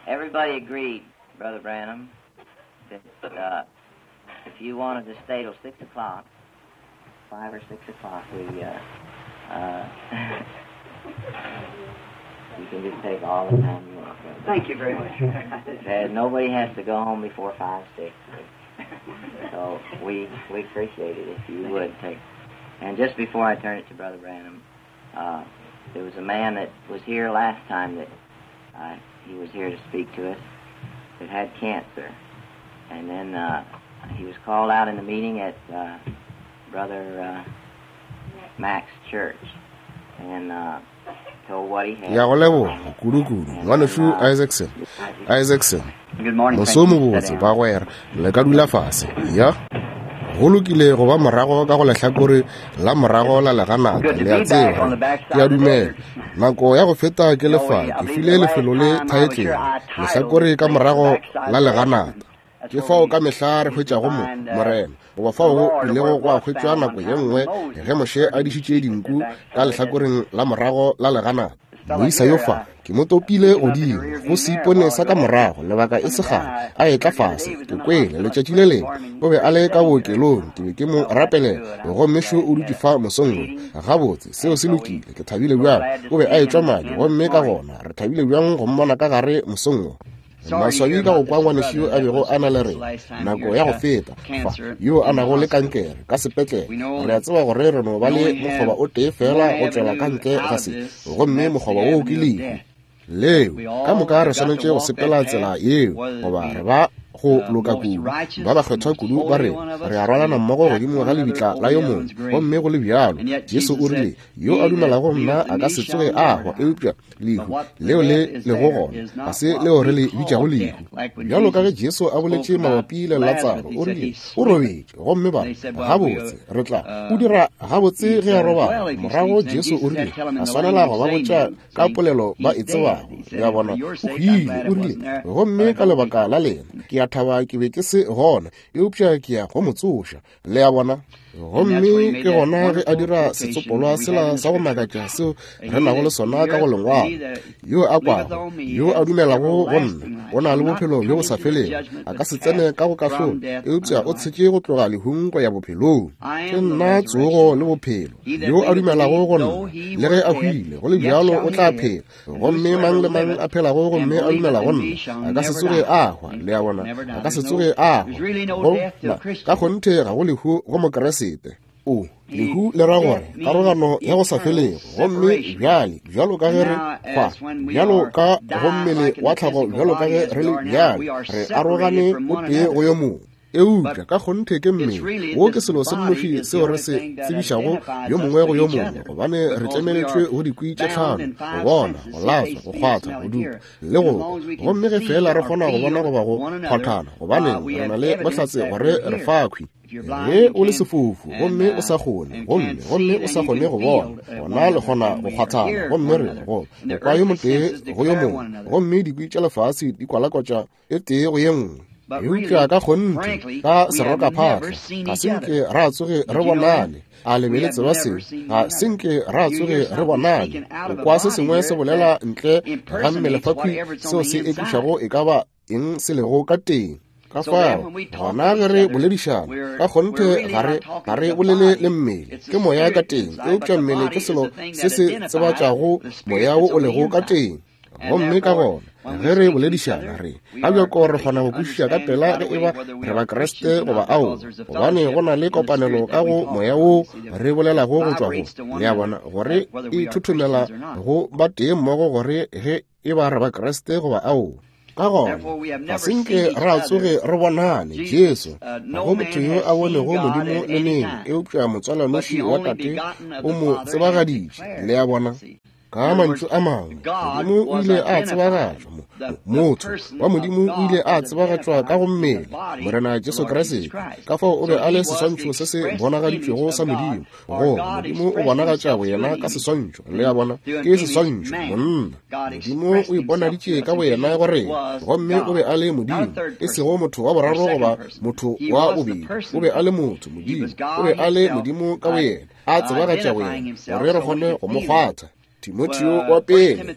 everybody agreed, Brother Branham, that if you wanted to stay till 6 o'clock, 5 or 6 o'clock, you can just take all the time you want. Thank you very much. Nobody has to go home before 5, 6. So we appreciate it if you would take. And just before I turn it to Brother Branham, there was a man that was here last time that he was here to speak to us that had cancer. And then he was called out in the meeting at Brother Mac's church and told what he had. Ya golebo kudu ngwaneshu Isaacson Good morning. mosomo botse ba go era le ka dula fase ya go lokile go ba morago ka go lehlakore la morago la legana le a tseba ke a dumela nako ya go feta ke lefa ke file lefelo le title lehlakore ka morago la legana ke fao ka mehla re hwetša go morena goba fao le go kwa hwetšwa nako ye nngwe ge moshe a dišitše dinku ka lehlakoreng la morago la legana moisa yo fa ke mo topile godimo go se ipone sa ka morago lebaka e segala a etla fase ke kwele letšatši le leng o be a le ka bookelong ke be ke mo rapelela gomme šo o dutse fa mosongo gabotse seo se lokile ke thabile bjang o be a etšwa madi gomme ka gona re thabile bjang go mmona ka gare mosongo maswabi ka go kwa ngwanešio a bego a na le rena nako ya go feta fa yo a nago le kankere ka sepetlele re a tseba gore re no ba le mokgoba o tee fela go tswela ka ntle ga se gomme mokgoba o ke leo ka moka re swanetše go sepela tsela yeo goba re ba go loka kudu ba ba kgethwa kudu ba re a rwalana mmogo godimo ga lebitla la yo mongwe gomme go le bjalo Jesu o rile yo a dumelago nna a ka se tsoge a hwa eupša lehu leo le lego gona ga se leo re le bitšago lehu bjalo ka ge Jesu a boletše mabapi le Lazaro o rile o robetše gomme ba gabotse re tla o dira gabotse ge a robala morago Jesu o rile a swanela go ba botša ka polelo ba e tsebago ya bona o hwile o rile gomme ka lebaka la lena ke a thaba ke be ke se gona eupša ke ya go motsoša le ya bona gomme ke gona ge a dira setsopolwa sela sa go makatša seo re nago le sona ka go lengwalo yo a kwago yo a dumelago go nna go na le bophelo bjo bo sa feleng a ka se tsene ka go kahlolo eupša o tshetše go tloga lehunko ya bophelong ke nna tsogo le bophelo yo a dumelago go nna le ge a hwile go le bjalo o tla phela gomme mang le mang a phelago gomme a dumela go nna a ka se tsoge a hwa le ya bona a ka se tsoge a hwa ka kgonthe ga go lehu go mokeresete lehu le ra gore karogano ya go sa felego gomme bjalo ka ge re kwa bjalo ka gommele wa tlhago bjalo ka ge re le bjalo re arogane o tee go yo mongwe eupša ka kgonthe ke mmele wo ke selo se nnoši seo re se tsebišago yo mongwe go yo mongwe gobane re tlemeletšwe go dikwi tše tlhano go bona go latswa go kgwatha go dupa le go gomme ge fela re kgona go bona goba go kgwathana gobane re na le bohlatse gore re fakhwi ge o le sefofu gomme o sa kgone gomme o sa kgone go bona gona le kgona go kgwathana gomme re go kwa yo motee go yo mongwe gomme dikwi tša lefase di kwalakwatša e tee go ye nngwe eupša ka kgonthe ka seroka phatla ga senke ra tsoge re bonane a lebeletse ba seo ga senke ra tsoge re bonane o kwa se sengwe se bolela ntle ga mmele fakhwi seo se ekwišago e ka ba eng se lego ka teng ka fao gona ge re boledišana ka kgonthe ga re bolele le mmele ke moya ka teng eupša mmele ke selo se se tsebatšago moya wo o lego ka teng gomme ka gona ge re boledišana re a bjako re kgona go kwešiša ka pela ge e ba re ba kreste goba ao gobane go na le kopanelo ka go moya wo re bolelago go tšwa go le ya bona gore e thuthumela go ba tee mmogo gore ge e ba re ba kreste goba ao ka gona ga senke ra tsoge re bonane Jesu ga go motho yo a bonego modimo le neng eupša motswalanoši wa tate o mo tsebagaditše le ya bona ka mantšu a mangwe modimo o ile a tsebagatšwa motho wa modimo o ile a tsebagatšwa ka go mmele morena Jesu Kriste ka fao o be a le seswantšho se se bonagaditšwego sa modimo go modimo o bonagatša boyena ka seswantšho le ya bona ke seswantšho monna modimo o iponaditše ka boyena gore gomme o be a le modimo e sego motho wa boraro goba motho wa bobedi o be a le motho modimo o be a le modimo ka boyena a tsebagatša boyena gore re kgone go mo kgwatha Timoteo wa pele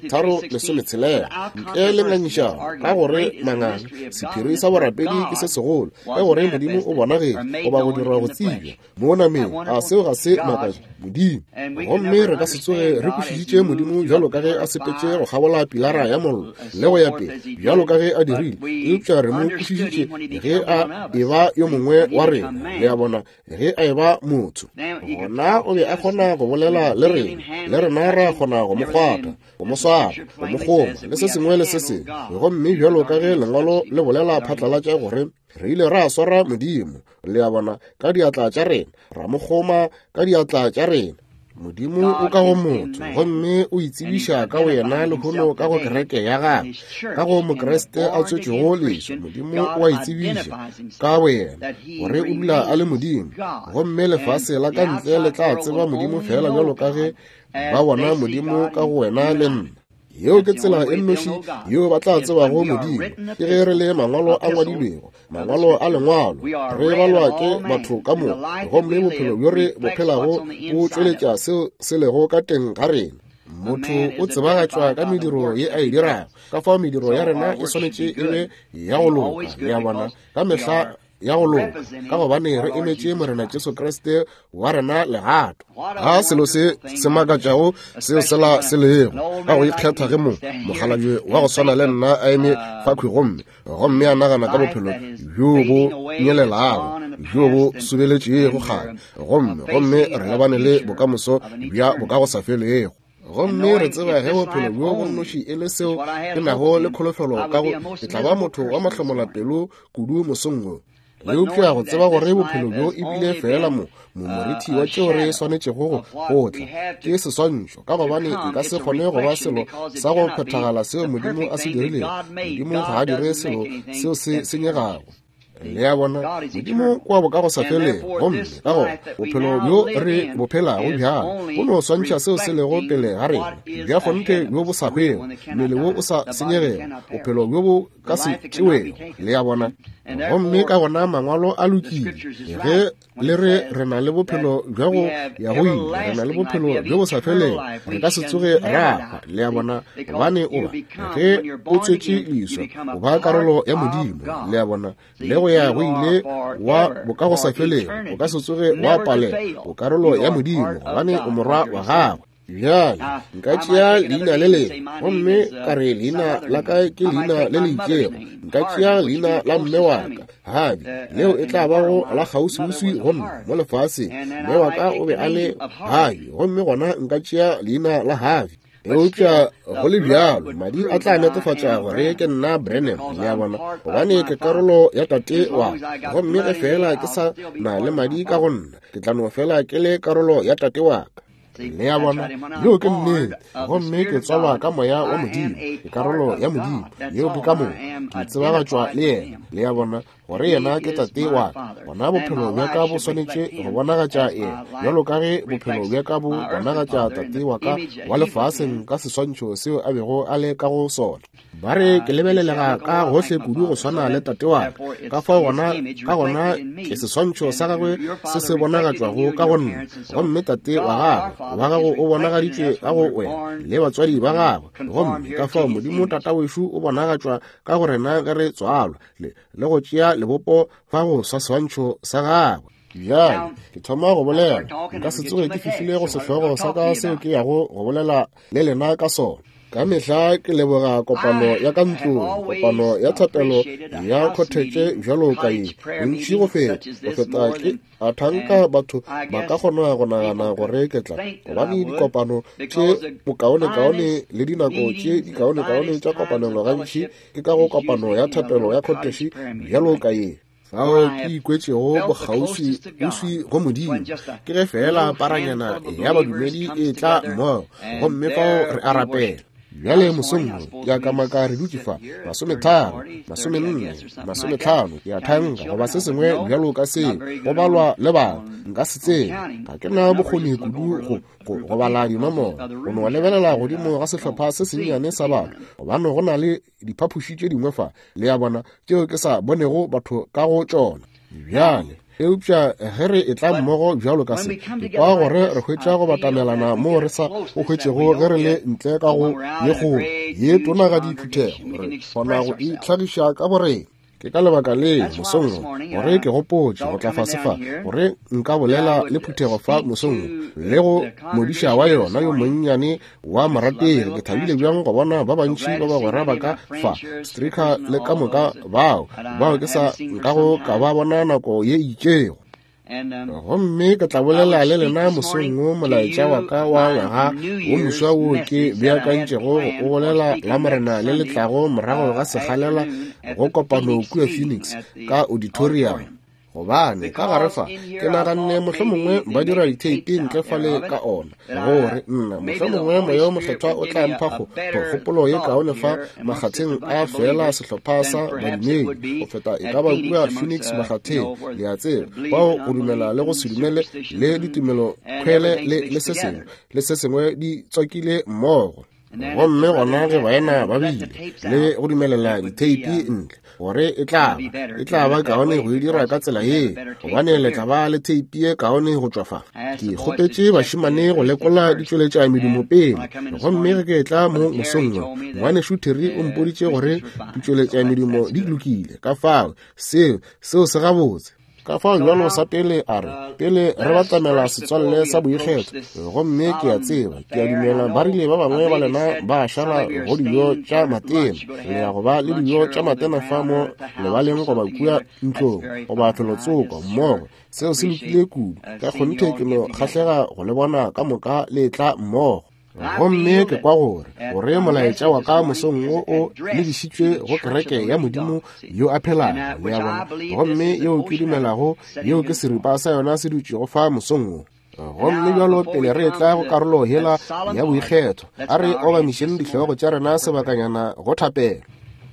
3:16 ntle le ngangiša ka gore manganga sephiri sa borapedi ke se segolo ka gore Modimo o bonage go ba go dira go tsibja mo nameng a seo ga se maka Modimo gomme re ka se tsoge re kwešišitše Modimo bjalo ka ge a sepetše go gabola pilara ya mollo le go ya pele bjalo ka ge a dirile eupša re mo kwešišitše ge a eba yo mongwe wa rena le a bona ge a eba motho gona o be a kgona go bolela le rena ra kgona go mo kgwata go mo swara go mo goma le se sengwe le se sengwe gomme bjalo ka ge lengwalo le bolela phatlalatša gore re ile ra swara Modimo le a bona ka diatla tša rena ra mo goma ka diatla tša rena Modimo o ka go motho gomme o itsebiša ka wena lehono ka go kereke ya gagwe ka go mokreste a tswetšego leso Modimo o a itsebiša ka wena gore o dula a le Modimo gomme lefase la ka ntle le tla tseba Modimo fela bjalo ka ge ba bona Modimo ka go wena le nna yeo ke tsela e nnoši yeo ba tla tsebago Modimo ke ge re le mangwalo a ngwadilwego mangwalo a lengwalo re balwa ke batho ka moka gomme bophelo bjo re bophelago bo tšweletša seo se lego ka teng ga rena motho o tsebagatšwa ka mediro ye a e dirago ka fao mediro ya rena e swanetše e be ya go loka le a bona ka mehla ya go loka ka gobane re emetše morena Jesu Kriste wa rena legato ga selo se makatšago seo sela se lego ka go ikgetha ge mogalabje wa go swana le nna a eme fakhwi gomme a nagana ka bophelo bjo bo nyelelago bjo bo subeletšego kgale gomme re lebane le bokamoso bja bo ka go sa felego gomme re tseba ge bophelo bjo bo nnoši e le seo ke nago le kholofelo ka go e tla ba motho wa mahlomolapelo kudu mosongwe eupša go tseba gore bophelo bjo e bile fela moriti wa tšeo re swanetšego go gotla ke seswantšho ka gobane e ka se kgone go ba selo sa go phethagala seo Modimo a se dirilego Modimo ga a dire selo seo se senyegago le a bona Modimo kwa boka go sa fele gomme ka go bophelo bjo re bophelago bjang o no swantšha seo se lego pele ga rena bja kgonte bjo bo sa hwego mmele wo o sa senyegego bophelo bjo bo ka se tšewego le a bona gomme ka gona mangwalo a lokile ge le re na le bophelo bja go ya go ile re na le bophelo bjo bo sa felego re ka se tsoge rakgwa le a bona gobane o ba ge o tswetše leswa o ba karolo ya Modimo le a bona le go ya go ile wa boka go sa felego o ka se tsoge wa palela o karolo ya Modimo gobane o morwa wa gagwe bjale nka tšea leina le le gomme ka re leina la ka ke leina le le itšego nka tšea leina la mme wa ka Habi leo e tla ba go la kgauswi gomme mo lefase mme wa ka o be a le Habi gomme gona nka tšea leina la Habi eupša go le bjalo madi a tla netefatša gore ke nna Brennan le a bona gobane ke karolo ya tate wa gomme ge fela ke sa na le madi ka go nna ke tla no fela ke le karolo ya tate wa ka le a bona yo ke nnete gomme ke tswalwa ka moya wa Modimo ke karolo ya Modimo yeo ke ka moka ke tsebagatšwa le yena le a bona gore yena ke tate wa bona bophelo bja ka bo swanetše go bonagatša ena bjalo ka ge bophelo bja ka bo bonagatša tate wa ka wa lefaseng ka seswantšho seo a bego a le ka go sona ba re ke lebelelega ka gohle kudu go swana le tate wa ka fao gona ke seswantšho sa gagwe se se bonagatšwago ka go nna gomme tate wa gago o bonagaditšwe ka go wena le batswadi ba gagwe gomme ka fao Modimo tata wešo o bonagatšwa ka go rena ge re tswalwa le go tšea lebopo fa go sa swantšho sa gagwe bjale ke thoma go bolela nka se tsoge ke fihlile go sehlogo sa ka seo ke yago go bolela le lena ka sona ka mehla ke leboga kopano ya ka ntlong kopano ya thapelo ya kgothetše bjalo ka ye bontši go feta ke a thanka batho ba ka kgona go nagana gore ke tla gobane dikopano tše bokaone-kaone le dinako tše dikaone-kaone tša kopanelo gantši ke ka go kopano ya thapelo ya kgothetše bjalo ka ye fao ke ikwetšego bokgauswi go Modimo ke ge fela paranyana ya badumedi e tla mmogo gomme fao re a rapela bjale mosongwe ke a kamaka re dutše fa 30 40 ke a thanka goba se sengwe bjalo ka se go balwa le bana nka se tsebe ga ke na bokgoni kudu go bala dinomoro go no lebelela godimo ga sehlopha se sennyane sa batho gobane go na le diphaphuši tše dingwe fa le a bona tšeo ke sa bonego batho ka go tšona bjale eupša ge re e tla mmogo bjalo ka se kwa gore re hwetša go batamelana mo re sa o hwetšego ge re le ntle ka go ye kgolo ye tona ga diphuthego re kgona go itlhagiša ka borena. Ke ka lebaka le mosong gore ke gopotše go tla fasefa gore nka bolela le phuthego fa mosong le go modiša wa yona yo monnyane wa morategi. Ke thabile bjang go bona ba bantši ba bagwera ba ka fa Stricker le ka moka bao ke sa nkago ka ba bona nako ye itšego. Gomme ke tla bolela le lena mosong molaetša wa ka wa ngwaga wo moswa wo ke beakantšego o bolela la morena le letlago morago ga segalela go kopano kua Phoenix ka auditorium. Gobane ka garefa ke naganne mohlomongwe ba dira diteipi ntle fale ka ona gore nna mohlomongwe moyo mohlethwa o tla mphago kgopolo ye kaone fa makgatheng a fela sehlopha sa badumedi go feta e ka ba kua Phoenix makgatheng le a tseba bao go dumela le go se dumele le ditumelo kgwele le se sengwe di tswakile mmogo. Gomme gona ge baena ba bile le go dumelela diteipi ntle gore e tla ba kaone go dira ka tsela ye gobane le tla ba le teipi ye kaone go tswafa. Ke kgopetše bašimane go lekola ditšweletša medumo pele gomme ge ke tla mo mosong ngwane Shootery o mpoditše gore ditšweletša medumo di lokile ka fao seo se gabotse. Ka fao jalo sa pele a re pele re batamela setswalle sa boikgetho gomme ke a tseba ke a dumela ba rile ba bangwe ba lena ba šala go dijo tša matena le ya go ba le dijo tša matena fa mo lebaleng go ba kua ntlong go ba felotsoko mmogo. Seo se lokile kudu ka kgonte ke no kgahlega go le bona ka moka le tla mmogo. Gomme ke kwa gore molaetša wa ka mosong o lebišitšwe go kereke ya Modimo yo a phelago le ya bona gomme yeo ke dumelago yeo ke seripa sa yona se dutšego fa mosong gomme bjalo pele re tla go karolo hela ya boikgetho a re obamišeng dihlogo tša rena sebakanyana go thapela.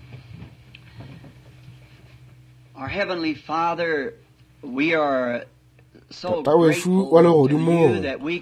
Our Heavenly Father, we are Tata wešu wa legodimo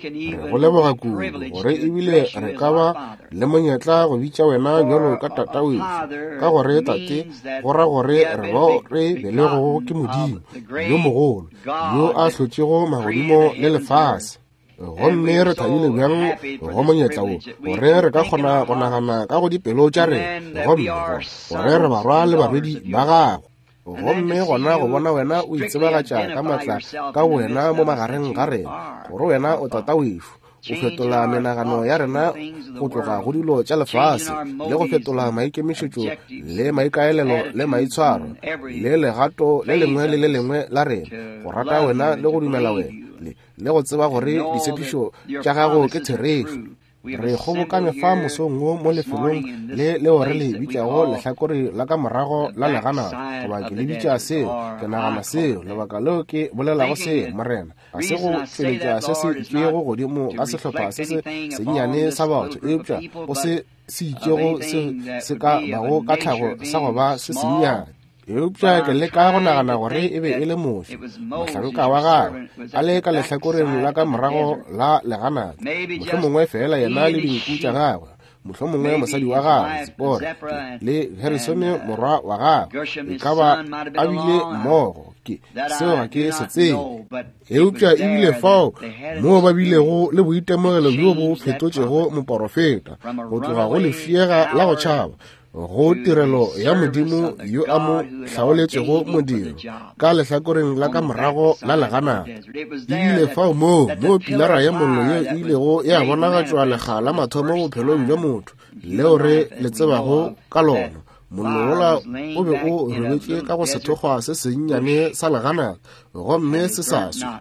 go leboga kudu gore ebile re ka ba le monyetla go bitša wena bjalo ka tata wešu ka gore tate go ra gore re bo re belego ke Modimo yo mogolo yo a hlotšego magodimo le lefase. Gomme re thabile bjang go monyetla wo gore re ka kgona go nagana ka go dipelo tša rena gomme gore re barwa le babedi ba gago. Gomme gona go bona wena o itsebagatša ka matla ka wena mo magareng ga rena gore wena o tata wešu o fetola menagano ya rena go tloga go dilo tša lefase le go fetola maikemišetšo le maikaelelo le maitshwaro le legato le lengwe le le lengwe la rena go rata wena le go dumela wena le go tseba gore disetišo tša gago ke therešo. Re kgobokane fa mosong mo lefelong le gore le bitšago lehlakore la ka morago la legana goba ke le bitša seo ke nagana seo lebaka leo ke bolelago seo morena a se go tšweletša se se itšego godimo ka sehlopha se se sennyane sa batho eupša go se itšego se ka bago ka tlhago sa go ba se sennyane. Eupša ke le ka go nagana gore e be e le moši mohlanka wa gagwe a le ka lehlakoreng la ka morago la leganaka mohlomongwe fela yena le dinku tša gagwe mohlomongwe mosadi wa gagwe Zipora le Harrison morwa wa gagwe e ka ba a bile mmogo seo ga ke se tsebe. Eupša ebile fao mo ba bilego le boitemogelo bjo bo fetotšego moporofeta go tloga go lefiega la go tšhaba go tirelo ya Modimo yo a mo hlaoletšego modiro ka lehlakoreng la ka morago la leganaka. Ebile fao mo pilara ya mollo ye e ilego ya bonagatšwa lekga la mathomo bophelong bja motho leo re le tsebago ka lona. Mollo wola o be o robetše ka go sethokgwa se sennyane sa leganaka gomme se sa swa.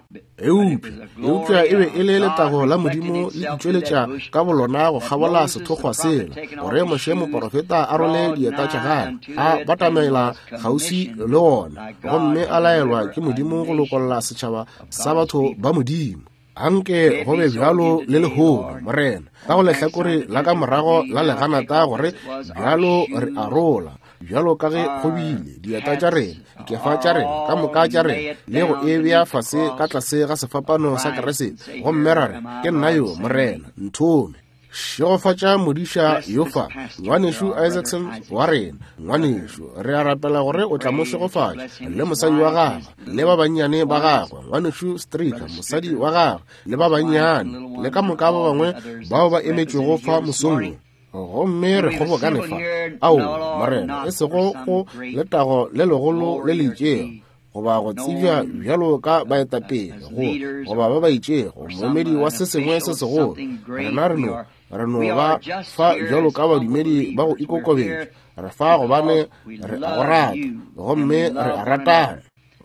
Eupša e be e le letago la Modimo le ditšweletša ka bolona go kgabola sethokgwa sela gore moše moporofeta a role dieta tša gagwe a batamela kgauswi le gona gomme a laelwa ke Modimo go lokolola setšhaba sa batho ba Modimo. Anke go be bjalo le lehono morena ka go lehlakore la ka morago la leganata gore bjalo re arola bjalo ka ge go bile dieta tša rena kefa tša rena ka moka tša rena le go e bea fase ka tlase ga sefapano sa keresete gomme ra re ke nna yo morena nthome Shofacha Mudisha Yofa, Wanishu Isaacson, Warren, Wanishu, Rearapela Ore, Otamosofa, Lemusai Waga, Leva Banyane Baga, Wanishu Street, Musadi Waga, Leva Banyan, Lekamukava, Baba Image Rofa Musungu. Romer Hoboganefa, Au, Maren, Esoro, Letaro, Lelolo, Lelije. Oba go tsivya bjalo ka ba etape go oba ba itše momedi wa se sengwe se sego rena reno ba fa bjalo ka badumedi ba go ikokobetša re fa gobane re a go rata gomme re a ratana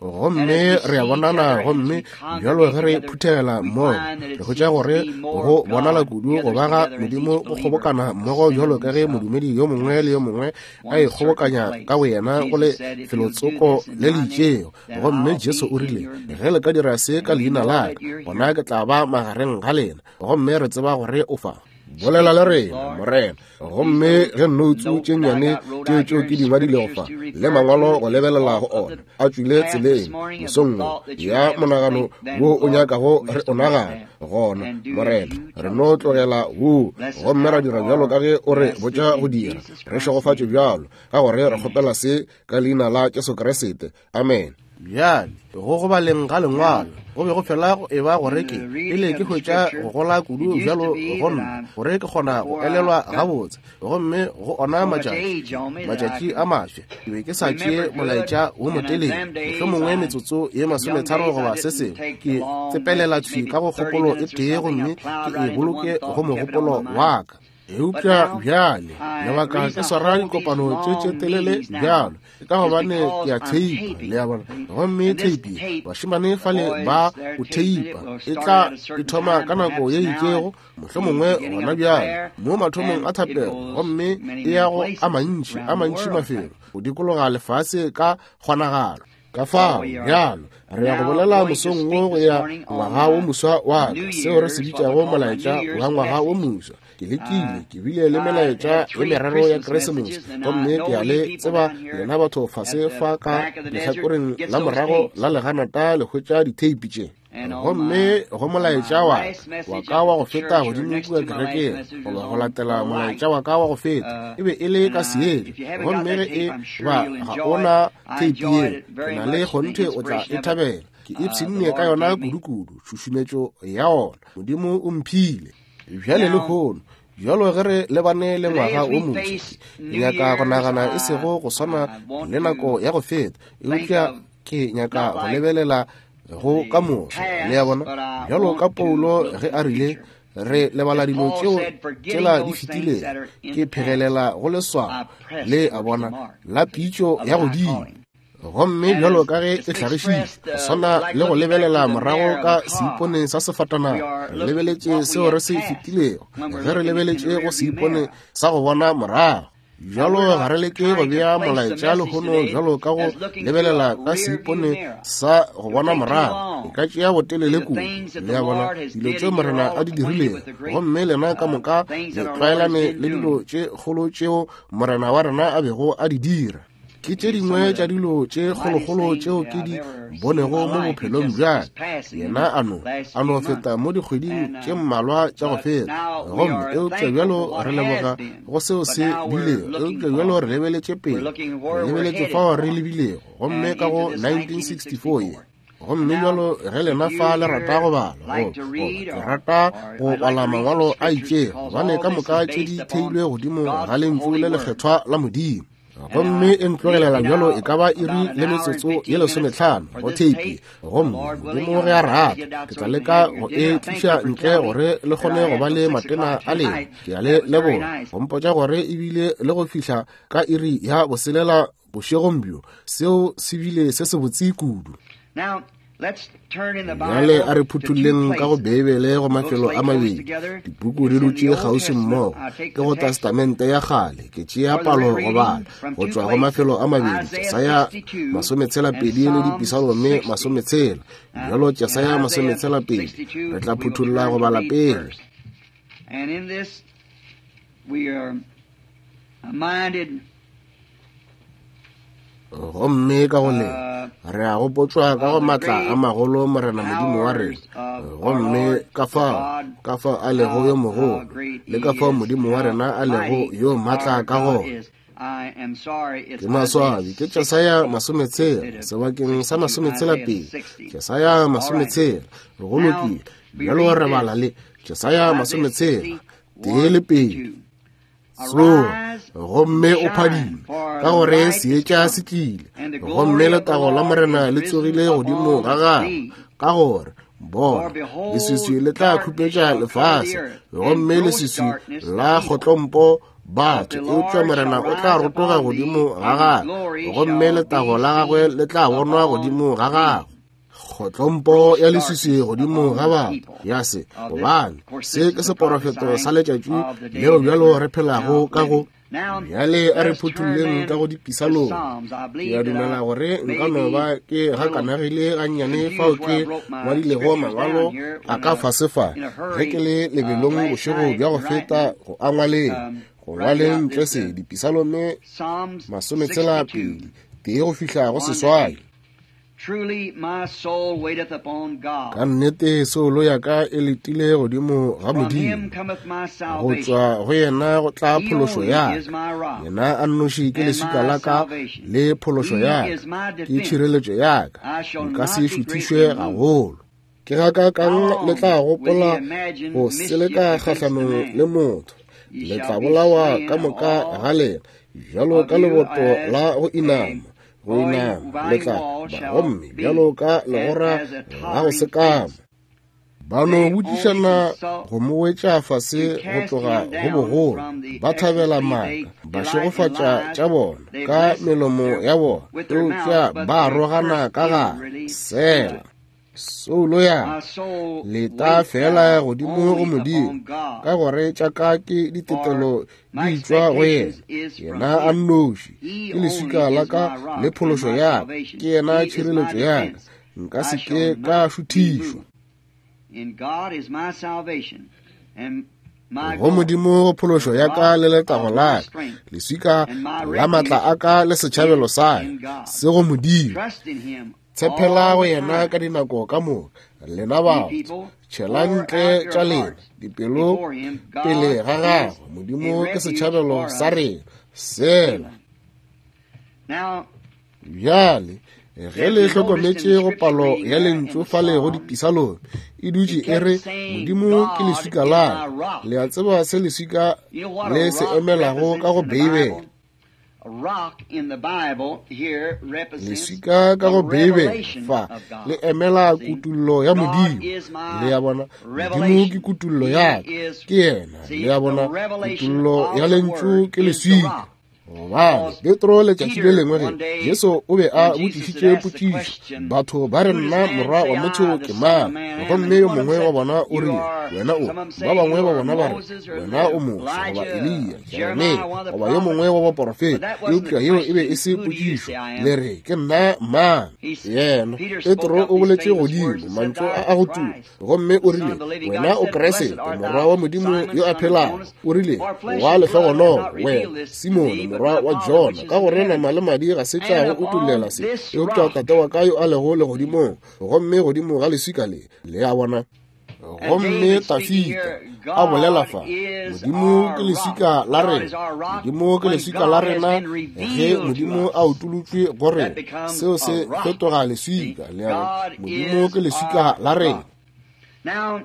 gomme re a bonana gomme bjalo ge re phuthela mmogo re hwetša gore go bonala kudu go baga modimo go kgobokana mmogo bjalo ka ge modumedi yo mongwe le yo mongwe a ikgobokanya ka wena go le felotsoko le leitšeo gomme Jesu o rile ge le ka dira se ka leina la gona ke tla ba magareng ga lena gomme re tseba gore o fa bolela le rena morena gomme ge nnotsu tše nnyane tšeo ke dingwa di le go fa le mangwalo go lebelela go ona a tswile tseleng mosongwe ya monagano wo o nyakago re o nagana gona morena re no tlogela wo gomme ra dira bjalo ka ge o re botša go dira re šogofatše bjalo ka gore re kgopela se ka leina la Jesu Kriste amen bjale go baleng ga lengwalo go be go fela go eba gore ke ile ke hwetša go gola kudu bjalo gonna gore ke kgona go elelwa gabotse gomme go ona matšatši a mafsa ke be ke sa tšee molaetša wo motelele mohlomongwe metsotso ye 30 goba se sengwe ke tsepelela thwi ka go kgopolo e tee gomme ke e boloke go mogopolo wa ka eupša bjale lebaka ke swara dikopano tše telele bjalo ka gobane ke a theipa le ya bona gomme theipi bašimane fale ba o theipa e tla e thoma ka nako ye itšego mohlomongwe gona bjalo mo mathomong a thapego gomme e yago a mantši mafelo go dikologa lefase ka kgonagalo ka fao bjalo re ya go bolela mosong wo go ya ngwaga wo moswa wa ka seo re se bitšago molaetša wa ngwaga wo moswa ke lekile ke bile le melaetša ye meraro ya Keresemose gomme ke a le tseba lena batho fase fa ka lehlakoreng la morago la leganata le hwetša diteipi tše gomme go molaetša wa ka wa go feta godimo kua kerekeng goba go latela molaetša wa ka wa go feta e be e le ka seedi gomme ge e ba ga ona teipi ye ke na le kgonthe o tla e thabela ke ipshinne ka yona kudukudu šušumetšo ya ona modimo o mphile bjale le kgono bjalo ge re lebane le ngwaga o montši nyaka go nagana e sego go swana le nako ya go feta eupša ke nyaka go lebelela go ka moso le ya bona bjalo ka Paulo ge a rile re lebala dilo tšeo tsela di fetileng ke phegelela go leswao le a bona la pitšo ya godimo gomme bjalo ka ge e tlhagišitše swana le go lebelela morago ka seipone sa sefatanaga re lebeletše seo re se fetilego ge re lebeletše go seipone sa go bona morago bjalo ga re leke go bea molaetša lehono bjalo ka go lebelela ka seipone sa go bona morago e ka tšea botelele kudu le ya bona dilo tšeo morena a di dirileng gomme lena ka moka le tlwaelane le dilo tše kgolo tšeo morena wa rena a bego a di dira ke tše dingwe tša dilo tše kgolokgolo tšeo ke di bonego mo bophelong bjale yena a no feta mo dikgweding tše mmalwa tša go feta gomme eupša bjalo re leboga go seo se bilego eupša bjalo re lebeletše pele re lebeletše fao re lebilego gomme ka go 1964 ye gomme bjalo ge lena fa le rata go bala ke rata go bala mangwalo a itšego bane ka moka tše di theilwe godimo ga lentšu le lekgethwa la modimo gomme e ntlogelela bjalo e ka ba iri le metsotso ye 15 go theipi gomme modimo ge a rata ke tla leka go e tliša ntle gore le kgone go ba le matena a lena ke a le leboga go mpotša gore ebile le go fihla ka iri ya boselela bošegombjo seo se bile se se botse kudu bjale a re phuthulleng ka go beebele go mafelo a mabedi dipuku di dutše kgauswi mmogo ke go testamente ya kgale ke tšea palo go bala go tšwa go mafelo a mabedi Jesaya 22 le dipisalome 16 bjalo Jesaya 22 re tla phuthulla go bala pele. And in this we are minded gomme ka go le re a go potswa ka go matla a magolo morena modimo wa rena gomme ka fa a lego yo mogolo le ka fa modimo wa rena a lego yo matla ka go ke maswabi ke Jesaya 10 sebakeng sa 12 Jesaya 10 re go lokile bjalo re bala le Jesaya 10 tele pele so gomme o phadile ka gore seetša se tlile gomme letago la morena le tsogile godimo ga gago ka gore bona leswiswi le tla khupetša lefase gomme leswiswi la kgotlompo batho eupša morena o tla rotoga godimo ga gago gomme letago la gagwe le tla bonwa godimo ga gago kgotlompo ya leswiswi godimo ga batho ya se gobane se ke seporofeto sa letšatši leo bjalo re phelago ka go bjale a re phuthulleng ka go dipisalong ke a dumela gore nka no ba ke gakanagile gannyane fao ke ngwadilego mangwalo a ka fasefa ge ke le lebelong bošego bja go feta go angwaleng go ngwaleng ntle se dipisalome 12 tee go fihla go seswai Truly my soul waiteth upon God. Ka nnete soolo ya ka e letile godimo ga From modimo him cometh my go salvation. tswa go yena go tla He phološo only ya is my rock yena a nnoši ke and leswika my la ka salvation. le phološo He ya is my ke defense. tšhireletšo ya ka I shall nka not se be šuthišwe greatly moved. gagolo ke ga ka kang How le tla long gopola will ye imagine go mischief seleka against kgahlano the man? le motho Ye le shall tla be bolawa slain ka moka all ga lena bjalo of ka you leboto as la go inama go by inama le tla wall ba shall gomme be bjalo ka legora as a ga go tottering sekama fence. ba no They botšišana only consult go mo wetša fase to go cast tloga him go down bogolo from the ba thabela ecstasy. maaka They ba delight in šegofatša lies. tša bona They ka bless melomo their- ya bona with their eupša mouth, but ba they rogana curse ka gare inwardly. sela soolo My ya soul le ta waiteth fela godimo go only modimo upon God. ka gore tša ka ke ditetelo my di tšwa go yena expectations is from yena a him. nnoši He ke leswika only la is ka my rock le and phološo my ya salvation. ke yena He is tšhireletšo my ya defense. nka I se shall ke not ka be šuthišwa moved. In God is my salvation, and my go glory, modimo go phološo ya ka le letago la ka leswika la maatla a ka le setšhabelo sa ka se go modimo trust in him. tshepela all go the yena time. ka dinako ka moka lena Ye batho people, tšhela pour ntle out your tša lena hearts dipelo before him. God pele ga gagwe is modimo a ke refuge setšhabelo for sa us. rena sela Now, bjale ge le hlokometše go palo ya lentšu fa le go dipisalong e dutše e re modimo ke leswika la le a tseba se leswika you know what a le se rock emelago ka go represents in the beibela Bible? A rock in the Bible here represents leswika ka go the beibela revelation fa of God. le emela See? kutullo ya God modimo is my le ya bona modimo revelation. ke kutullo He ya is- ke yena See, le ya bona the revelation kutullo of ya the lentšu word ke is the leswika rock. gobane petro letšatši le lengwe One ge day, yesu o be a when Jesus botšišitše had asked the potšišo question, batho ba re who does nna man morwa say wa I, motho the ke Son of mang Man, am? gomme And yo one of mongwe them wa said, bona o you rile are- wena o some of them say ba bangwe you ba are bona ba re Moses or wena o mosa goba Elijah, eliya Jeremiah, jeremia one of the goba yo mongwe wa But baporofeta that wasn't eupša the yeo e be e se question. Who do you potšišo say I am? le re ke nna mang He s- yena Peter spoke petro up o these boletše famous godimo words and said, mantšu "Thou a art go tuma Christ, gomme o the Son rile of the living wena God." o He said, keresete "Blessed art morwa thou, wa modimo Simon, yo a son of phelago Jonas, o rile for flesh wa and blood hath lefegologo not revealed wena this to simone thee, but morwa my wa Father jona which is ka in gore heaven. nama le madi ga se And tlago upon utulela se this eupša rock- tate wa ka yo a lego le godimong gomme godimo ga leswika le a bona gomme David speaking tafita here, a bolela fa God is modimo our ke leswika rock. la God rena is our rock. modimo ke When leswika God la has rena been ge revealed modimo to us, a utolotswe gore that becomes seo a se rock. fetoga leswika See, le a bona God modimo is ke leswika our la rena rock. Now,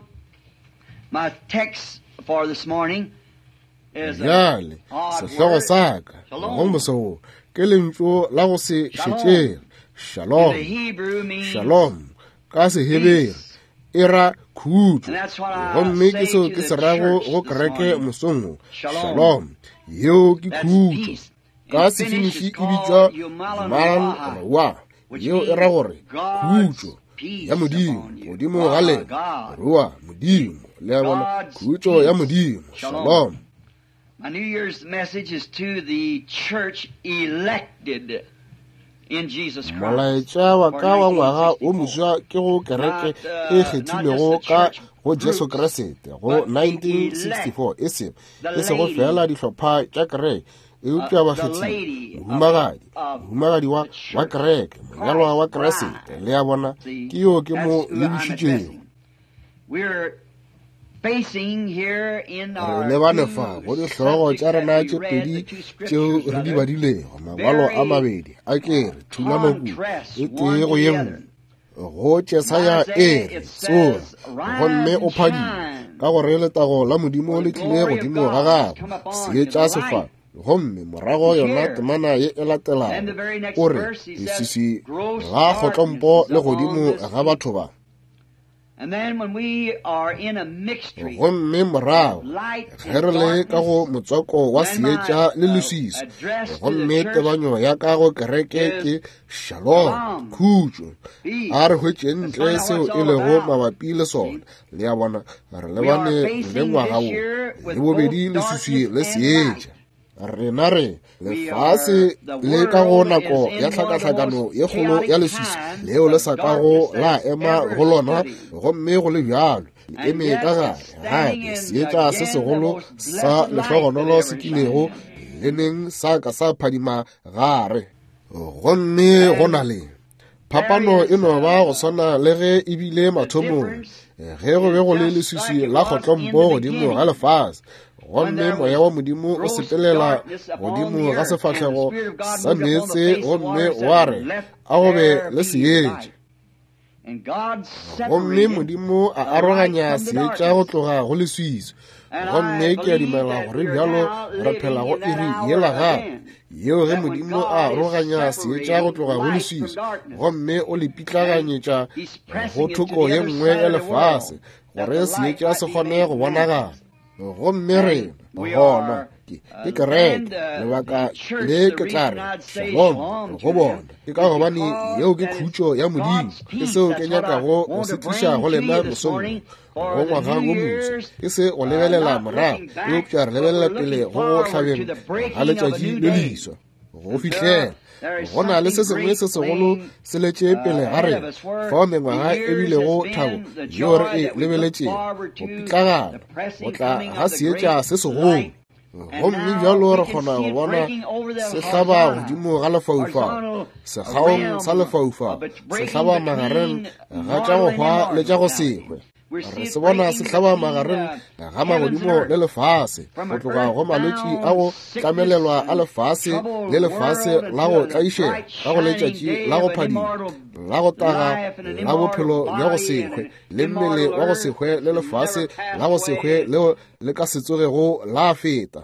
my text for this morning is bjale odd sehlogo word. sa ka Shalom. go mosego ke lentšu la go se Shalom. šetšege In shalom the Hebrew means shalom ka sehebere peace. e ra khutlo And that's what I gomme say ke seo to ke the se rago church go this kereke morning. mosongo Shalom. shalom yeo ke That's khutlo peace. ka In Finnish sefiniši it's e bitšwa called Jumalan wa which yeo e means ra gore God's khutlo peace ya modimo upon you. godimo ga le God. rua modimo le a bona God's khutlo ya peace. modimo Shalom. shalom My New Year's message is to the church elected in Jesus Christ. molaetša wa for ka wa ngwaga o 1964. moswa ke go kereke Not, e not kgethilego just the ka church go jesu groups, keresete go but the 1964 e se the e se go ladies. fela dihlopha tša kereke e upša ba fetile mohumagadi wa kereke monyalwa wa keresete le ya bona ke yo ke mo lebišitšego re lebane fa go dihlogo tša rena tše pedi tšeo re di badilego mangwalo a mabedi a kere thulamoku e tee go ye nngwe go tšesaya ere tsora gomme o phadile ka gore letago la modimo le tlile godimo ga gago seetša sefane gomme morago yona temana ye e latelago o re lesisi ga kgotlompo le godimo ga batho ba gomme morago ge re le ka go motswako wa seetša le lesisi gomme tebanyo ya ka go kereke ke shalom khutšo a re hwetše ntle seo e lego mabapi le sona le ya bona re lebane le ngwaga wo le bobedi lesisi le seetša rena re lefase le ka go nako ya tlhakatlhakano ye kgolo ya lesisi leo le sa ka go la ema go lona gomme go le bjalo le eme ka gare gape seetša se segolo sa lehlogonolo se kilego le neng sa ka sa phadima gare gomme go na le phapano e no ba go swana le ge e bile mathomong ge go be go le lesisi la kgotlompo godimo ga lefase gomme moya wa modimo o sepelela godimo ga sefahlego sa meetse gomme wa re a gobe le seetša gomme modimo a aroganya seetša go tloga go leswiso gomme ke a dumela gore bjalo re phela go iri yela gape yeo ge modimo a aroganya seetša go tloga go leswiso gomme o le pitlaganyetša go thoko ye nngwe ya lefase gore seetša se kgone go bonagala gomme rena gona ke kereke lebaka le ke tla re shalom go bona ke ka gobane yeo ke khutšo ya modimo ke seo ke nyakago go se tliša go lena mosong go ngwaga wo mose ke se go lebelela morago eo ke re lebelela pele go go tlhabeng ga letšatši le liswa go fitlhela go na le se sengwe se segolo se letše pele ga rena fao mengwaga e bilego thabo yo re e lebeletšeng go pitlagana go tla ga seetša se segolo gomme bjalo re kgona go bona se hlaba godimo ga lefaufau sekgaong sa lefaufau se hlaba magareng ga tša go hwa le tša go sekgwe re se bona se hlaba magareng ga magodimo le lefase go tloga go malwetši a go tlamelelwa a lefase le lefase la go tlaišega ka go letšatši la go phadima la go taga la bophelo bja go sekgwe le mmele wa go sekgwe le lefase la go sekgwe leo le ka se tsogego la feta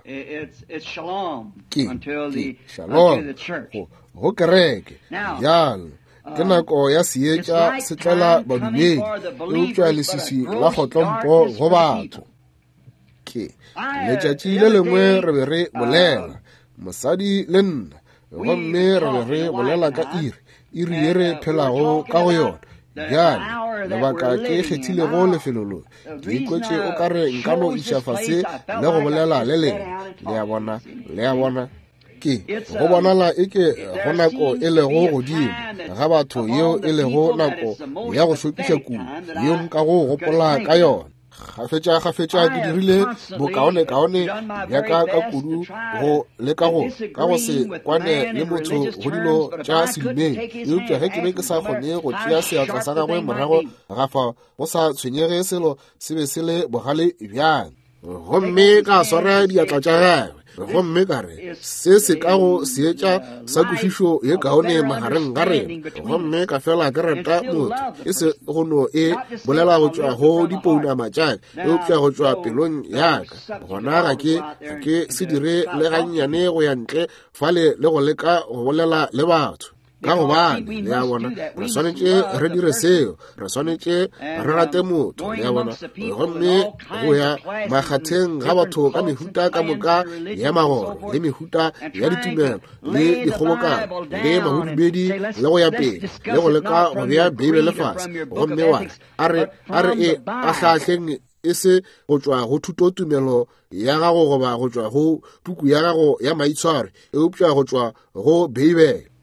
ke shalom go kereke jalo ke nako ya seetša se tlela badumedi e upša lesisi la kgotlompo go batho ke letšatši le lengwe re be re bolela mosadi le nna gomme re be re bolela ka iri ye re phelago ka go yona bjale lebaka ke kgethilego lefelolo ke ikwetše o ka re nka no iša fase le go bolela le lengwe le ya bona ke go bonala e ke go nako e lego godimo ga batho yeo e lego nako ya go šopiša kudu yeo nka go gopola ka yona gafetša ke dirile bokaone-kaone bjaka ka kudu go leka ka go se kwane le motho go dilo tša sedumeng eupša ge ke be ke sa kgone go tšea seatla sa gagwe morago gafa go sa tshwenyege selo se be se le bogale bjang gomme ka swara diatla tša gagwe gomme ka re se se ka go seetša sa kwešišo ye kaone magareng ga rena gomme ka fela ke rata motho e se gono e bolela go tšwa go dipounama tšaka e opša go tšwa pelong yaka gona ga ke se dire le gannyane go ya ntle fale le go leka go bolela le batho ka gobane le ya bona re swanetše re dire seo re swanetše re rate motho le ya bona gomme go ya makgatheng ga batho ka mehuta ka moka ya magoro le mehuta ya ditumelo le dikgobokano le mahudumedi le go ya pele le go leka go bea beibe lefase gomme wa a re e ahlahleng e se go tšwa go thuto tumelo ya gago goba go tšwa go puku ya gago ya maitshwaro e upša go tšwa go beibele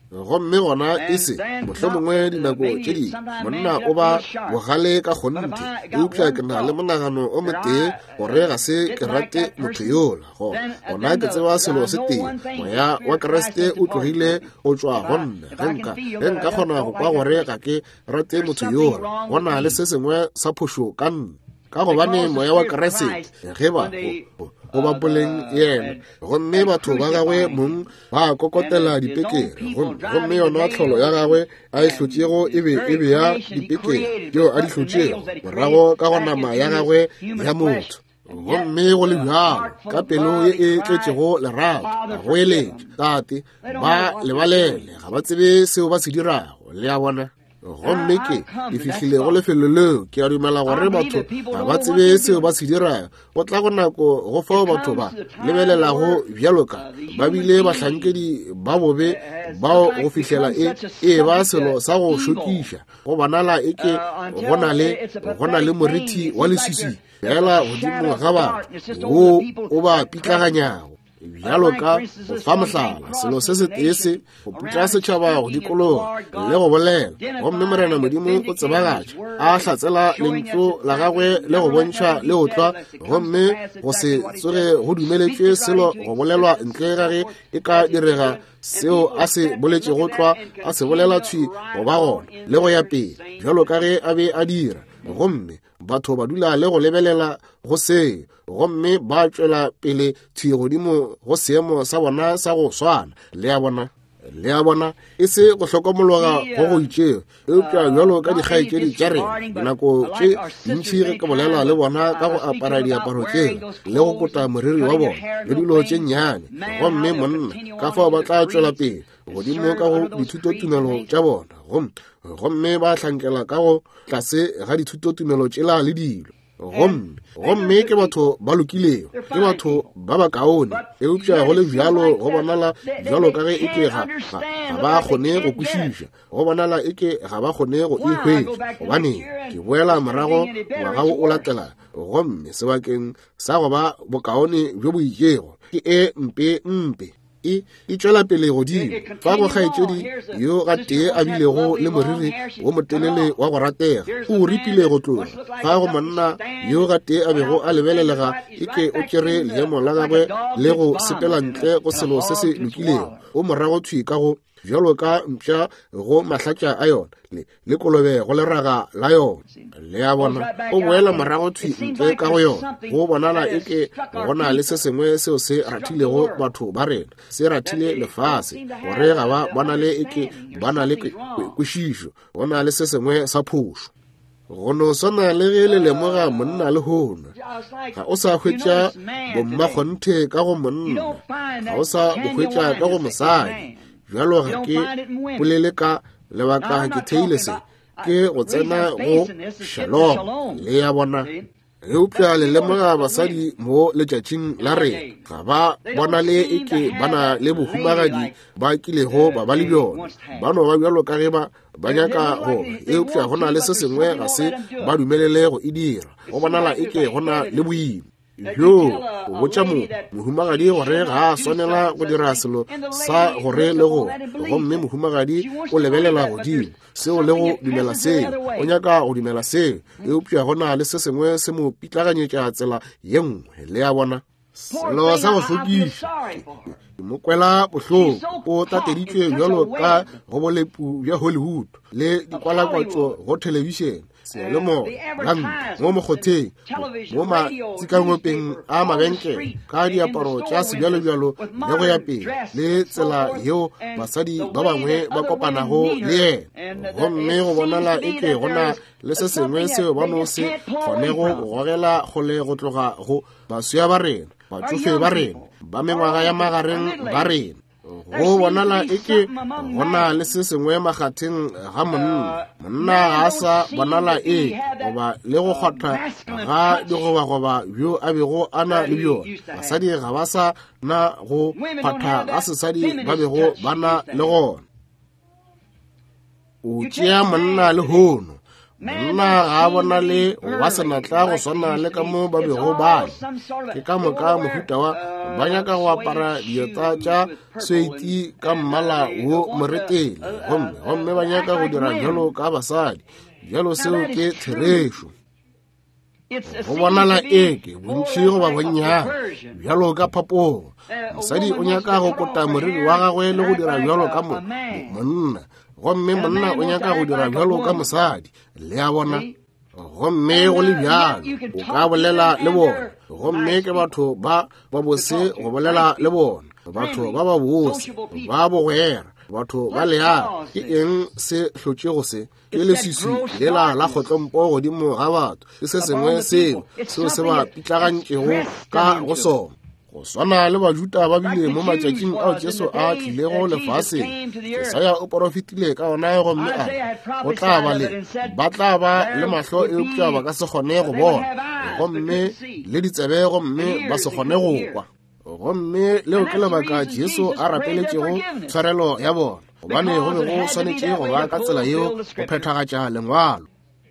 gomme gona e se mohlomongwe dinako tše di monna o ba bogale ka kgonte eupša ke na le monagano o motee gore ga se ke rate motho yola gona ke tseba selo se teng moya wa keresete o tlogile go tšwa gonne ge nka kgona go kwa gore ga ke rate motho yola gona le se sengwe sa phošo ka nna ka gobane moya wa keresete ge ba go bapoleng yena gomme batho ba gagwe mong ba kokotela dipekere gomme yona tlholo ya gagwe a e hlotšego e be ya dipekere yo a di hlotšego morago ka go nama ya gagwe ya motho gomme go le bjalo ka pelo e e tletšego lerato go eletša tate ba lebalele ga ba tsebe seo ba se dirago le a bona gomme ke di fihlile go lefelo leo ke a dumela gore batho ga ba tsebe seo ba se dirago go tla go nako go fao batho ba lebelelago bjalo ka ba bile bahlankedi ba bobe bao go fihlela e ba selo sa go šokiša go banala e ke go na le moriti wa lesisi fela godimo ga batho wo o ba pitlaganyago bjalo ka go fa mohlala selo se se tese go putla setšhaba go dikolong le go bolela gomme morena modimo o tsebagatša a hlatsela lentlo la gagwe le go bontšha le go tlwa gomme go se tsoge go dumeletšwe selo go bolelwa ntle gage e ka direga seo a se boletše go tlwa a se bolela tšhwi go ba gona le go ya pele bjalo ka ge a be a dira gomme batho ba dula le go lebelela go se gomme ba tšwela pele tšhwi godimo go seemo sa bona sa go swana le a bona e se go hlokomologa go go itšeo eupša bjalo ka dikgaetšedi tša rena dinako tše dintšhi ge ke bolela le bona ka go apara diaparo tseo le go kota moriri wa bona le dilo tše nnyane gomme monna ka fao ba tla tšwela pele godimo ka go dithutotumelo tša bona gomme ba hlankela ka go tlase ga dithutotumelo tšela le dilo gomme ke batho ba lokilego ke batho ba ba kaone eupša go le bjalo go bonala bjalo ka ge e ke ga ba kgone go kwešiša go bonala e ke ga ba kgone go e hwetša gobane ke boela morago ngwaga o latela gomme sebakeng sa go ba bokaone bjo bo itšego ke e mpe e tšwela pele godimo fa go kgaetšedi yo ga tee a bilego le moriri wo motelele wa go ratega o ripile go tloga fa go monna yo ga tee a bego a lebelelega e ke o tšere leemo la gagwe le go sepela ntle go selo se se lokilego o morago tšhwi ka go bjalo ka mpša go mahlatša a yona le kolobe go leraga la yona le a bona o boela morago tšhwi ntle ka go yona go bonala e ke gona le se sengwe seo se rathilego batho ba rena se rathile lefase gore ga ba bona le e ke ba na le kwešišo go na le se sengwe sa phošo go no swana le ge le lemoga monna le hono ga o sa hwetša bommakgonthe ka go monna ga o sa hwetša ka go mosadi bjalo ga ke polele ka lebaka ke theile se ke go tsena go shalom le ya bona eupša le lemoga basadi mo letšatšing la rena ga ba bona le e ke ba na le bohumagadi ba kilego ba le bjona ba no ba bjalo ka ge ba nyaka go eupša go na le se sengwe ga se ba dumelele go e dira go bonala e ke go na le boima yo o botša mohumagadi gore ga a swanela go dira selo sa gore le gomme mohumagadi o lebelela godimo seo le go dumela seo o nyaka go dumela seo eupša go na le se sengwe se mo pitlaganyetša tsela ye nngwe le ya bona selo sa go hlokiša mo kwela bohloko o tateditšwe bjalo ka go bolepu bja Hollywood le dikwalakwatšo go televišene le mo mokgotheng mo matsikangopeng a mabenkele ka diaparo tša sebjalobjalo le go ya pele le tsela yeo basadi ba bangwe ba kopanago le yena gomme go bonala e ke gona le se sengwe seo ba no se kgonego go gogela kgole go tloga go baswea ba rena batsofe ba rena ba mengwaga ya magareng ba rena go bonala e ke gona le se sengwe magateng ga monna ga a sa bonala goba le go kgwatha ga digobagoba bjo a bego a na le bjona basadi ga ba sa na go kgwatha ga sesadi ba bego ba na le gona o tšea monna le hono monna ga bona le wa senatla go swana le ka mo ba bego ba ke ka moka mohuta wa ba nyaka go apara dieta tša seiti ka mmala wo moretele gomme ba nyaka go dira jalo ka basadi jalo seo ke theresho go bonala eke bontši go ba bonnyane bjalo ka phapong mosadi o nyaka go kota moriri wa gagwe le go dira bjalo ka monna gomme monna o nyaka go dira bjalo ka mosadi le a bona gomme go le bjalo o ka bolela le bona gomme ke batho ba bose go bolela le bona batho ba bose ba bogwera batho ba leana ke eng se hlotšego se ke leswiswi lela la kgotlompo godimo ga batho ke se sengwe seo se ba pitlagantšego ka go sona go swana le bajuta ba bile mo matšatšing ao Jesu a tlilego lefaseng Jesaja o porofetile ka ona gomme a go tla ba le mahlo eupša ba ka se kgone go bona gomme le ditsebe gomme ba se kgone go kwa gomme leo ke lebaka Jesu a rapeletšego tshwarelo ya bona gobane go be go swanetše go ba ka tsela yeo go phethagatša lengwalo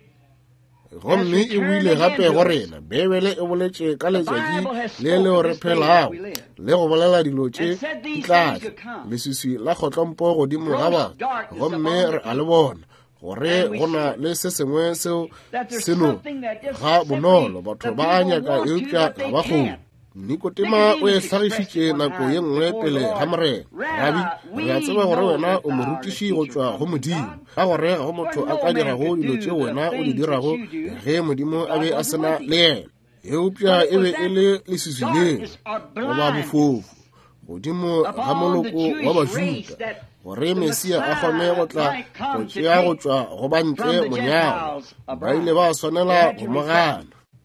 gomme e buile gape go rena Bebele e boletše ka letšatši le leo re phelago le go bolela dilo tše ditlatla leswiswi la kgotlompo godimo ga batho gomme re a le bona gore go na le se sengwe seo seno ga bonolo batho ba a nyaka eupša ga ba kgone Nikodima o e hlagišitše nako ye nngwe pele ga morena Rabi re a tseba gore wena o morutiši go tšwa go Modimo ka gore ga motho a ka dirago dilo tše wena o di dirago ge Modimo a be a sena leelo eupša e be e le leswiswi leo goba bofofu godimo ga moloko wa bajuda gore Mesia a kgone go tla go tšea go tšwa go bantle monyalo ba ile ba swanela go mogana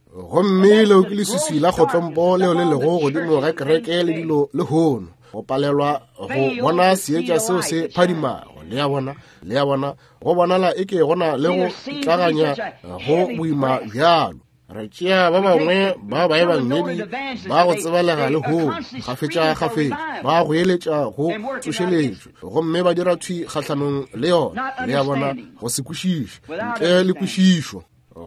gomme leo ke leswiswi la kgotlompo leo le lego godimo ga kereke le dilo le hono go palelwa go bona seetša seo se phadimago le ya bona go bonala eke gona le go itlaganya go boima bjalo re tšea ba bangwe ba baebangedi ba go tsebalega le hono gafetša ba go eletša go tsošeletšo gomme ba dira thwi kgatlhanong le yona le ya bona go se kwešiše ntle le kwešišo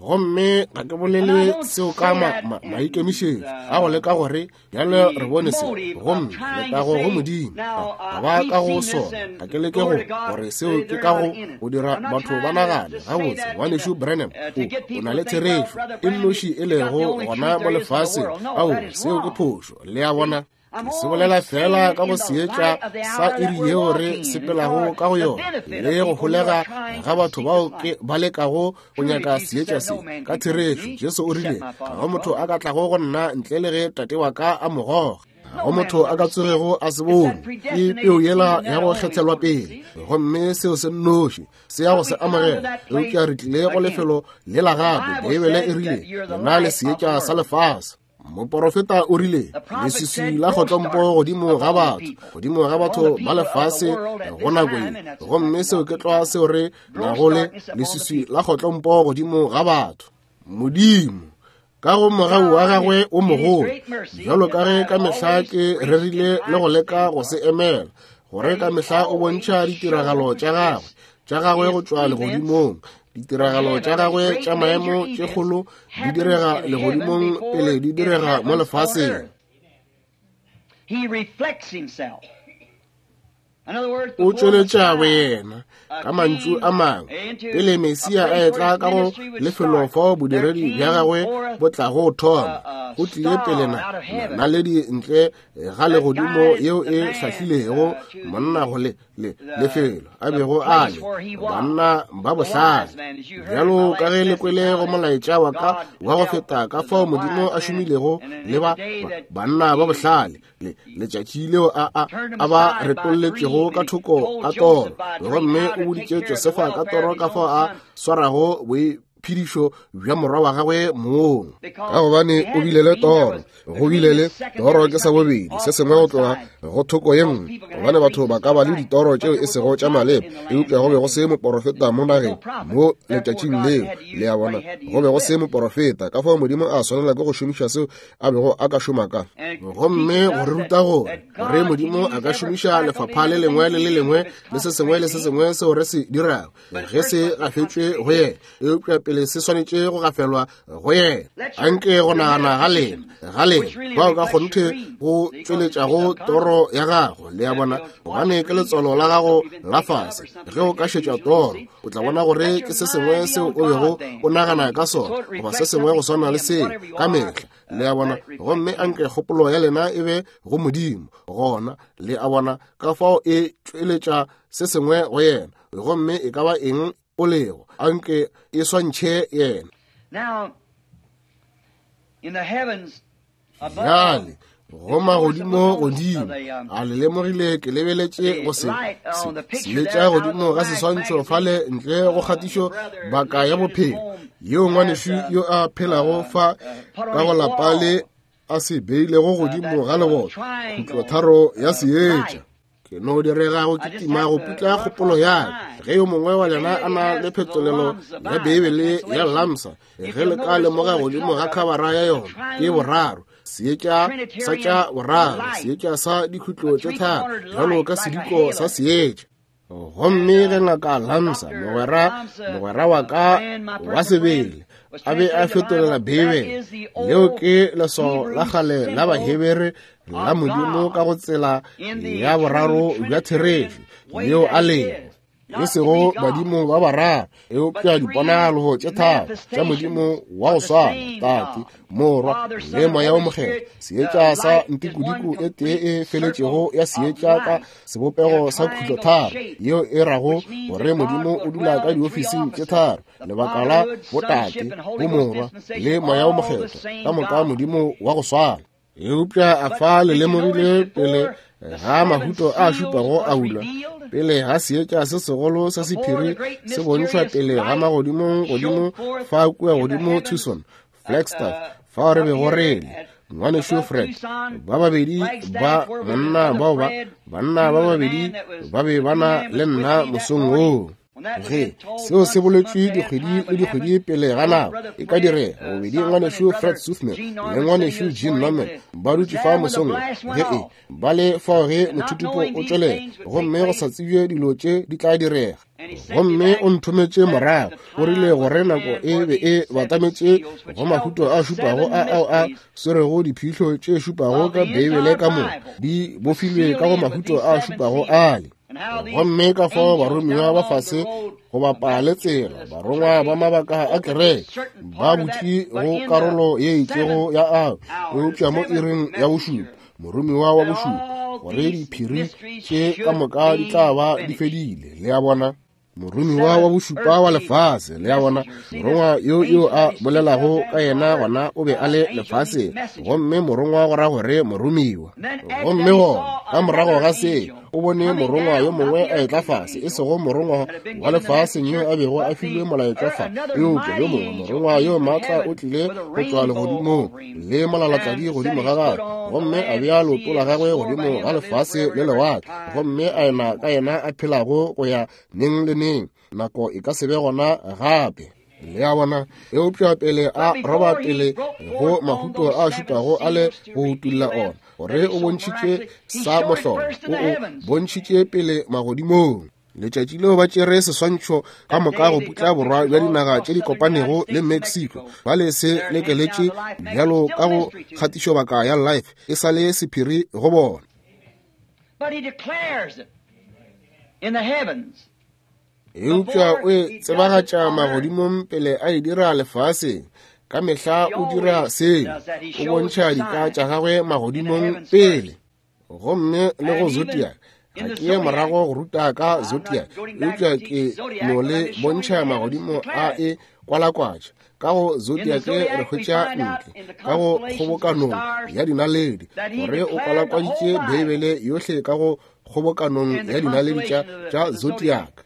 gomme ga ke bolele seo ka maikemišetšo a go leka gore bjale re bone se gomme lekago go Modimo ga ba ka go sona ga ke leke gore seo ke ka go dira batho ba nagane gabotse Waneshu Branham o na le theretšo e nnoši e lego gona mo lefaseng ao seo ke phošo le ya bona ke se bolela fela ka go seetša sa iri yeo re sepelago ka go yona le go holega ga batho bao ba lekago go nyaka seetša se ka theretšo Jesu o rile ga motho a ka tlago go nna ntle le ge tate wa ka a mogoga go motho a ka tsogego a se bone ke peo yela ya go kgethelwa pele gomme seo se nnoši se ya go se amogela eupša re tlile go lefelo le la gape Bebele e rile lena le seetša sa lefase moporofeta o rile leswiswi la kgotlompo godimo ga batho ba lefase go nakoe gomme seo ke tloa seo re nago le leswiswi la kgotlompo godimo ga batho Modimo ka go mogau wa gagwe o mogolo jalo ka ge ka mehla ke rerile le go leka go se emela gore ka mehla o bontšha ditiragalo tša gagwe go tšwa legodimong ditiragalo tša gagwe tša maemo tše kgolo di direga legodimong pele di direga mo lefaseng o tšweletša boyena ka mantšu a mangwe pele Mesia a etla ka go lefelo fao bodiredi bja gagwe bo tla go thoma go tlile pele naledi ntle ga legodimo yeo e hlahlilego monna go lefelo a bego a le banna ba bohlale bjalo ka ge lekwele go molaetša wa ka wa go feta ka fao Modimo a šomilego le banna ba bohlale letšatši leo a ba retolletšego ka thoko ka toro gomme o boditše Josefa ka toro ka fao a swarago boiphedišo bja morwa wa gagwe moo ka gobane o bile le toro go bile le toro ke sa bobedi se sengwe go tloga go thoko ye nngwe gobane batho ba ka ba le ditoro tšeo e sego tša maleba eupša go be go se moporofeta mo nageng mo letšatšing leo le ya bona go be go se moporofeta ka fao Modimo a swanela ke go šomiša seo a bego a ka šoma ka gomme go re ruta gore Modimo a ka šomiša lefapha le lengwe le se sengwe seo re se dirago ge se gafetšwe go yena eupša pele se swanetše go gafelwa go yena. A nke go nagana ga lena bao ka kgonthe go tšweletša go toro ya gago. Le ya bona gane ke letswalo la gago la fase. Ge o ka šetša toro o tla bona gore ke se sengwe seo o bego o nagana ka sona goba se sengwe go swana le se ka mehla. Le ya bona gomme a nke kgopolo ya lena e be go Modimo gona. Le a bona ka fao e tšweletša se sengwe go yena gomme e ka ba eng o lego a nke e swantšhe yena. Now, in the heavens above, Yale go magodimo godimo a le lemogile ke lebeletše go se letša godimo ga seswantšho fale ntle go kgatišo baka ya bophelo yo ngwanešo yo a phelago fa ka go lapa le a se beilego godimo ga leboto khutlo tharo ya seetša. Ke no direga go kitima go putla kgopolo ya ge yo mongwe wa lena a na le phetolelo ya Bibele ya lamsa ge le ka lemoga godimo ga khabara ya yona ke boraro seetša sa tša boraro seetša sa dikhutlo tše tharo jalo ka sediko sa seetša. Gomme ge ngaka lamsa mogwera wa ka wa sebele a be a fetolela Bibele leo ke leso la gale la Bahebere la Modimo ka go tsela ya boraro bja therešo yeo a lego e sego badimo ba bararo eo pša diponagalo tše tharo tša Modimo wa go swana Tate, Morwa le Moya o Mokgethwa. Seetša sa ntikudiku e tee e feletšego ya seetša ka sebopego sa khutlo tharo yeo e rago gore Modimo o dula ka diofising tše tharo lebaka la botate bo Morwa le Moya o Mokgethwa ka moka Modimo wa go swana. Eupša a fa le lemogile pele ga mahuto a šupago a ula pele ga seetša se segolo sa sephiri se bontšhwa pele ga magodimo fa kua godimo Tucson Flagstaff fa re be go rele ngwanešo Fred ba babedi ba banna ba babedi ba be bana le nna mosong woo. Ge seo se boletšwe dikgwedi pele ga nako e ka direga bobedi ngwanešo Fred Suthman le ngwanešo Jean Norman ba dutše fa mosong ge ba le fao ge mothutupo o tšwelela gomme go sa tsebje dilo tše di tla direga. Gomme o nthometše morago o rile gore nako e be e batametše go mahuto a šupago a swerego diphihlo tše šupago ka Bibele ka mo di bofilwe ka go mahuto a šupago ale. Gomme ka fao baromiwa ba fase go bapa le tsela barongwa ba mabaka a kereke ba butši go karolo ye itšego ya ao e upša mo iring ya bošupa moromiwa wa bošupa gore diphiri tše ka moka di tla ba di fedile. Le ya bona moromiwa wa bošupa wa lefase. Le ya bona morongwa yo a bolelago ka yena gona o be a le lefase gomme morongwa go ra gore moromiwa gomme go ka morago ga se o bone morongwa yo mongwe a etla fase e sego morongwa wa lefase yo a bego a filwe molaetša fa eupša yo mongwe morongwa yo maatla o tlile go tšwa legodimong le malalatladi godimo ga gagwe gomme a bea leoto la gagwe godimo ga lefase le lewatle gomme a ena ka yena a phelago go ya neng le neng nako e ka se be gona gape. Le ya bona eupša pele a roba pele go mahuto a šupago a le go utulla ona gore o bontšhitše sa mohlolo o bontšhitše pele magodimong. Letšatši leo ba tšere seswantšho ka moka go putla borwa bja dinaga tše di kopanego le Mexico ba le se lekeletše bjalo ka go kgatišo baka ya life e sa le sephiri go bona. But he declares it in the heavens. Eupša o e tsebagatša magodimong pele a e dira lefase ka mehla o dira seno o bontšha dika tša gagwe magodimong pele. Gomme le go Zodiac ga ke ye morago go ruta ka Zodiac eupša ke no le bontšha magodimo a e kwalakwatša ka go Zodiac re hwetša ntle ka go kgobokanong ya dinaledi gore o kwalakwaditše Bibele yohle ka go kgobokanong ya dinaledi tša Zodiac.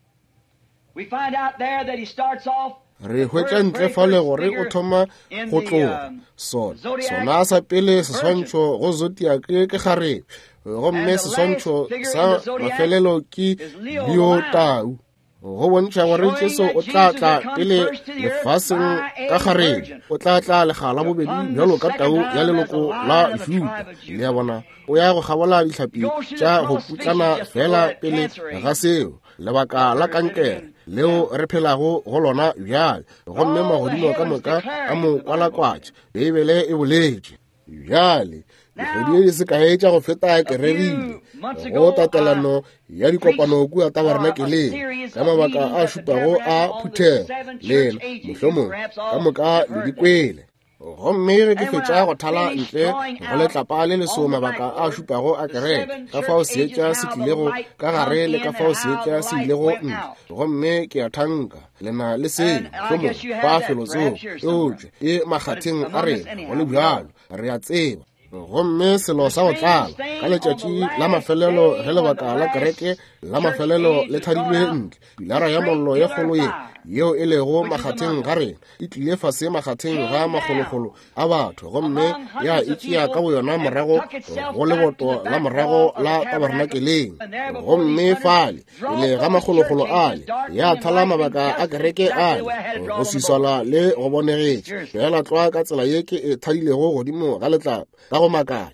We find out there that he starts off re hwetša ntle fale gore o thoma go tloga sona sa pele seswantšho go Zodiac ke gare gomme seswantšho sa mafelelo ke Leotau go bontšha gore Jesu o tla tla pele lefaseng ka gare, o tla tla legala bobedi bjalo ka tau ya leloko la Juda. Le ya bona o ya go gabola ditlhapi tša go putlana fela pele ga seo, lebaka la kankere leo re phelago go lona bjale, gomme magodimo ka moka a mo kwalakwatša, Bibele e boletše bjale. Dikgwedi di se kae tša go feta ke rerile go tatelano ya dikopano kua tabernakeleng ka mabaka a šupago a phuthego lena mohlomong ka moka le dikwele. Gomme re ke fetša go thala ntle go letlapa le leso mabaka a šupago a kereke, ka fao seetša se tlilego ka gare le ka fao seetša se ilego ntle. Gomme ke a thanka lena le seo mohlomong fa felo tseo eotše e makgatheng a rena go le bjalo re a tseba. Gomme selo sa go tlala ka letšatši la mafelelo ge lebaka la kereke la mafelelo le thadilwe ntle, pilara ya mollo ye kgolo yeo e lego makgatheng ga rena e tlile fase makgatheng ga magologolo a batho, gomme ya e tšea ka boyona morago go leboto la morago la tabernakeleng. Gomme fale pele ga magologolo ale ya thala mabaka a kereke ale go sisala le go bonegetše fela tlwa ka tsela ye ke e thadilego godimo ga letlapa ka go makala.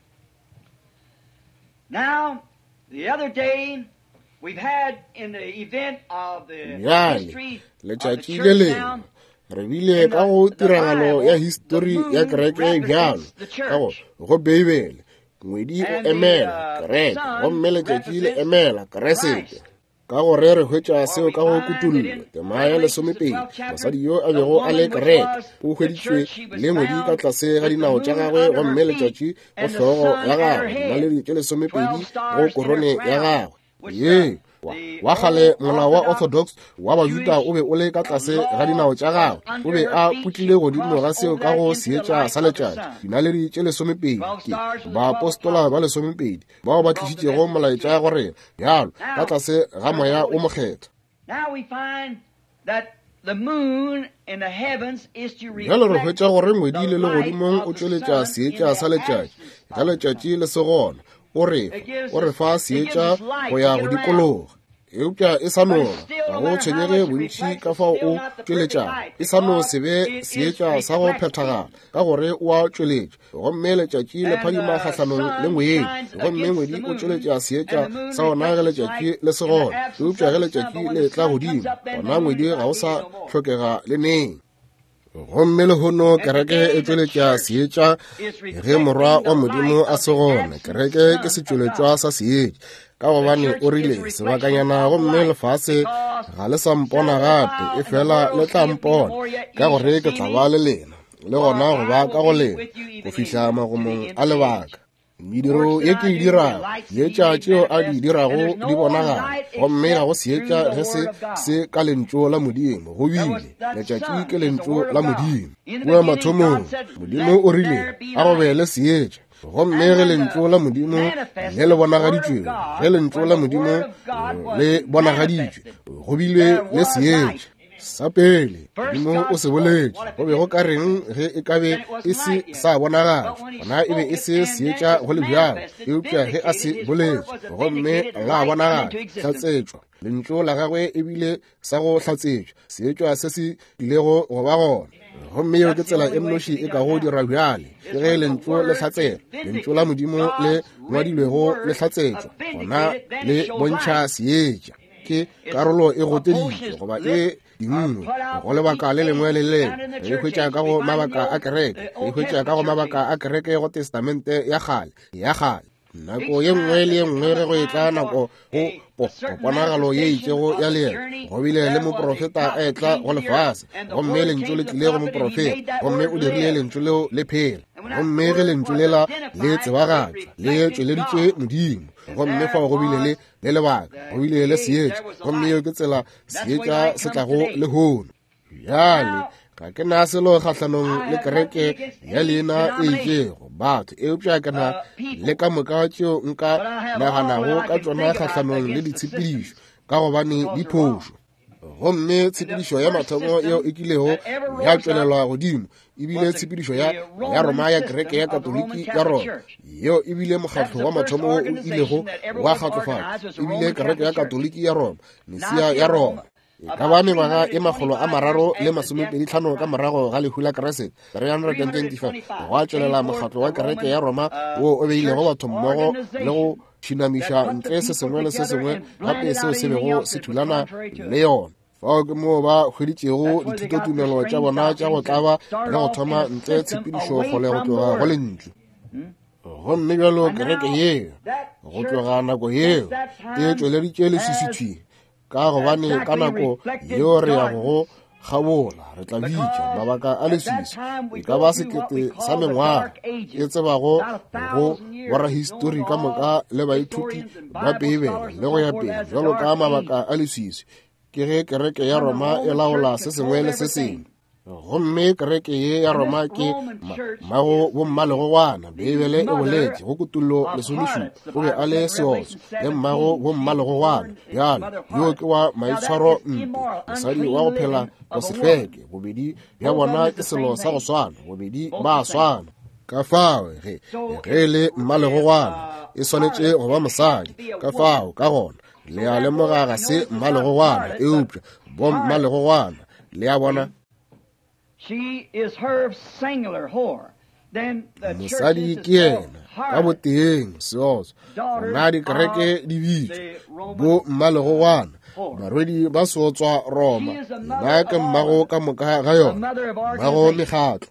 Now, the other day, we've had in the event of the history of the church now, re bile ka go tiragalo ya history ya kereke bjalo ka go Bibele, ngwedi o emela kereke gomme letšatši le emela keresete. Ka gore re hwetša seo ka go kutullo temaya lesomepedi, mosadi yo a bego a le kereke o hweditšwe le ngwedi ka tlase ga dinao tša gagwe, gomme letšatši go hlogo ya gagwe dinaledi tše lesomepedi go korone ya gagwe. Ye wa gale molao wa Orthodox wa Bayuda o be o le ka tlase ga dinao tša gagwe, o be a putlile godimo ga seo ka go seetša sa letšatši dinaledi tše lesomepedi. Baapostola ba lesomepedi bao ba tlišitšego molaetša gore bjalo ka tlase ga moya o mokgetho. Bjalo re hwetša gore ngwedi le legodimong o tšweletša seetša sa letšatši ga letšatši le se gona, o re fa seetša go ya go dikologa. Eupša e sa noga ga go tshwenyege bontši ka fao o tšweletšago, e sa no se be seetša sa go phethagala ka gore o a tšweletša. Gomme letšatši le phadima kgahlanong le ngwedi, gomme ngwedi o tšweletša seetša sa gona ge letšatši le se gona. Eupša ge letšatši le tla godimo gona ngwedi ga o sa hlokega le neng. Gomme le hono kereke e tšweletša seetša ge morwa wa Modimo a se gona. Kereke ke setšweletšwa sa seetša ka gobane o rile sebakanyana gomme lefase ga le sa mpona gape, e fela le tla mpona ka gore ke tla ba le lena le gona go ba ka go lena go fihla magomong a lebaka. Mediro ye ke e dirago seetša tšeo a di dirago di bonagala, gomme ga go seetša ge se ka lentšu la Modimo go bile letšatši ke lentšu la Modimo. Kua mathomong Modimo o rile a go be le seetša, gomme ge lentšu la Modimo le le bonagaditšwe, ge lentšu la Modimo le bonagaditšwe go bile le seetša sa pele. Modimo o se boletše go be go ka reng ge e ka be e se sa bonagatšwa, gona e be e se seetša go le bjalo. Eupša ge a se boletše gomme la bonagatšwa hlatsetšwa, lentšu la gagwe e bile sa go hlatsetšwa seetšwa se se ilego go ba gona. Gomme yeo ke tsela e nnoši e ka go dira bjale ke ge lentšu le hlatselwa, lentšu la Modimo le ngwadilwego le hlatsetšwa gona le bontšha seetša. Ke karolo e goteditšwe goba e dingwe go lebaka le lengwe le lengwe. Re hwetša ka go mabaka a kereke, re hwetša ka go mabaka a kereke go testamente ya gale. Nako ye nngwe le ye nngwe ge go e tla nako go ponagalo ye itšego ya leelo go bile le moprofeta a etla go lefase, gomme lentšu le tlile go moprofeta, gomme o dirile lentšu leo le phela. Gomme ge lentšu lela le tsebagatšwa le tšweleditšwe Modimo, gomme fao go bile le lebaka, go bile le seetša, gomme yeo ke tsela seetša se tlago le hono. Bjale ga ke na selo kgahlanong le kereke ya leena e itšego batho, eupša ke na le ka moka tšeo nka naganago ka tšona kgahlanong le ditshepedišo ka gobane diphošo. gomme tshepedišo ya mathomo yeo e kilego ya tšwelelwa godimo ebile tshepedišo ya Roma ya kereke ya katoliki ya Roma yeo ebile mokgatlo wa mathomo o ilego wa kgatlofala ebile kereke ya katoliki ya Roma mesia ya Roma ka ba mengwaga e 325 ka morago ga lehu la Keresete 325 go tšwelela mokgatlo wa kereke ya Roma o beilego batho mmogo le go tšhinamiša ntle se sengwe le se sengwe gape seo se bego se thulana le yona fao ke moo ba hweditšego dithutotumelo tša bona tša go tlaba le go thoma ntle tshepedišo go le go tloga go lentle gomme bjalo kereke yeo go tloga nako yeo e tšweleditše leswisithwi ka gobane ka nako yeo re ya go gabola re tla bitša mabaka a leswisi e ka ba sekete sa mengwaga e tsebago go borahistori ka moka le baithuti ba peibele le go ya pele jalo ka mabaka a leswisi ke ge kereke ya Roma e laola se sengwe le se sengwe gomme kereke ye ya Roma ke mago bommalegogwana beibele e boletše go kutullo lesomišupa o be a le seoso le mmago bommalegogwana bjalo yo ke wa maitshwaro mpe mosadi wa go phela go sefeke bobedi bja bona ke selo sa go swana bobedi ba swana ka fao ge le mmalegogwana e swanetše go ba mosadi ka fao ka gona le a lemoga ga se mmalegogwana eupša bommalegogwana le a bona mosadi ke yena ka boteng seoso gona dikereke di bitšwa bo mmalegogwana barwedi ba seotswa Roma ba ke mmago ka moka ga yona mmago mekgatlo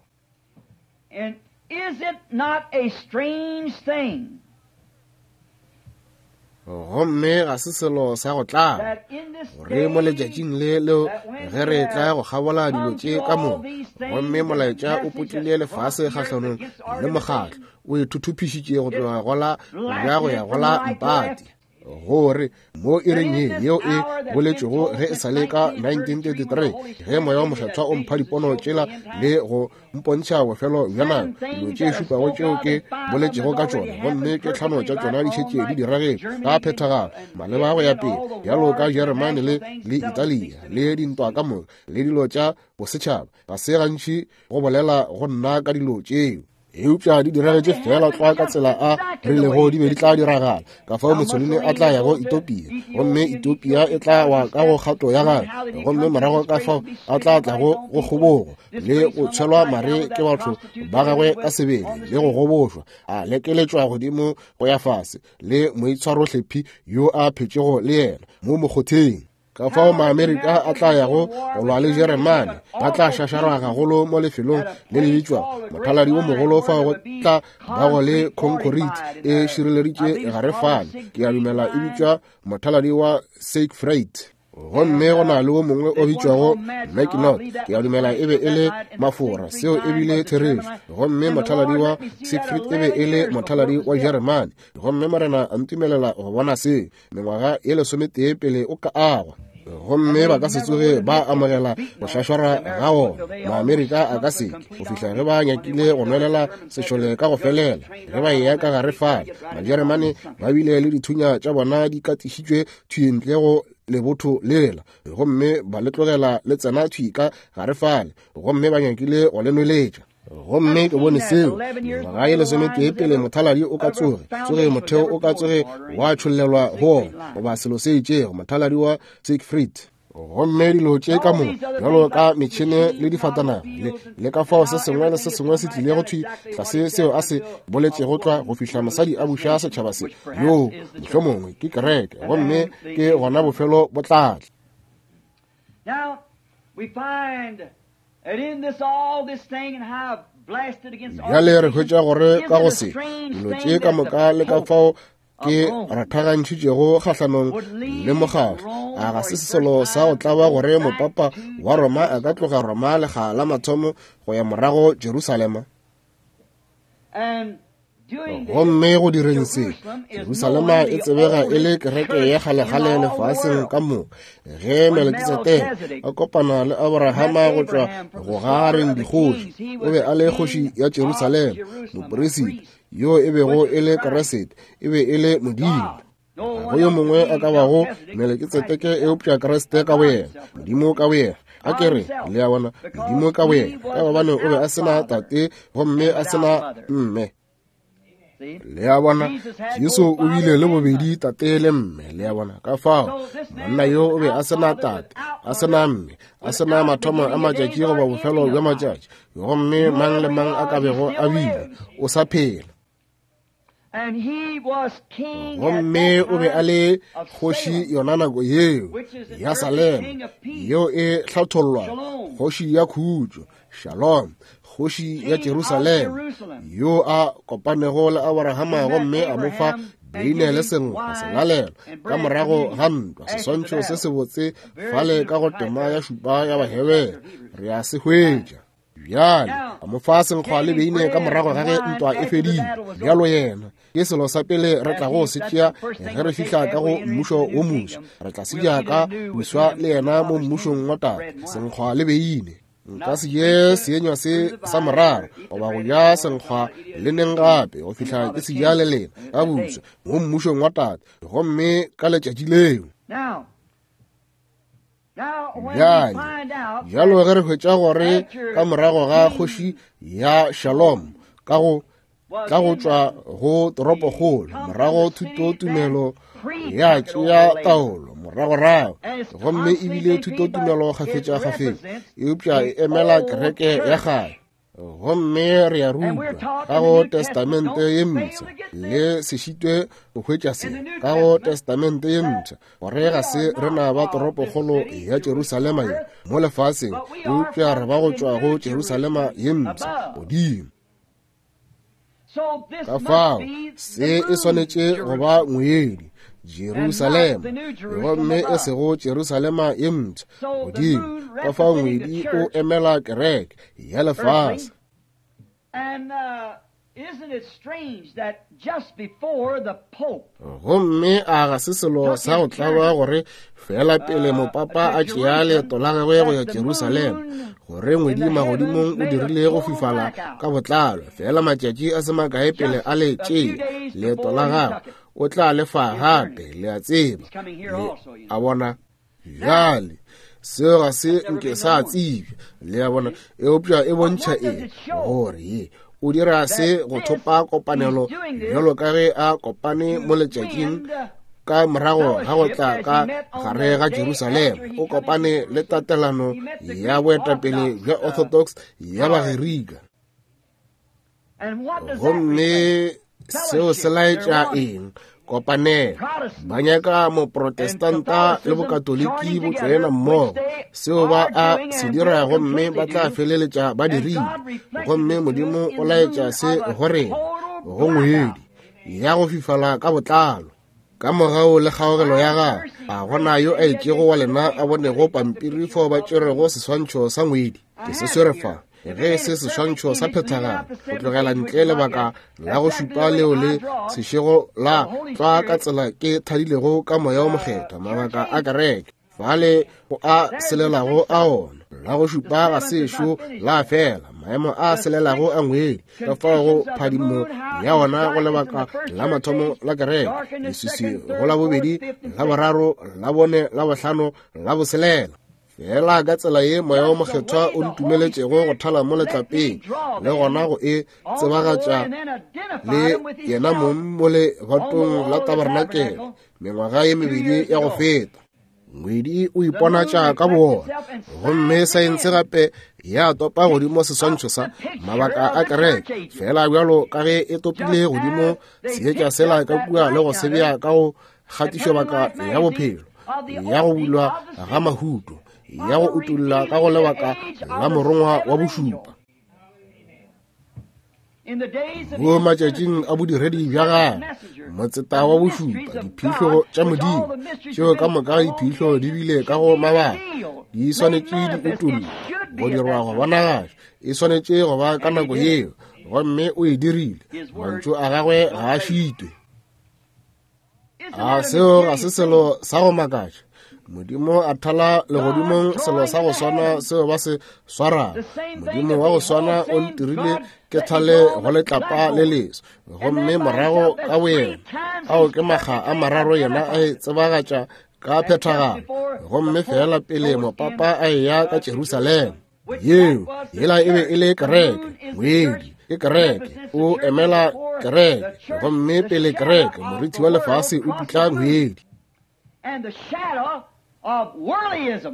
gomme ga se selo sa go tlala gore mo letšatšing le leo ge re tla go gabola dilo tše ka moo gomme molaetša o potlile lefase kgahlonong le mokgatlo o e thuthuphišitše go tloga gola ya go ya gola mpati gore mo ireng yeo e boletšego ge e sale ka 1933 ge moya wa mohlatswa o mpha dipono tšela le go mpontšha bofelo bja nako dilo tše šupago tšeo ke boletšego ka tšona gomme ke tlhano tša tšona di šetše di diragetse ka phethagalo maleba go ya pele bjalo ka Jeremane le Italia le dintwa ka moka le dilo tša bosetšhaba ga se gantši go bolela go nna ka dilo tšeo eupša di diragetše fela tlwa ka tsela a rilego di be di tla diragala ka fao Mussolini a tla ya go Ethiopia gomme Ethiopia e tla wa ka go kgato ya gagwe gomme morago ka fao a tla tlago go kgobogo le go tšhelwa mare ke batho ba gagwe ka sebele le go gobošwa a lekeletšwa godimo go ya fase le moitshwarohlephi yo a phetšego le yena mo mokgotheng ka fao maamerika a tla yago go lwa le Jeremane ba tla šašarwa gagolo mo lefelong le le bitšwa mothaladi wo mogolo fao go tla bago le concrete e šireleditše gare fane ke a dumela e bitšwa mothaladi wa Siegfried gomme go na le wo mongwe o bitšwago Maginot ke a dumela e be e le mafora seo e bile therešo gomme mothaladi wa Siegfried e be e le mothaladi wa Jeremane gomme marena a ntumelela go bona se mengwaga e 11 pele o ka agwa gomme ba ka se tsoge ba amogela go šašwara ga ona maamerika a ka seke go fihla ge ba nyakile go nwelela sešole ka go felela ge ba eya ka gare fale majeremane ba bile le dithunya tša bona di katišitšwe thwintle go lebotho lela gomme ba le tlogela le tsena thwi ka gare fale gomme ba nyakile go le nweletša gomme ke bone seo ga e lesomete pele mothaladi o ka tsoge motheo o ka tsoge wa tšhollelwa go goba selo se itšego mothaladi wa Siegfried gomme dilo tše ka mo jalo ka metšhene le difatanaga le ka fao se sengwe le se sengwe se tlile go thwi tlase seo a se boletšego tla go fihla mosadi a buša setšhaba se yo mohlomongwe ke kereke gomme ke gona bofelo bo tlatla. Now we find and in this all this thing and how blasted against all ya le re hwetša gore ka go se dilo tše ka moka le ka fao ke rathagantšhitšego kgahlanong le mokgatlo a ga se selo sa go tlaba gore mopapa wa Roma a ka tloga Roma lega la mathomo go ya morago Jerusalema gomme go direng se Jerusalema e tsebega e le kereke ya kgale-kgale lefaseng ka mo ge Melkisedeke a kopana le Abrahama go tšwa go gareng dikgoši o be a le kgoši ya Jerusalema moporesidi yo e bego e le Keresete e be e le modimo go yo mongwe a ka bago Melekitsedeke eupša Kriste ka boyena, Modimo ka boyena. A kere le a bona Modimo ka boyena, ka gobane o be a sena tate gomme a sena mme. Le a bona Jesu o bile le bobedi tate le mme. Le a bona ka fao monna yo o be a sena tate, a sena mme, a sena mathomo a matšatši goba bofelo bja matšatši, gomme mang le mang a ka bego a bile o sa phela. Gomme o be a le kgoši yona nako yeo ya Salema, yo e hlathollwa kgoši ya khutšo, Shalom, kgoši ya Jerusalem, yo a kopanego le Abrahama gomme a mo fa beine le senkgo selalelo ka morago ga ntwa, seswantšho se se botse fale ka go tema ya šupa ya bahebele, re a se hwetša. Bjale a mo fa senkgwa le beine ka morago ga ge ntwa e fedile. Bjalo yena ke selo sa pele re tla go se tšea ge re fihla ka go mmušo wo moswa, re tla se jaaka moswa le yena mo mmušong wa tate, senkgwa le beine. Nka se je seenywa se sa moraro goba go ja senkgwa le neng gape go fihla ke se ja le lena ka boswa mo mmušong wa tate, gomme ka letšatši leo. Bjalo ge re hwetša gore ka morago ga kgoši ya Shalom ka go tšwa go toropokgolo, morago thuto tumelo ya tšea taolo moragorago, gomme ebile thuto tumelo gafetša eupša e emela kereke ya gae. Gomme re a rutwa ka go testamente ye msa le sešitwe go hwetša se ka go testamente ye msa gore ga se re na ba toropokgolo ya Jerusalema ye mo lefaseng, eupša re ba go tšwa go Jerusalema ye msa godimo. Ka fao se e swanetše go ba ngwedi Jerusalema, gomme e sego Jerusalema ye msa godimo. Ka fao ngwedi o emela kereke ya lefase. Gomme a ga se selo sa go tlaba gore fela pele mopapa a tšea leeto la gagwe go ya Jerusalema, gore ngwedi magodimong o dirile go fifala ka botlalo, fela matšatši a se makae pele a le tšea leeto la gagwe, o tla lefa gape le a tseba a bona. Bjale seo ga se nke sa tsebe, le a bona eupša e bontšha gore ye o dira se go thopa kopanelo bjalo ka ge a kopane mo letšatšing ka morago ga go tla ka gare ga Jerusalema, o kopane le tatelano ya boetapele bja Orthodox ya Bagerika. Gomme seo se laetša eng kopanelo, ba nyaka moprotestanta le bokatoliki bo tlwaela mmogo seo ba a se dira, gomme ba tla feleletša ba dirile. Gomme Modimo o laetša se gore go ngwedi ya go fifala ka botlalo ka mogao le kgaogelo ya gagwe, a gona yo a etšego wa lena a bonego pampiri fo ba tšerego seswantšho sa ngwedi ke se swere fa ge se seswantšho sa phethagala go tlogela ntle lebaka la go šupa leo le sešego la tswa ka tsela ke thadilego ka moya o mokgetha mabaka a kereke fale o a selelago a ona la go šupa ga sešo la fela maemo a selelago a ngwedi ka fao go phadimo ya ona go lebaka la mathomo la kereke, leswiswi go la bobedi, la boraro, la bone, la bohlano, la boselela. Fela ka tsela ye moya o mokgethwa o ntumeletšego go thala mo letlapeng le gona go e tsebagatša le yena mo le batong la tabernakele mengwaga ye mebedi ya go feta. Ngwedi o iponatša ka bona, gomme saense gape ya topa godimo seswantšho sa mabaka a kereke, fela bjalo ka ge e topile godimo seetša sela ka kua le go sebja ka go kgatišo baka ya bophelo, ya go bulwa ga mahuto, ya go utulla ka go lebaka la morongwa wa bošupa. Mo matšatšing a bodiredi bja gagwe, motseta wa bošupa, diphihlho tša Modimo tšeo ka moka diphihlho di bile ka go mabaka, di swanetše di utulla go dirwa go bonagaša, e swanetše go ba ka nako yeo, gomme o e dirile, mantšu a gagwe ga a šitwe. A seo ga se selo sa go makaša, modimo a thala legodimong selo sa go swana seo ba se swara. Modimo wa go swana o ntirile ke thale go letlapa le leso, gomme morago ka boyena ao ke maga a mararo yena a tsebagatša ka phethagalo, gomme fela pele mopapa a ya ka Jerusalem. Yela e be e le kereke, moedi ke kereke o emela kereke, gomme pele kereke moriti wa lefase o putla moedi. And the shadow of worldlyism.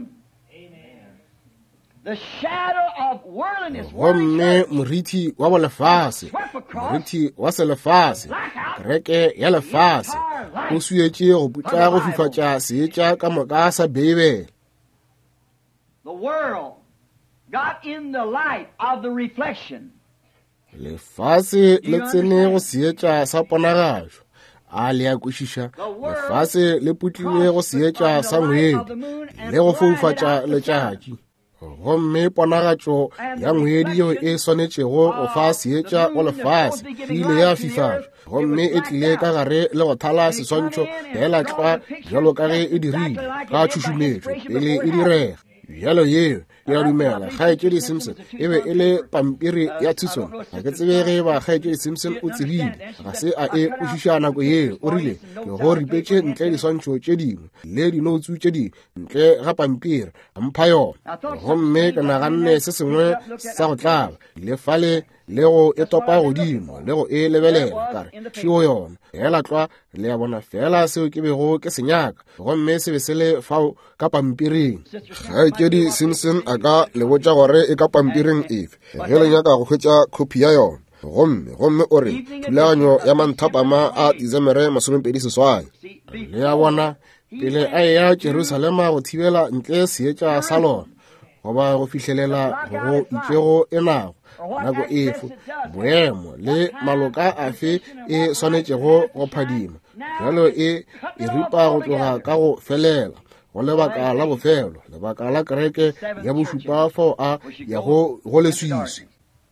The shadow of worldliness. Gomme moriti wa bo lefase, moriti wa se lefase, kereke ya lefase o suetše go putla go fifatša seetša ka moka sa Bibele. The world got in the light of the reflection. Lefase le tsene go seetša sa ponagalo. A le a kwešiša, lefase le putlile go seetša sa ngwedi le go foufatša letšatši. Gomme ponagatšo ya ngwedi yeo e swanetšego go fa seetša go lefase ile ya fifatšwa, gomme e tlile ka gare le go thala seswantšho ya latlwa bjalo ka ge e dirile ka tšhušumetšo pele e direga. Bjalo yeo ya dumela Kgaetšedi Simpson e be e le pampiri ya thuso. Ga ke tsebe ge ba Kgaetšedi Simpson o tsebile, ga se a e kwešiša nako yeo. O rile ke go ripetše ntle diswantšho tše dingwe le dinotsu tše dingwe ntle ga pampiri a mpha yona. Gomme ke naganne se sengwe sa go tlaba lefale le go e topa godimo le go e lebelela kare tšeo yona ela tlwa le ya bona fela seo ke bego ke senyaka, gomme se be se le fao ka pampiring. Kgaetšedi Simpson a ka le botša gore e ka pampiring efe ge le nyaka go hwetša khopi ya yona. Gomme o re thulaganyo ya manthapama a Desemere 28 le ya bona pele a ya Jerusalema go thibela ntle seetša sa lona goba go fihlelela go itšego e nago nako efe boemo le maloka afe e swanetšego go phadima. Bjalo e ripa go tloga ka go felela go lebaka la bofelo, lebaka la kereke ya bošupa fao a ya go leswiswi.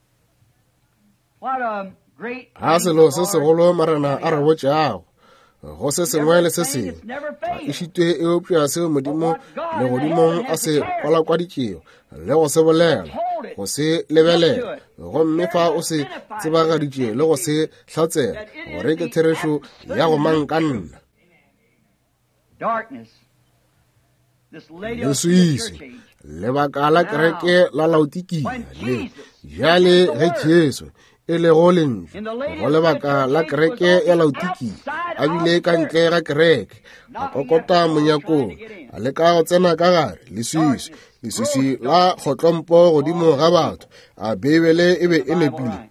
A selo se segolo marena a re botšeago go se sengwe le se sengwe e šitwe e opša seo modimo legodimong a se kwalakwaditšego le go se bolela, go se lebelela, gomme fa o se tsebagaditše le go se hlatsela gore ke therešo ya go mankanna. Leswiswi lebaka la kereke la Laodikia le bjale ge Jesu e le go lentšu go lebaka la kereke ya Laodikia a bile ka ntle ga kereke a kokota monyakong a leka go tsena ka gare. Leswiswi la kgotlompo godimo ga batho a Bibele e be e nepile.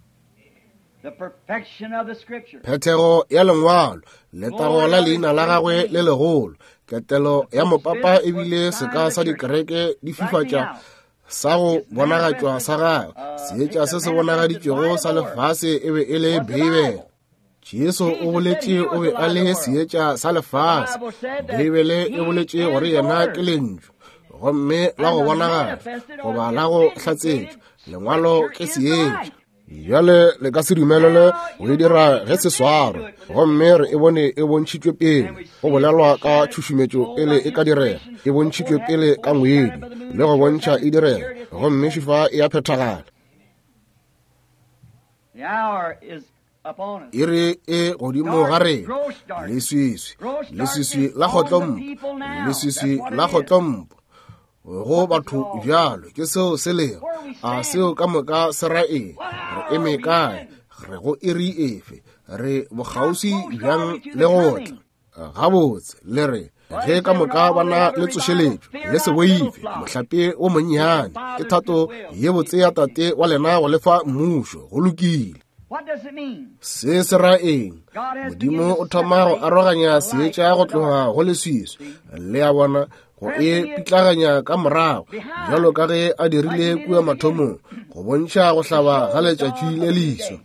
Phethego ya lengwalo letago la leina la gagwe le legolo, ketelo ya mopapa e bile seka sa dikereke di fifatša sa go bonagatšwa sa gagwe. Seetša se se bonagaditšego sa lefase e be e le Bibele. Jesu o boletše o be a le seetša sa lefase. Bibele e boletše gore yena ke lentšu, gomme la go bonagala goba la go hlatsetšwa, lengwalo ke seetša. Bjale le ka se dumelele go e dira ge se swaro, gomme re e bone e bontšhitšwe pele go bolelwa ka tšhušumetšo pele e ka direga, e bontšhitšwe pele ka ngwedi le go bontšha e direga, gomme šifa e a phethagala. E re e godimo ga rena leswiswi la kgotlompo go batho bjalo ke seo se lego a seo ka moka se raeng re eme kae, re go iri efe, re bogausi bjang le gotla gabotse le re ge ka moka bana le tsošeletšo le se boife mohlape o monnyane ke thato ye botse ya tate wa lena go lefa mmušo go lokile. Se se raeng modimo o thoma go aroganya seetša go tloga go leswiswi le ya bona go e pitlaganya ka morago bjalo ka ge a dirile kua mathomong go bontšha go hlaba ga letšatši le leiso.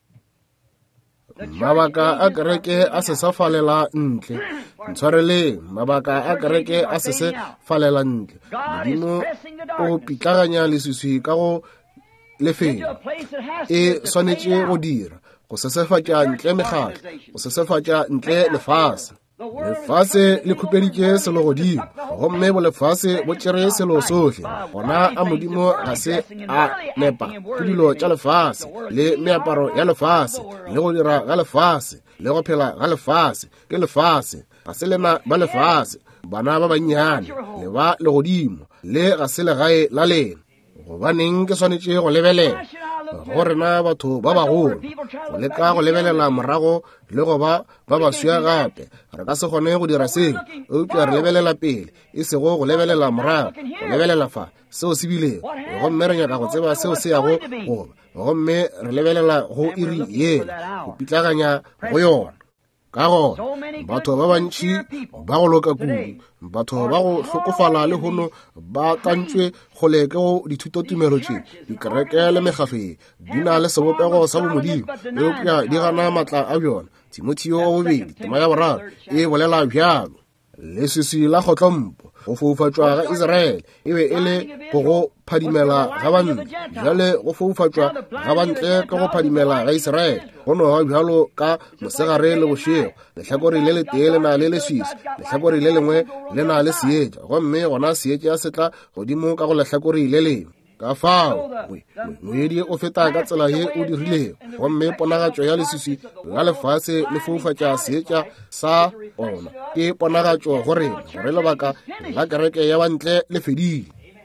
Mabaka a kereke a se sa falela ntle, ntshwareleng mabaka a kereke a se se falela ntle. Modimo o pitlaganya leswiswi ka go lefela e swanetše go dira go sesefatša ntle mekgatlo, go sesefatša ntle lefase. lefase le khupeditše selo godimo gomme bo lefase bo tšere selo sohle gona a modimo ga se a nepa ke dilo tša lefase le meaparo ya lefase le go dira ga lefase le go phela ga lefase ke lefase ga se lena ba lefase bana ba bannyane le ba le godimo le ga se legae la lena gobaneng ke swanetše go lebelela go rena batho ba bagolo go leka go lebelela morago le go ba baswa gape re ka se kgone go dira seo eupša re lebelela pele e sego go lebelela morago go lebelela fa seo se bilego gomme re nyaka go tseba seo se yago goba gomme re lebelela go iri yela go pitlaganya go yona ka gona batho ba bantši ba go loka kudu batho ba go hlokofala le hono ba kantšwe kgole ke go dithutotumelo tše dikereke le mekgafeng di na le sebopego sa bomodimo eupša di gana maatla a bjona Timotheo 2 tema ya 3 e bolela bjalo leswiswi la kgotlompo go foufatšwa ga Israele e be e le go phadimela ga bantle bjale go foufatšwa ga bantle ka go phadimela ga Israele go no ga bjalo ka mosegare le bošego lehlakore le le tee le na le leswiswi lehlakore le lengwe le na le seetša gomme gona seetša se tla godimo ka go lehlakore le lengwe ka fao moedi o feta ka tsela ye o dirilego gomme ponagatšo ya leswiswi la lefase le foufatša seetša sa ona ke ponagatšo gore lebaka la kereke ya bantle le fedile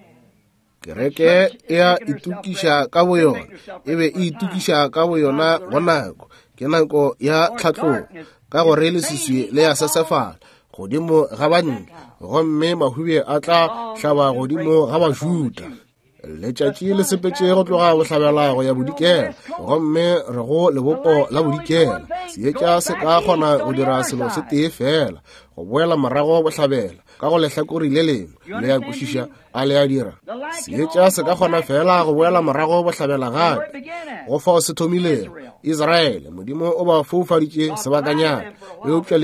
kereke e a itukiša ka boyona e be e itukiša ka boyona go nako ke nako ya tlhatlogo ka gore leswiswi le ya sesefala godimo ga bantle gomme mahube a tla hlaba godimo ga bajuda letšatši le sepetše go tloga bohlabela go ya bodikela gomme re go lebopo la bodikela seetša se ka kgona go dira selo se tee fela go boela morago bohlabela ka go lehlakore le lengwe le ya kwešiša a le a dira seetša se ka kgona fela go boela morago bohlabela gape go fao se thomilego Israele modimo o ba foufaditše sebakanyana eupša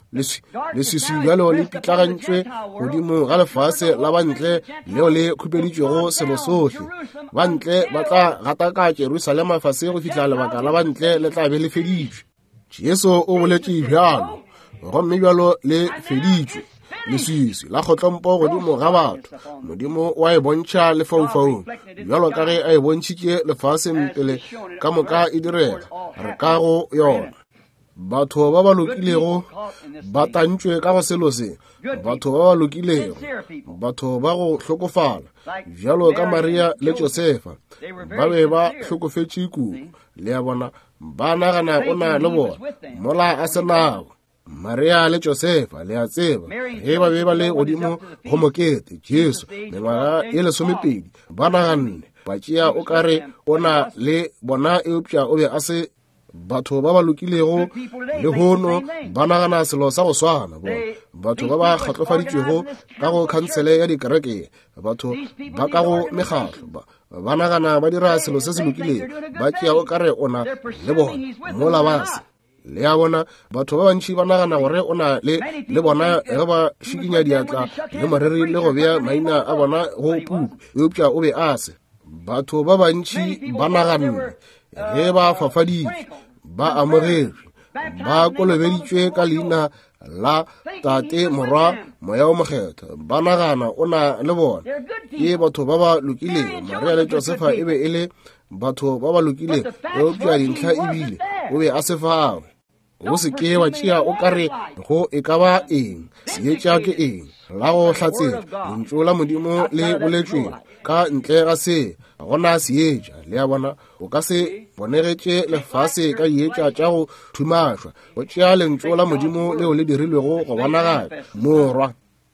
leswiswi bjalo le pitlagantšwe godimo ga lefase la bantle leo le khupeditšwego selo sohle bantle ba tla gataka Jerusalema fase go fihla lebaka la bantle le tla be le feditšwe Jesu o boletše bjalo gomme bjalo le feditšwe leswiswi la kgotlompo godimo ga batho modimo wa e bontšha lefaufaung bjalo ka ge a e bontšhitše lefaseng pele ka moka e direga re ka go yona batho ba ba lokilego ba tantšwe ka go selo se batho ba ba lokilego batho ba go hlokofala bjalo ka Maria le Josefa ba be ba hlokofetše kudu le ya bona ba nagana o na le bona mola a senago Maria le Josefa le a tseba ge ba be ba le godimo go mokete Jesu mengwaga e 12 ba naganne ba tšea o kare o na le bona eupša o be a se batho ba ba lokilego le hono ba nagana selo sa go swana batho ba ba kgatlofaditšwego ka go khansele ya dikereke batho ba ka go mekgatlo ba nagana ba dira selo se se lokilego ba tšea o kare ona le bona mola base le ya bona batho ba bantši ba nagana gore o na le bona ge ba šikinya diatla le moriri le go bea maina a bona go puku eupša o be a se batho ba bantši ba naganne ge ba fafaditšwe ba amogetšwe ba kolobeditšwe ka leina la tate morwa moya o mokgetho ba nagana o na le bona ke batho ba ba lokilego Maria le Josefa e be e le batho ba ba lokilego eupša dintlha ebile o be a se fao o se ke wa tšea o kare go e ka ba eng seetša ke eng la go hlatsela lentšu la modimo le boletšwego ka ntle ga se gona seetša le ya bona o ka se bonegetše lefase ka dietša tša go thumašwa o tšea lentšu la modimo leo le dirilwego go bona gape morwa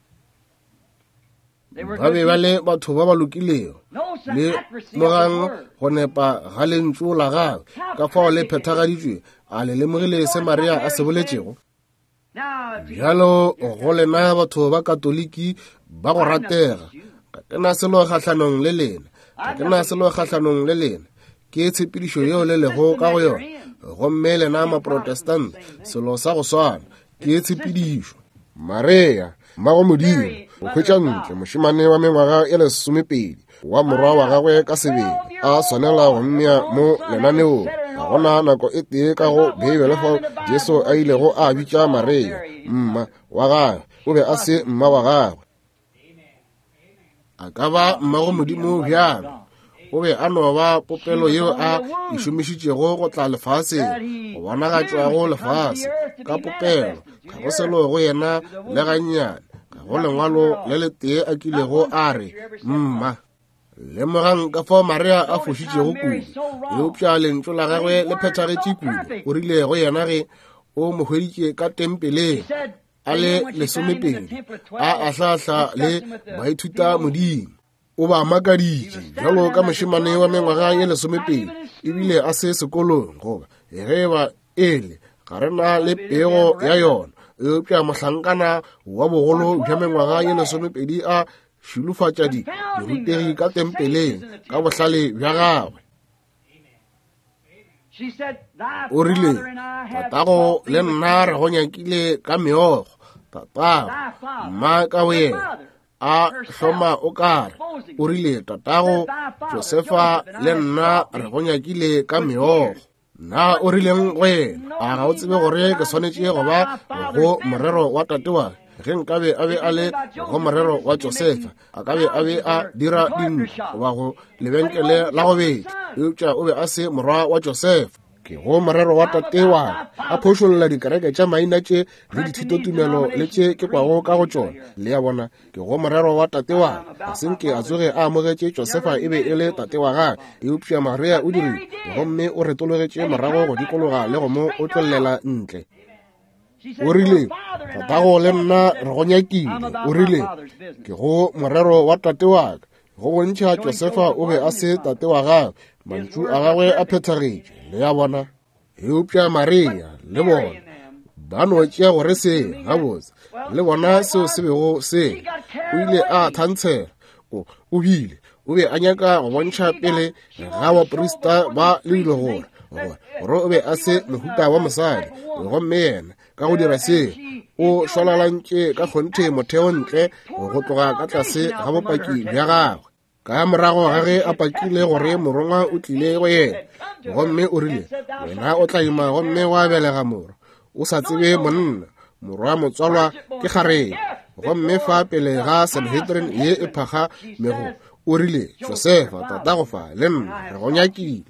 ba be ba le batho ba ba lokilego le mogang go nepa ga lentšu la gagwe ka fao le phethagaditšwe a le lemogile se Maria a se boletšego bjalo go lena batho ba katoliki ba go ratega ka kena selo kgatlhanong le lena ka kena selo kgatlhanong le lena ke tshepedišo yeo le lego ka go yona gomme lena maprotestante selo sa go swana ke tshepedišo Maria mmago modimo o hwetša ntle mošimane wa mengwaga e 12 wa morwa wa gagwe ka sebele a swanela go mmea mo lenaneong ga gona nako e tee ka go Bibele fao Jesu a ile go a bitša Maria mma wa gagwe, o be a se mma wa gagwe. A ka ba mma go Modimo bjalo, o be a no ba popelo yeo a e šomišitšego go tla lefase go bonagatswa go lefase ka popelo, ga go selo go yena le gannyane, ga go lengwalo le le tee a kilego a re mma. Le mogang ka fao Maria a fošitšego kudu, eupša lentšu la gagwe le phethagetše kudu, o rile go yena ge o mo hweditše ka tempeleng a le 12 a ahlahla le baithuta Modimo. O ba makaditše bjalo ka mošemane wa mengwaga ye 12 ebile a se sekolong, goba ge ba ele ga rena le pego ya yona. Eupša mohlankana wa bogolo bja mengwaga ye 12 a šulufatša dirutegi ka tempeleng ka bohlale bja gagwe. O rile, tatago le nna re go nyakile ka meogo, tatago mma ka boyena a hloma o kare. O rile, tatago Josefa le nna re go nyakile ka meogo. Na o rileng go yena, a ga o tsebe gore ke swanetše go ba go morero wa tate wa ge nkabe a be a le go morero wa Josefa, a ka be a be a dira dintlo goba go lebenkele la go betša, eupša o be a se morwa wa Josefa. Ke go morero wa tate wa a phošolola dikereke tša maina tše le dithitotumelo le tše ke kwago ka go tšona. Le ya bona, ke go morero wa tate wa a senke a tsoge a amogetše Josefa e be e le tate wa gage, eupša Maria o dirile gomme o retologetše morago go dikologa le go mo o tlolela ntle. O rile, tatago le nna re go nyakile. O rile, ke go morero wa tate wa ka. Go bontšha Josefa o be a se tate wa gagwe, mantšu a gagwe a phethagetše. Le ya bona, eupša Maria le bona ba no tšea gore se gabotse, le bona seo se bego se. O ile a thantshela, o bile o be a nyaka go bontšha pele ga baporista ba le dilo gore o be a se mohuta wa mosadi, gomme yena ka go dira se o šwalalantše ka kgonthe motheo ntle go tloga ka tlase ga bopaki bja gagwe. Ka morago ga ge a pakile gore morongwa o tlile go yena, gomme o rile, wena o tla ima gomme wa belega moro, o sa tsebe monna, morwa motswalwa ke kgarebe. Gomme fa pele ga Sanhedrin ye e phaga mego, o rile, Josefa tatago fa le nna re go nyakile.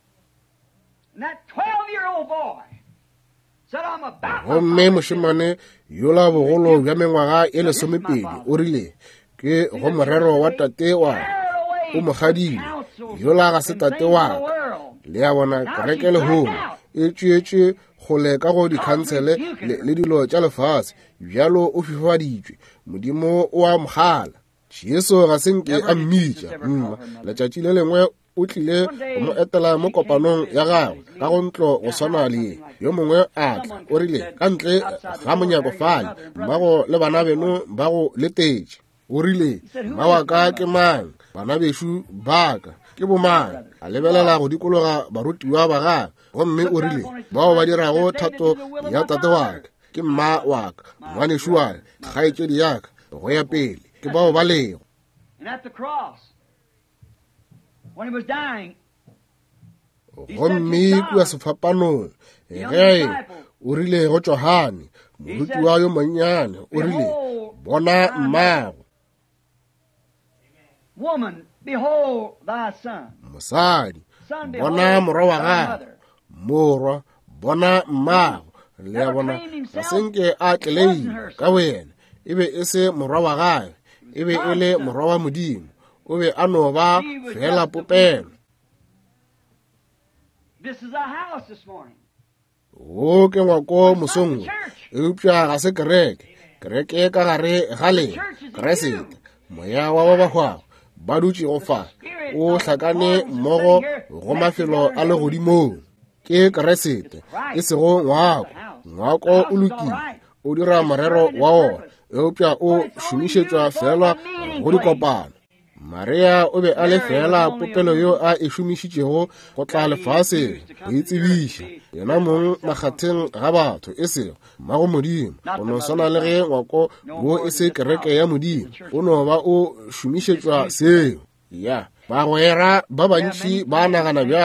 Gomme mošemane yola bogolo bja mengwaga e 12 o rile, ke go morero wa tate wa o mogadile, yola ga se tate wa ka. Le ya bona, kereke le holo e tšeetše kgole ka go dikhansele le dilo tša lefase, bjalo o fifaditšwe, Modimo o a mogala. Jesu ga senke a mmitša mma, letšatši le lengwe o tlile go mo etela mo kopanong ya gagwe ka go ntlo go swana le yo mongwe a tla. O rile, ka ntle ga monyako fale mmago le bana beno ba go letetše. O rile, mma wa ka ke mang, bana bešo baka ke bomang. A lebelela go dikologa barutiwa ba gagwe, gomme o rile, bao ba dirago thato ya tate wa ka ke mma wa ka, ngwanešo wa ka, kgaetšedi ya ka, go ya pele ke bao ba lego. Gomme kua sefapanong ge o rile go Johane morutiwa yo monnyane, o rile, bona mmago. Mosadi, bona morwa wa gagwe, morwa bona mmago. Le ya bona, ga senke a tleile ka wena, e be e se morwa wa gagwe, e be e le morwa wa Modimo, o be a no ba fela popelo. O ke ngwako mosong, eupša ga se kereke ka gare ga le Keresete, moya wa ba bagwago ba dutše go fa o hlakane mmogo go mafelo a le godimong. Ke Keresete e sego ngwako o lokile, o dira morero wa ona, eupša o šomišetšwa fela go dikopano. Maria o be a le fela popelo yo a e šomišitšego go tla lefase go itsebiša, yena mong makgatheng ga batho e sego mmago Modimo. Go no swana le ge ngwako wo e se kereke ya Modimo o no ba o šomišetšwa seo. Ya bagwera ba bantši ba nagana bjalo,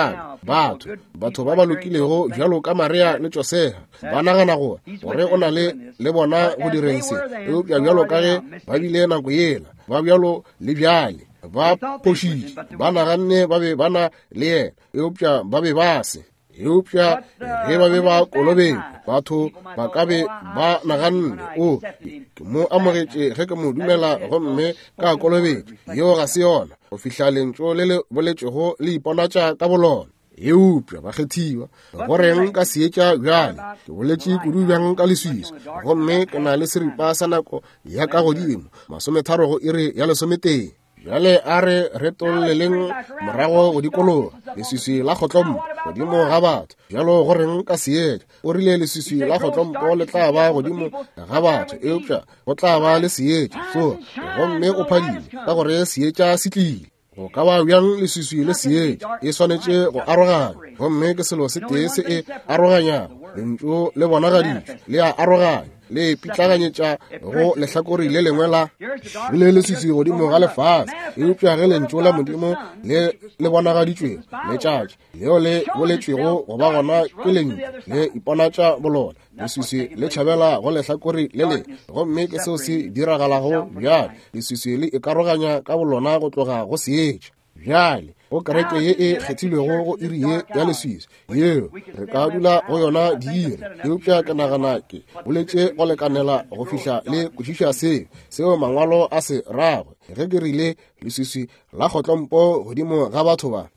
batho ba ba lokilego bjalo ka Maria le Joseha ba nagana gore o na le bona go direng se eupša bjalo ka ge ba bile nako yela ba bjalo le bjale ba pošitše ba naganne ba be ba na le yena eupša ba be ba se eupša ge ba be ba kolobeng batho ba ka be ba naganne ke mo amogetše ge ke mo dumela gomme ka kolobetše yeo ga se yona go fihla lentso le le boletšego le iponatša ka bolona eupša ba kgethiwa goreng ka seetša bjale ke boletše kudu bjang ka leswiswi gomme ke na le seripa sa nako ya ka godimo 30 go iri ya 11 jale a re retoleleng morago go dikologa leswiswi la kgotlompo godimo ga batho bjalo goreng ka seetša o rile leswiswi la kgotlompo le tla ba godimo ga batho eupša go tla ba le seetša so gomme o phadile ka gore seetša se tlile go ka ba bjang leswiswi le seetša e swanetše go aroganya gomme ke selo se tee se e aroganyago lentso le bonagaditšwe le a aroganya le pitlaganyetša go lehlakore le lengwe la le leswiswi godimo ga lefase eupša ge lentso la modimo le bonagaditšwego letšatši leo le boletšwego go ba gona ke lentso le iponatša bolona leswiswi le tšhabela go lehlakore le le gomme ke seo se diragalago bjale leswiswi le ikaroganya ka bolona go tloga go seetša bjale go kereke ye e kgethilwego go iri ye ya leswiswi yeo re ka dula go yona diiri eupša ke nagana ke boletše go lekanela go fihla le kwešiša seo mangwalo a se ragwe ge ke rile leswiswi la kgotlompo godimo ga batho ba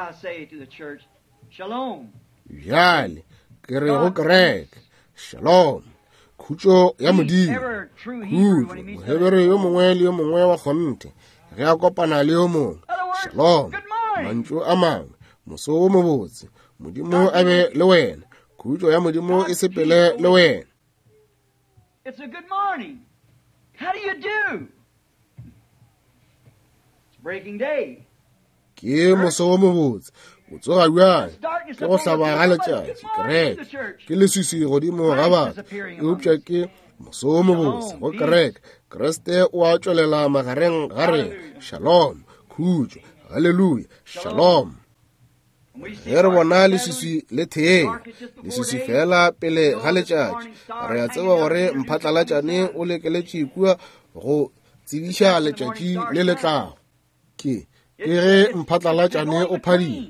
bjale ke re go kereke shalom khutšo ya modimo khutšo mohebere yo mongwe le yo mongwe wa kgonte ge a kopana le yo mongwe shalom mantšu a mangwe moso o mobotse modimo a be le wena khutšo ya modimo e sepele le wena It's a good morning. How do you do? It's breaking day. ke moso o mobotse o tsoga bjang ke go hlaba ga letšatši kereke ke leswiswi godimo ga batho eupša ke moso o mobotse go kereke kreste o a tšwelela magareng ga re shalom khutšo halleluja shalom ge re bona leswiswi le thee leswiswi fela pele ga letšatši re a tseba gore mphatlalatšane o lekeletše kua go tsebiša letšatši le letlago ke ge mphatlalatšane o phadile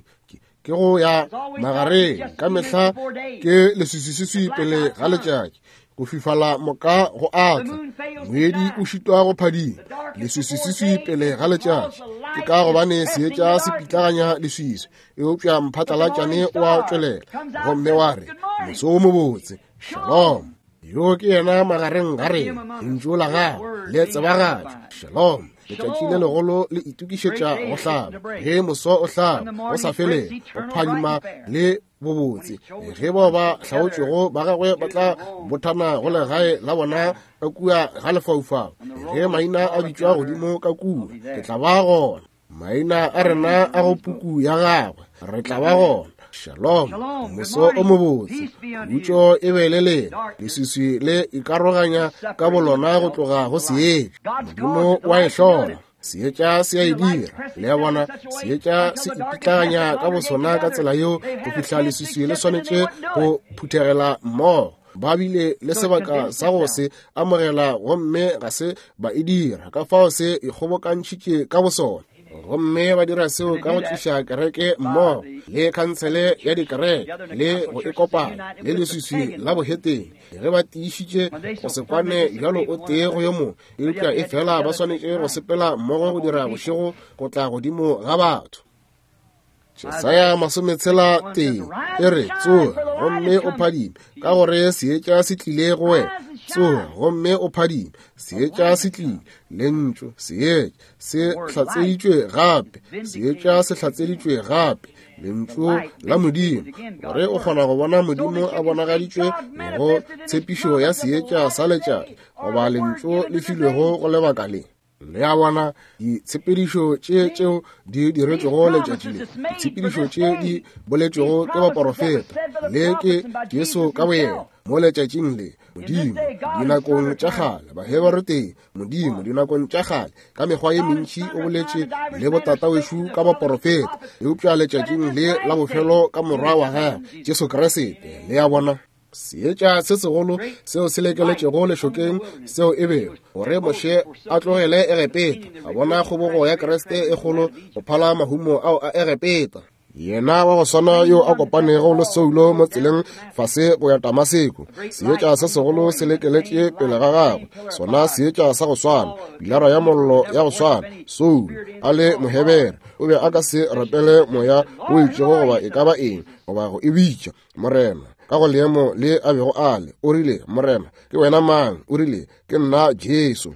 ke go ya magareng ka mehla ke leswiswi pele ga letšatši go fifala moka go atla moedi o šitwa go phadima leswiswi pele ga letšatši ke ka gobane seetša se pitlaganya leswiswi eupša mphatlalatšane o a tšwelela gomme wa re moso o mobotse shalom yo ke yena magareng ga rena lentšu la gago le tsebagatša shalom letšatši le legolo le itukišetša go hlaba ge moso o hlaba o sa felela o phadima le bobotse ge bao ba hlaotšwego ba gagwe ba tla bothana go legae la bona ka kua ga lefaufau ge maina a bitšwa godimo ka kua ke tla ba gona maina a rena a go puku ya gagwe re tla ba gona shalom moso o mobotse khutšo e be le lena leswiswi le ikaroganya ka bolona go tloga go seetša modimo wa e hlola seetša se a e dira le ya bona seetša se ipitlaganya ka bosona ka tsela yeo go fihla leswiswi le swanetše go phuthegela mmogo ba bile le sebaka sa go se amogela gomme ga se ba e dira ka fao se ikgobokantšhitše ka bosona gomme ba dira seo ka go tliša kereke mmogo le khansele ya dikereke le go ikopana le leswiswi la boheteng ge ba tiišitše go se kwane bjalo o tee go yo mongwe eupša e fela ba swanetše go sepela mmogo go dira bošego go tla godimo ga batho Jesaya 61 e re tsoga gomme o phadime ka gore seetša se tlile go wena tsoga gomme o phadime seetša se tlile lentšu seetša se hlatseditšwe gape seetša se hlatseditšwe gape lentšu la modimo gore o kgona go bona modimo a bonagaditšwe go tshepišo ya seetša sa letšatši goba lentšu le filwego go lebaka le le a bona ditshepedišo tšeo di diretšwego letšatši le ditshepedišo tše di boletšwego ke baprofeta le ke Jesu ka boyena mo letšatšing le modimo dinakong tša kgale ba he ba re teng modimo dinakong tša kgale ka mekgwa ye mentši o boletše le botata wešo ka baporofeta eupša letšatšing le la bofelo ka morwa wa gae Jesu Kriste le ya bona seetša se segolo seo se lekeletšego lešokeng seo e bego gore moše a tlogele egepeta a bona kgobogo ya Kriste e kgolo go phala mahumo ao a egepeta yena wa go swana yo a kopanego le Saulo mo tseleng fase go ya Damaseko seetša se segolo se lekeletše pele ga gagwe sona seetša sa go swana pilara ya mollo ya go swana Saulo a le mohebere o be a ka se rapele moya o itšego goba e ka ba eng goba go e bitša morena ka go leemo le a bego ale o rile morena ke wena mang o rile ke nna Jesu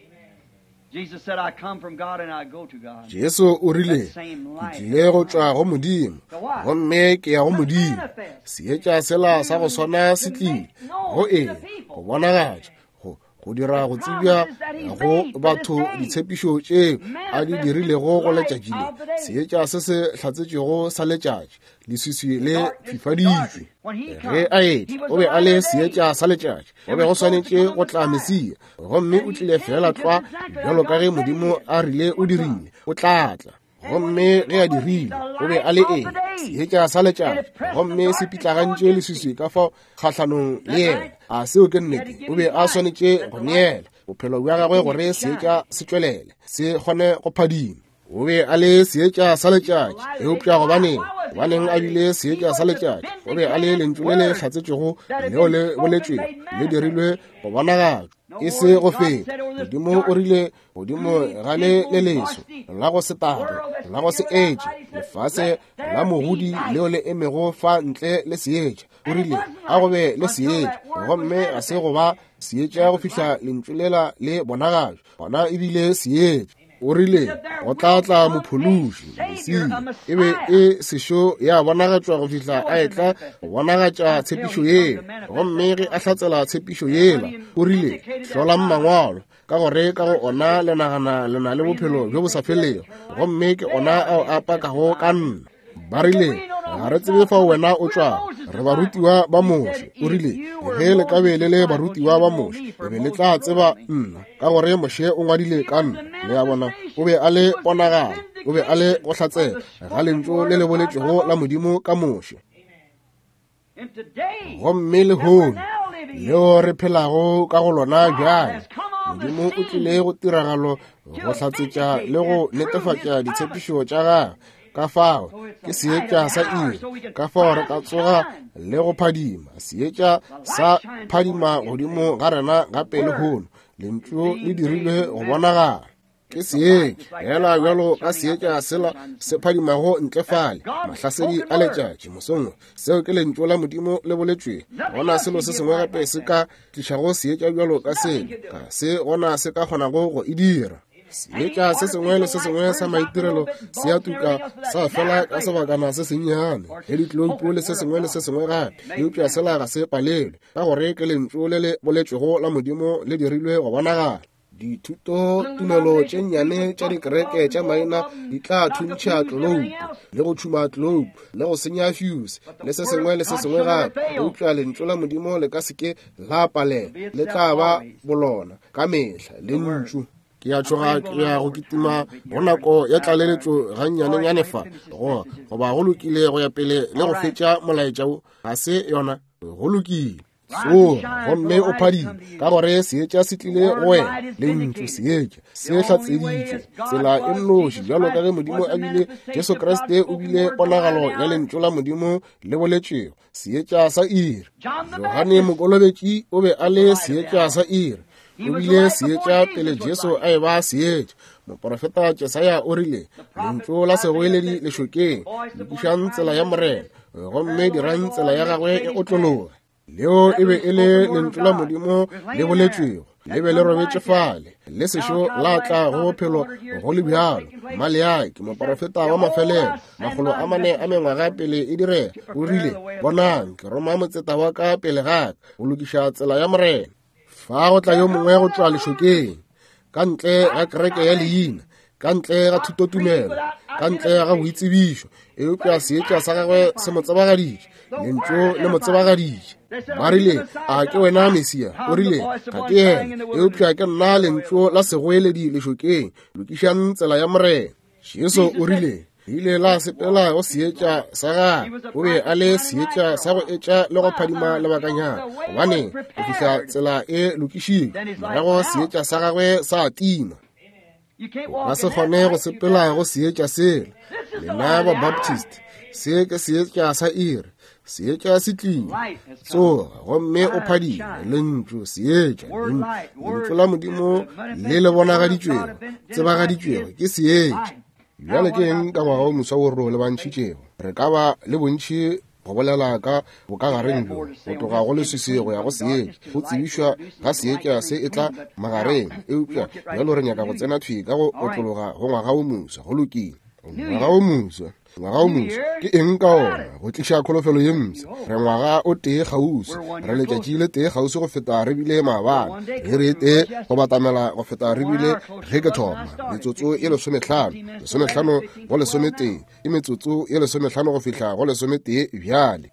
Jesu o rile ke tlile go tšwa go modimo gomme ke ya go modimo seetša sela sa go swana se tlile go eng go bonagatša go dira go tsebja go batho ditshepišo tše a di dirilego go letšatšile seetša se se hlatsetšego sa letšatši leswiswi le fifaditšwe ge a ete o be a le seetša sa letšatši go be go swanetše go tla Mesia gomme o tlile fela tlwa bjalo ka ge modimo a rile o dirile o tlatla gomme ge a dirile o be a le eng seetša sa letšatši gomme se pitlagantše leswiswi ka fa kgahlanong le yena a seo ke nnete o be a swanetše go neela bophelo bja gagwe gore seetša se tšwelele se kgone go phadima o be a le seetša sa letšatši eupša gobaneng a bile seetša sa letšatši o be a le lentšu le le hlatsetšego leo le boletšwego le dirilwe go bonagala e se go feta modimo o rile godimo ga le leso la go setare la go se etše lefase la mogodi leo le emego fa ntle le seetša o rile a go be le seetša gomme a se go ba seetša go fihla lentšulela le bonagalo gona e bile seetša o rile go tlatla mophološi Mesia e be e sešo ya bonagatšwa go fihla a etla go bonagatša tshepišo yela gomme ge a hlatsela tshepišo yela o rile hlolang mangwalo ka gore ka go ona le nagana le na le bophelo bjo bo sa felego gomme ke ona ao a pakago ka nna ba rile ga re tsebe fa wena o tšwago re barutiwa ba Mose o rile ge le ka be le barutiwa ba Mose e be le tla tseba nna ka gore Moshe o ngwadile ka nna le ya bona o be a le ponagala o be a le go hlatsela ga lentšu le le boletšego la modimo ka Moshe gomme lehono leo re phelago ka go lona bjale modimo o tlile go tiragalo go hlatsetša le go netefatša ditshepišo tša gagwe ka fao ke seetša sa iri ka fao re ka tsoga le go phadima seetša sa phadima godimo ga rena gape lehono lentšu le dirilwe go bonagala ke seetša hela bjalo ka seetša sela se phadimago ntlefale mahlasedi a letšatši mosongwe seo ke lentšu la modimo le boletšwe gona selo se sengwe gape se ka tlišago seetša bjalo ka selo ka se gona se ka kgonago go e dira seetša se sengwe le se sengwe sa maitirelo se a tuka sa fela ka sebakana se sennyane ge ditloipo le se sengwe le se sengwe gape eupša sela ga se palelwe ka gore ke lentšu le le boletšwego la modimo le dirilwe go bonagala dithuto tumelo tše nnyane tša dikereke tša maina di tla thuntšha tloupo le go tšhuma tloupo le go senya fuse le se sengwe gape eupša lentšu la modimo le ka seke la palela le tla ba bolona ka mehla le ntšu ke ya tšhoga ke ya go kitima go nako ya tlaleletšo gannyanenyane fa goba go lokile go ya pele le go fetša molaetša ga se yona go lokile so gomme o phadile ka gore seetša se tlile go wena le ntlo seetša se hlatseditšwe tsela e nnoši bjalo ka ge modimo a bile Jesu Kriste o bile ponagalo ya lentšu la modimo le boletšego seetša sa iri Yohane Mokolobetši o be a le seetša sa iri o bile seetša pele Jesu a e ba seetša moprofeta Jesaya o rile lentšu la segoeledi lešokeng le kwišang tsela ya morena gomme dirang tsela ya gagwe e otlologa leo e be e le lentšu la modimo le boletšwego le be le robetše fale le sešo la tla go bophelo go le bjalo Maleaki moprofeta wa mafelelo 400 pele e direga o rile bonang ke roma motseta wa ka pele gaka go lokiša tsela ya morena fa go tla yo mongwe go tšwa lešokeng ka ntle ga kereke ya leina ka ntle ga thutotumelo ka ntle ga boitsebišo eupša seetša sa gagwe se mo tsebagaditše lentšu le mo tsebagaditše ba rile a ke wena Mesia o rile ga ke ena eupša ke nna lentšu la segoeledi lešokeng lokišang tsela ya morena Jesu o rile ile la sepela go seetša sa gagwe o be a le seetša sa go etša le go phadima lebakanyana gobane go fihla tsela e lokišitšwe morago seetša sa gagwe sa tima ba se kgone go sepela go seetša sele lena ba Baptist se ke seetša sa iri seetša se tlile tsoga gomme o phadima lentšu seetša lentšu la Modimo le le bonagaditšwego tsebagaditšwego ke seetša bjale ke eng ka ngwaga o moswa o re le bantšhitšego re ka ba le bontšhi go bolela ka bokagareng bo go toga go leswisego go ya go seetša go tsebišwa ga seetša se e tla magareng eupša bjalo re nyaka go tsena thwi ka go otlologa go ngwaga o moswa go lokile ngwaga o moswa ke eng ka ona go tliša kholofelo ye msa re ngwaga o tee gausi re letšatši le tee gausi go feta re bile maabane re tee go batamela go feta re bile ge ke thoma metsotso e 15 go lesometee e metsotso e 15 go fihla go lesometee bjale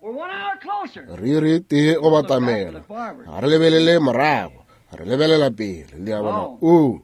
re tee go batamela ga re lebelele morago re lebelela pele le a bona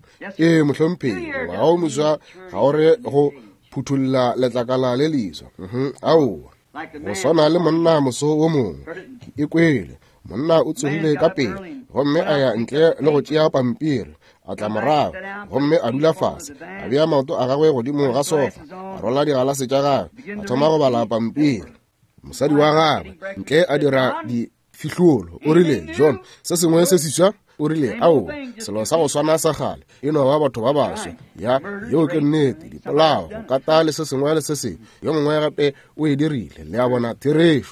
mohlomphedi ngwaga o moswa ga o re go phuthulla letlakala le leswa aowa go swana le monna moso o mongwe e kwele monna o tsogile ka pele gomme a ya ntle le go tšea pampiri a tla morago gomme a dula fase a bea maoto a gagwe godimo ga sofa a rola digalase tša gagwe a thoma go bala pampiri mosadi wa gagwe ntle a dira difihlolo o rile John se sengwe se seswa o rile selo sa go swana sa gale e no ba batho ba baswa ya yo ke nnete dipolao go kata le se sengwe le se sengwe yo mongwe gape o e dirile le a bona theresho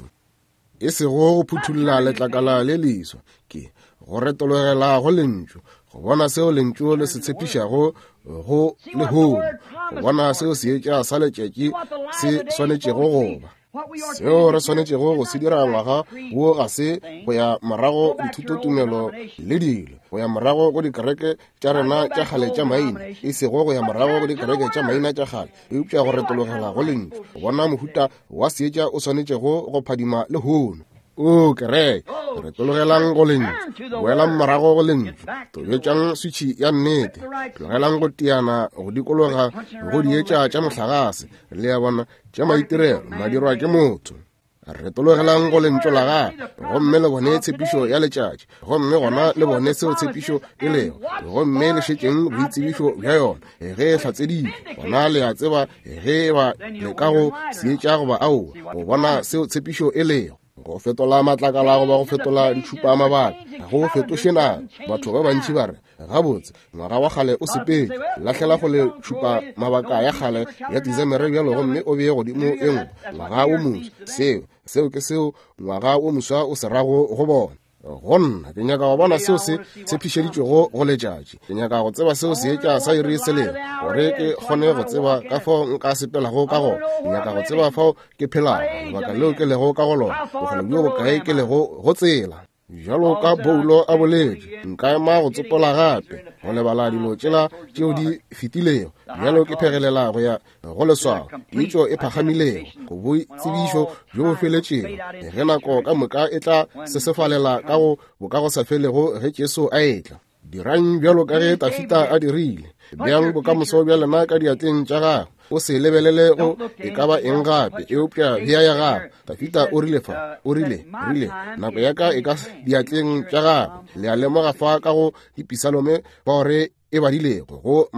e se go phuthulla letlakala le leswa ke go retologela go lentšu go bona seo lentšu le se tshepišago go le holo go bona seo seetša sa letšatši se swanetšego goba seo re swanetšego go se dira ngwaga wo ga se go ya morago dithutotumelo le dilo go ya morago go dikereke tša rena tša kgale tša maina e sego go ya morago go dikereke tša maina tša kgale eupša go retologela go lentšu go bona mohuta wa seetša o swanetšego go phadima le hono kereke re tologelang go lentšu boelang morago go lentšu tobetšang switšhi ya nnete tlogelang go teana go dikologa go dietša tša mohlagase le ya bona tša maitirelo madirwa ke motho re tologelang go lentšu la gape gomme le bone tshepišo ya letšatši gomme gona le bone seo tshepišo e lego gomme le šetšeng boitsebišo bja yona ge e hlatsedile gona le a tseba ge ba le ka go seetša goba aowa go bona seo tshepišo e lego go fetola matlakala goba go fetola ditšhupa mabapi go fetoše nako batho ba bantši ba re gabotse ngwaga wa kgale o sepedi lahlela go le tšhupa mabaka ya kgale ya Desemere bjalo gomme o bee godimo e nngwe ngwaga o moswa seo ke seo ngwaga o moswa o se rago go bona gonna ke nyaka go bona seo se tshepišeditšwego go letšatši ke nyaka go tseba seo seetša sa iri selego gore ke kgone go tseba ka fao nka sepelago ka gona ke nyaka go tseba fao ke phelago lebaka leo ke lego ka go lona bogole bjo bokae ke lego go tsela jalo ka Paulo a boletše nka ema go tsopola gape go lebala dilo tšela tšeo di fetilego bjalo ke phegelela go ya go leswao itšo e phagamilego go boitsebišo bjo bo feletšego ge nako ka moka e tla sesefalela ka go boka go sa felego ge Jesu a etla dirang bjalo ka ge Tafita a dirile bjang bokamoso bja lena ka diatleng tša gagwe o se lebelele go e ka ba eng gape eupša bja ya gagwe Tafita o rile nako ya ka e ka diatleng tša gagwe le a lemoga fa ka go dipisalome ba gore e badilego go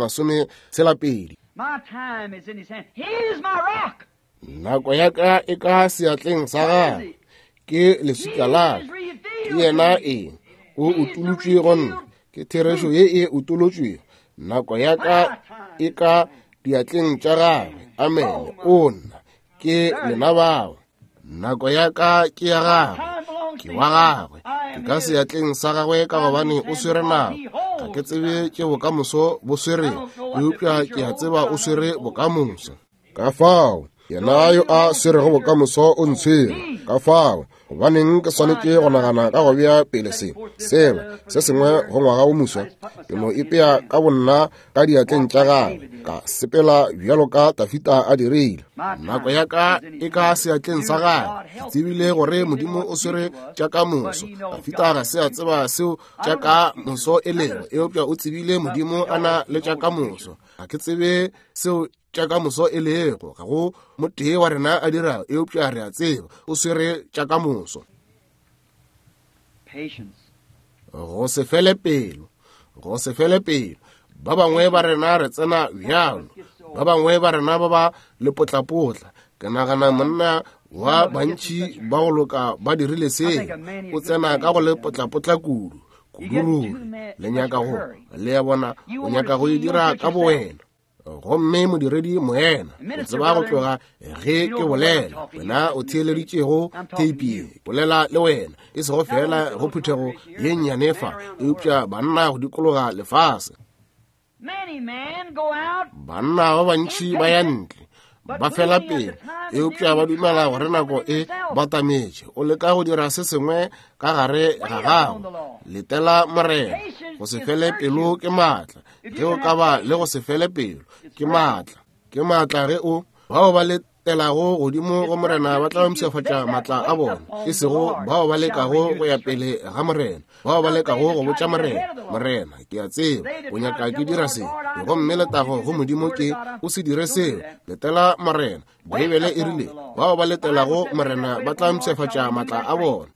12 nako ya ka e ka seatleng sa gagwe ke leswika laka ke yena o utolotšwe gonna ke thereso ye e utolotšwego nako ya ka e ka diatleng tša gagwe amen ona ke lena bago nako ya ka ke ya gagwe ke wa gagwe ke ka seatleng sa gagwe ka gobane o swere nako ga ke tsebe tše bokamoso bo swere eupša ke a tseba o swere bokamoso ka fao yena yo a serego bokamoso o ntshwere ka fao gobaneng ke swanetse go nagana ka go bea pele sengwe se sengwe go ngwaga o moswa ke no ipea ka bonna ka diatleng tša gagwe ka sepela bjalo ka Dafita a dirile. Nako ya ka e ka seatleng sa gagwe ke tsebile gore modimo o swere tša ka moso. Dafita ga se a tseba seo tša ka moso e lego eopša o tsebile modimo a na le tša ka moso. Ga ke tsebe seo tša ka moso e lego ga go motee wa rena a dira eopša re a tseba o swere tša ka moso. Go se fele pelo, go se fele pelo. Ba bangwe ba rena re tsena bjalo, ba bangwe ba rena ba ba lepotlapotla. Ke nagana monna wa bantši ba go loka ba dirile seo o tsena ka go lepotlapotla kudururu le nyaka go le ya bona o nyaka go e dira ka bowena. Gomme modiredi moena o tseba go tloga ge ke bolela wena o theeleditšego teipi bolela le wena e se go fela go phuthego ye nnyanefa eupša banna go dikologa lefase. Banna ba bantši ba ya ntle ba fela pele eupša ba dumela gore nako e batametše o leka go dira se sengwe ka gare ga gago. Letela morena go se fele pelo ke maatla ge o ka ba le go se fele pelo ke maatla ge o bao ba letelago godimo go morena ba tla mpšhafatša maatla a bona e sego bao ba lekago go ya pele ga morena bao ba lekago go botša morena ke a tseba o nyaka ke dira se gomme letago go modimo ke o se dire seo. Letela morena Bibele e rile bao ba letelago morena ba tla mpšhafatša maatla a bona.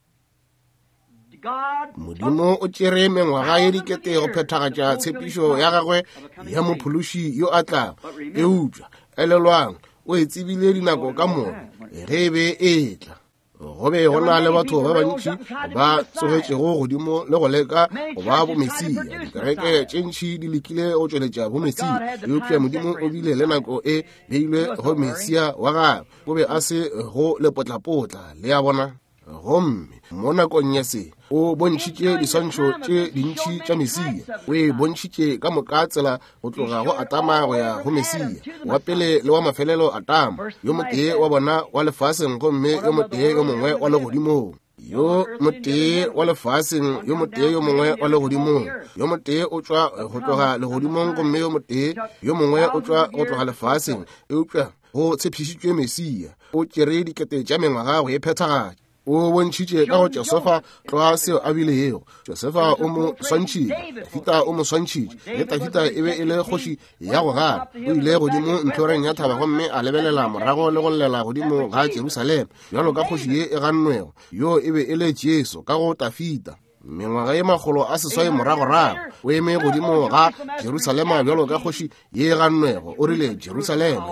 Modimo o tšere mengwaga ye dikete go phethagatša tshepišo ya gagwe ya mophološi yo a tlang eupša elelwang o e tsebile dinako ka moka ge e be e tla. Go be go na le batho ba bantši ba tsogetšego godimo le go leka go ba bomesia. Dikereke tše ntši di lekile go tšweletša bomesia eupša modimo o bile le nako e beilwe go mesia wa gagwe o be a se go lepotlapotla le ya bona. Gomme mo nakong ya se o bontšhitše diswantšho tše dintšhi tša mesia o e bontšhitše ka moka tsela go tloga go Atama go ya go Mesia wa pele le wa mafelelo Atama yo motee wa bona wa lefaseng gomme yo motee yo mongwe wa legodimong. Yo motee wa lefaseng yo motee yo mongwe wa legodimong. Yo motee o tšwa go tloga legodimong gomme yo motee yo mongwe o tšwa go tloga lefaseng eupša go tshepišitšwe Mesia o tšere dikete tša mengwaga go e phethagatša. O bontšhitše ka go Josefa tloga seo a bilego. Josefa o mo swantšhitše, Dafita o mo swantšhitše ge Dafita e be e le kgoši ya go gana o ile godimo ntlhoreng ya thaba gomme a lebelela morago le go llela godimo ga Jerusalema bjalo ka kgoši ye e gannwego yo e be e le Jesu ka go Dafita. Mengwaga ye magolo a seswai moragorago o eme godimo ga Jerusalema bjalo ka kgoši ye e gannwego o rile Jerusalema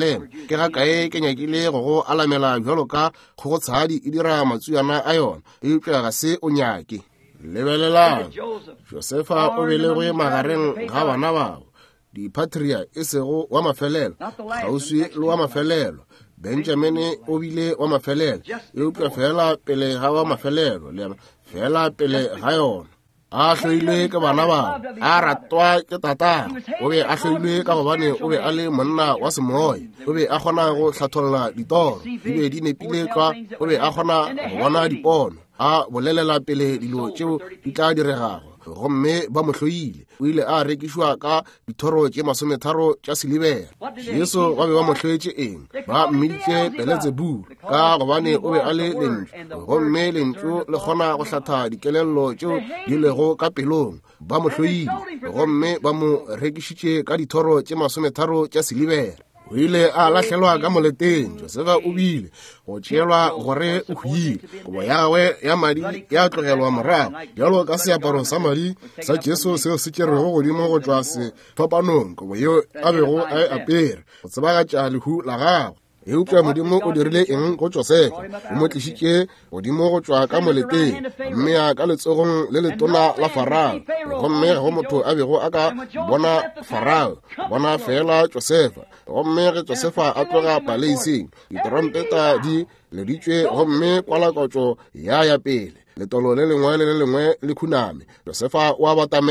ke ga kae ke nyakile go alamela bjalo ka kgogotshadi e dira matsuyana a yona eupša ga se o nyake. Lebelelang Josefa o belegwe magareng ga bana bao dipatria e sego wa mafelelo kgauswi le wa mafelelo. Benjamini o bile wa mafelelo eupša fela pele ga wa mafelelo le fela pele ga yona a hloilwe ke bana bao a ratwa ke tata o be a hloilwe ka gobane o be a le monna wa semoya o be a kgona go hlatholla ditoro di be di nepile tšwa o be a kgona go bona dipono a bolelela pele dilo tšeo di tla diregago gomme ba mo hloile o ile a rekišwa ka dithoro tše 30 tša silibere. Jesu ba be ba mo hloetše eng ba mmiditše Belzebul ka gobane o be a le lentšu gomme lentšu le kgona go hlatha dikelelo tšeo di lego ka pelong. Ba mo hloile gomme ba mo rekišitše ka dithoro tše 30 tša silibere. O ile a lahlelwa ka moleteng. Josefa o bile go tšeelwa gore o hwile kobo ya gagwe ya madi ya tlogelwa morago bjalo ka seaparo sa madi sa Jesu seo se tšerwego godimo go tšwa sephapanong kobo yeo a bego a e apere go tsebagatša lehu la gagwe. Eupša modimo o dirile eng go Josefa o mo tlišitše godimo go tšwa ka moleteng mme a ka letsogong le letona la Farao gomme go motho a bego a ka bona Farao bona fela Josefa gomme ge Josefa a tloga paleiseng ditrompeta di leditšwe gomme kwalakotšo ya pele letolo le lengwe le le lengwe le khuname Josefa o a batamela.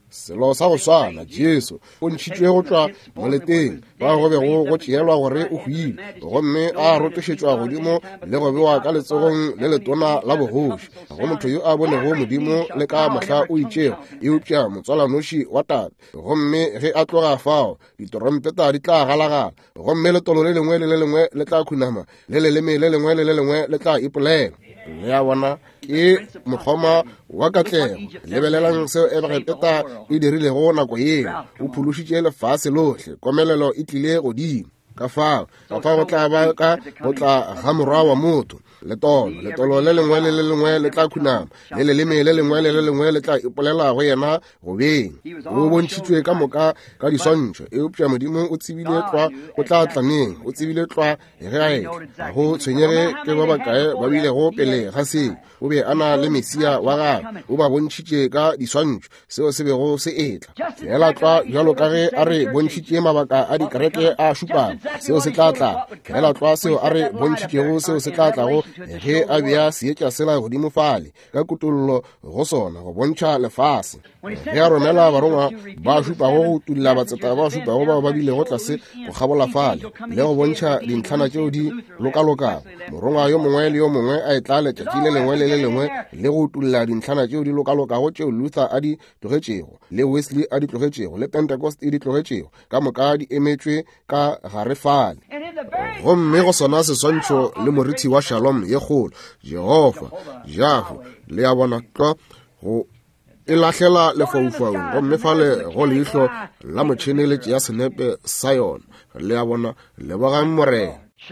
selo sa go swana Jesu o ntšhitšwe go tšwa moleteng ba go be go tšeelwa gore o huile gomme a rotošetšwa godimo le go bewa ka letsogong le letona la bogoši go motho yo a bonego modimo le ka mohla o itšego eupša motswalanoši wa tate gomme ge a tloga fao ditorompeta di tla galagala gomme letolo le lengwe le le lengwe le tla khunama le leleme le lengwe le le lengwe le tla ipolela le ya bona ke mokgoma wa katlego lebelelang seo Ebrapeta e dirilego nako eo o phološitše lefase lohle komelelo e tlile godimo ka fao go tla ba ka go tla ga morwa wa motho letolo le lengwe le le lengwe le tla khunama le leleme le lengwe le le lengwe le tla ipolela go yena go beng o bontšhitšwe ka moka ka diswantšho eupša modimo o tsebile tlwa o tla tlaneng o tsebile tlwa ge a etla go tshwenyege ke ba bakae ba bilego pele ga seo o be a na le Mesia wa gagwe o ba bontšhitše ka diswantšho seo se bego se etla fela tlwa bjalo ka ge a re bontšhitše mabaka a dikereke a šupago seo se tla tla fela tlwa seo a re bontšhitšego seo se tla tlago ge a bea seetša sela godimo fale ka kutololo go sona go bontšha lefase ge a romela barongwa ba šupago go tulla batseta ba šupago bao ba bilego tlase go kgabola fale le go bontšha dintlhana tšeo di lokalokago morongwa yo mongwe le yo mongwe a etla letšatši le lengwe le le lengwe le go tulla dintlhana tšeo di lokalokago tšeo Luther a di tlogetšego le Wesley a di tlogetšego le Pentecost e di tlogetšego ka moka di emetšwe ka gare fale gomme go sona seswantšho le morithi wa Shalom ye kgolo Jehova Jafo le ya bona tlo go e lahlela lefaufaung gomme fale go leihlo la motšhene le tšea senepe sa yona le ya bona le bogang morena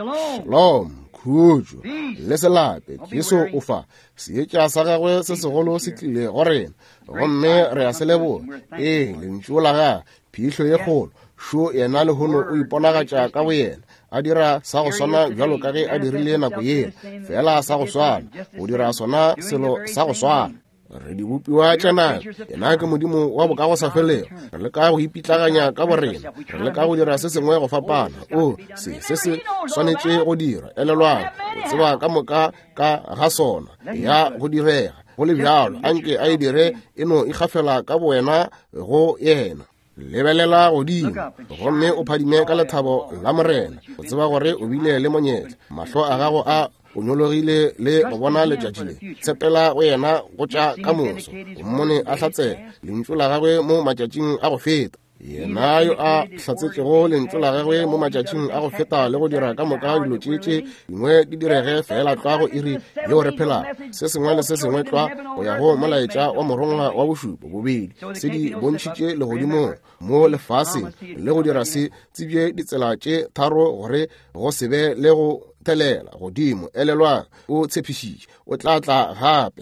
Shalom khutšo le selape Jesu o fa seetša sa gagwe se segolo se tlile go rena gomme re a se leboga lentšu la ga phihlho ye kgolo šo yena lehono o iponagatša ka boyena a dira sa go swana bjalo ka ge a dirile nako yena fela sa go swana go dira sona selo sa go swana re di bopiwa tša nako yena ke modimo wa boka go sa felego re le ka go ipitlaganya ka borena re le ka go dira se sengwe go fapana se swanetše go dira elelwana go tseba ka moka ka ga sona ya go direga go le bjalo anke a e dire eno e gafela ka boena go yena lebelela godimo gomme o phadime ka lethabo la morena o tseba gore o bile le monyetla mahlo a gago a o nyologile le go bona letšatši le tshepela go yena go tša ka moso o mmone a hlatsela lentšu la gagwe mo matšatšing a go feta yena yo a hlatsetšego lentšu la gagwe mo matšatšing a go feta le go dira ka moka dilo tšetše dingwe di direge fela tlwa go iri yeo re phelago se sengwe le se sengwe tlwa go ya go molaetša wa morongwa wa bošupo bobedi se di bontšhitše legodimo mo lefaseng le go dira se tsebje ditsela tše tharo gore go se be le go thelela godimo elelwa o tshepišitše o tla tla gape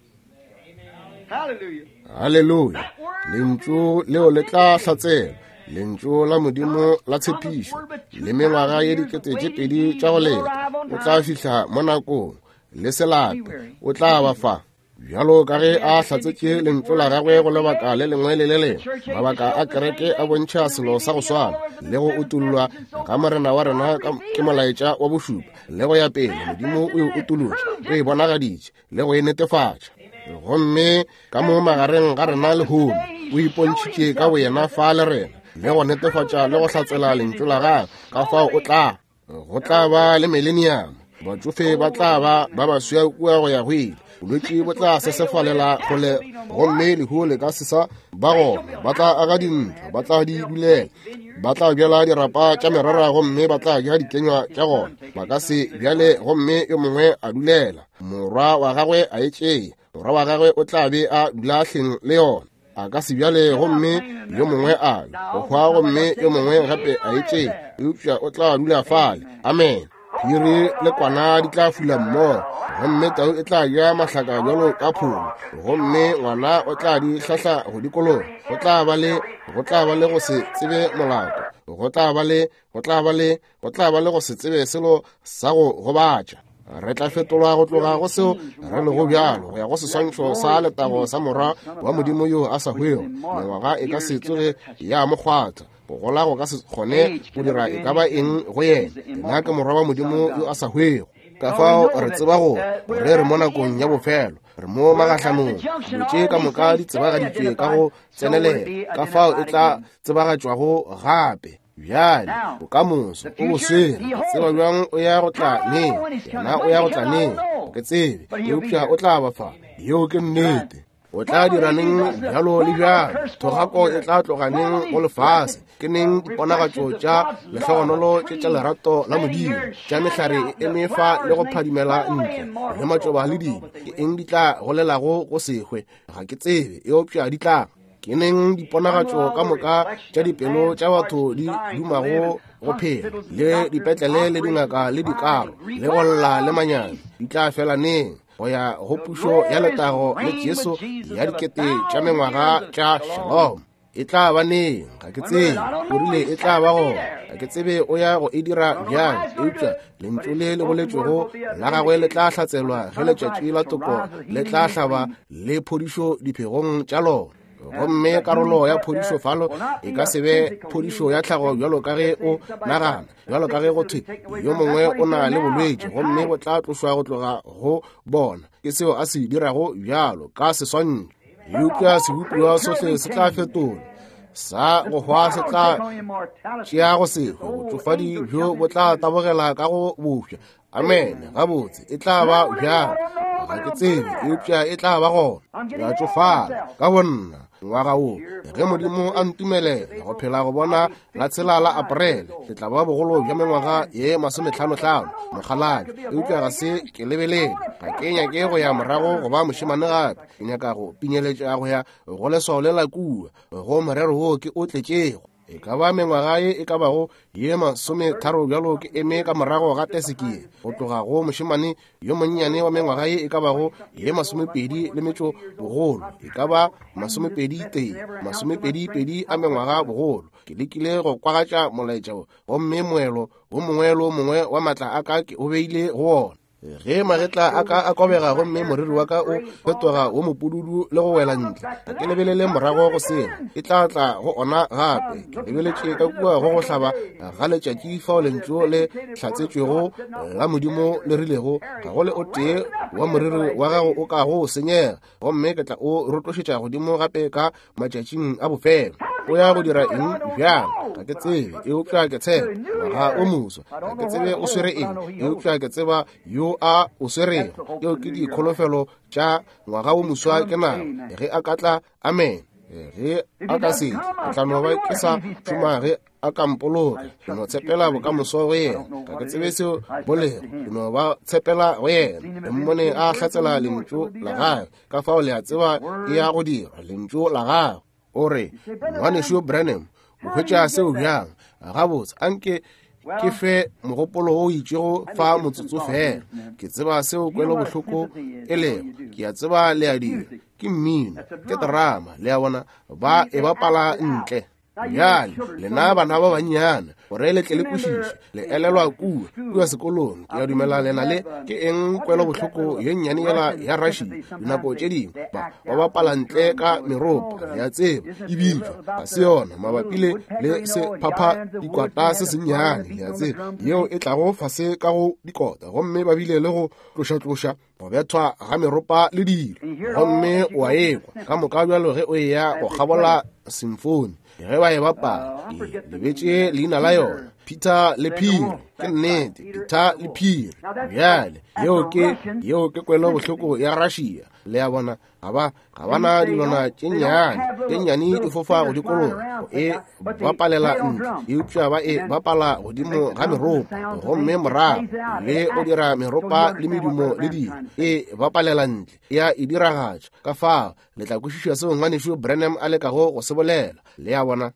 Haleluya lentšu leo le tla hlatsela lentšu la modimo la tshepišo le mengwaga ye dikete tše pedi tša go leta o tla fihla mo nakong le selape o tla ba fa bjalo ka ge a hlatsetše lentšu la gagwe go lebaka le lengwe le le lengwe mabaka a kereke a bontšha selo sa go swana le go utullwa ka morena wa rena ke molaetša wa bošupa le go ya pele modimo o e utulotša o e bonagaditše le go e netefatša gomme ka mo magareng ga rena lehono o ipontšhitše ka boyena fa le rena le go netefatša le go hlatsela lentšu la gagwe ka fao go tla ba le millennium batsofe ba tla ba baswa kua go ya go ile bolwetši bo tla sesefalela gole gomme lehuo le ka sesa ba gona ba tla aga dintlo ba tla di dulela ba tla bjala dirapa tša merara gomme ba tla ja dikenywa tša gona ba ka se bjale gomme yo mongwe a dulela morwa wa gagwe a etšee morwa wa gagwe o tla be a dula hleng le yona a ka se bjale gomme yo mongwe a go hwa gomme yo mongwe gape a etšee eupša o tla dula fale amen phiri le kwana di tla fula mmogo gomme tau e tla ja mahlaka bjalo ka pholo gomme ngwana o tla di hlahla go dikolong go tla ba le go se tsebe molato go tla ba le go se tsebe selo sa go gobatša re tla fetolwa go tloga go seo re le go bjalo go ya go seswantšho sa letago sa morwa wa modimo yo a sa hwego mengwaga e ka se tsoge ya mokgwatha go gola go ka se kgone go dira e ka ba eng go yena nna ke morwa wa modimo yo a sa hwego ka fao re tseba go re mo nakong ya bofelo re mo magatlhanong motse ka moka di tsebagaditswe ka go tsenelela ka fao e tla tsebagatswago gape bjale bokamoso o bo swere tseba bjang o ya go tla neng yena o ya go tla neng ke tsebe eupša o tla ba fa yo ke nnete o tla dira neng bjalo le bjalo thogako e tla tloga neng go lefase ke neng diponagatšo tša lehlogonolo tša lerato la modimo tša mehlare e mefa le go phadimela ntle le matšoba le dino ke eng di tla golelago go sekgwe ga ke tsebe eopša di tla ke neng diponagatšo ka moka tša dipelo tša batho di dumago go phela le dipetlele le dingaka le dikaro le go lla le manyane di tla fela neng go ya go pušo ya letago le jesu ya dikete tša mengwaga tša shalom e tla ba neng ga ke tsebe o rile e tla ba gona ga ke tsebe o ya go e dira bjang eupša lentšu le le boletšwego la gagwe le tla hlatselwa ge letšatši la toko le tla hlaba le phodišo diphegong tša lona gomme karolo ya phodišo falo e ka se be phodišo ya tlhago bjalo ka ge o nagana bjalo ka ge go thwe yo mongwe o na le bolwetši gomme go tla tlošwa go tloga go bona ke seo a se dirago bjalo ka seswantšho eupša sebopiwa sohle se tla fetola sa go hwa se tla tšea go sekgwe botsofadi bjo bo tla tabogela ka go bofša amen gabotse e tla ba bjalo ga ke tsebe eupša e tla ba gona ya tsofala ka bonna ngwaga o ge modimo a ntumelela go phela go bona la tshela la Aprele le tla ba bogolo bja mengwaga ye 55 mokgalane eupša ga se ke lebelele ga ke nyake go ya morago go ba mošemane gape ke nyaka go pinyeletša go ya go leswao le la kua go morero wo ke o tletšego e ka ba mengwaga ye e ka bago ye 30 bjalo ke eme ka morago ga tesekie go tloga go mošemane yo monnyane wa mengwaga ye e ka bago ye 20 le metšo bogolo e ka ba 20 a mengwaga bogolo ke lekile go kwagatša molaetša gomme moelo wo mongwe le o mongwe wa maatla a ka ke o beile go ona ge magetla a ka a kobega gomme moriri wa ka o fetoga wo mopududu le go wela ntle ga ke lebelele morago go sela e tla tla go ona gape ke lebeletše ka kua go go hlaba ga letšatši fao lentšu le hlatsetšwego la modimo le rilego ga go le o tee wa moriri wa gago o ka go senyega gomme ke tla o rotlošetša godimo gape ka matšatšing a bofelo o ya go dira eng bjang ga ke tsebe eupša ke tseba ngwaga o moso ga ke tsebe o swere eng eupša ke tseba yo a o swerego yeo ke dikholofelo tša ngwaga o moswa ke nao ge a ka tla amen ge a ka se ke tla no ba ke sa šoma ge a kampologe ke no tshepela bokamoso go yena ga ke tsebe seo bolego ke no ba tshepela go yena le mmone a hlatsela lentšu la gagwe ka fao le a tseba e ya go dira lentšu la gagwe o re ngwanešo Branham o hwetša seo bjang gabotse anke ke fe mogopolo o itšego fa motsotso fela ke tseba seo kwelo bohloko e lego ke a tseba le a dira ke mmino ke drama le a bona ba e bapala ntle bjale lena bana ba bannyane gore le tle le kwešiše le elelwa kua sekolong ke a dumela lena le ke eng kwelo bohloko ye nnyane yela ya Russia dinako tše dingwe ba bapala ntle ka meropa le a tseba e bitšwa ga se yona mabapi le se phapha dikwata se sennyane le a tseba yeo e tlago fase ka go dikota gomme ba bile le go tloša go bethwa ga meropa le dilo gomme o a ekwa ka moka bjalo ge o eya go gabola symphony ge ba e bapala le betše leina la yona Peter le Phiri ke nnete Peter le Phiri bjale yeo ke kwelo bohloko ya Russia le a bona ga bana dilona tše nnyane di fofa go dikolong e bapalela ntle eupša ba e bapala godimo ga meropa gomme morago le o dira meropa le medumo le dino e bapalela ntle ya e diragatša ka fao le tla kwešiša seo ngwanešo Branham a lekago go se bolela le a bona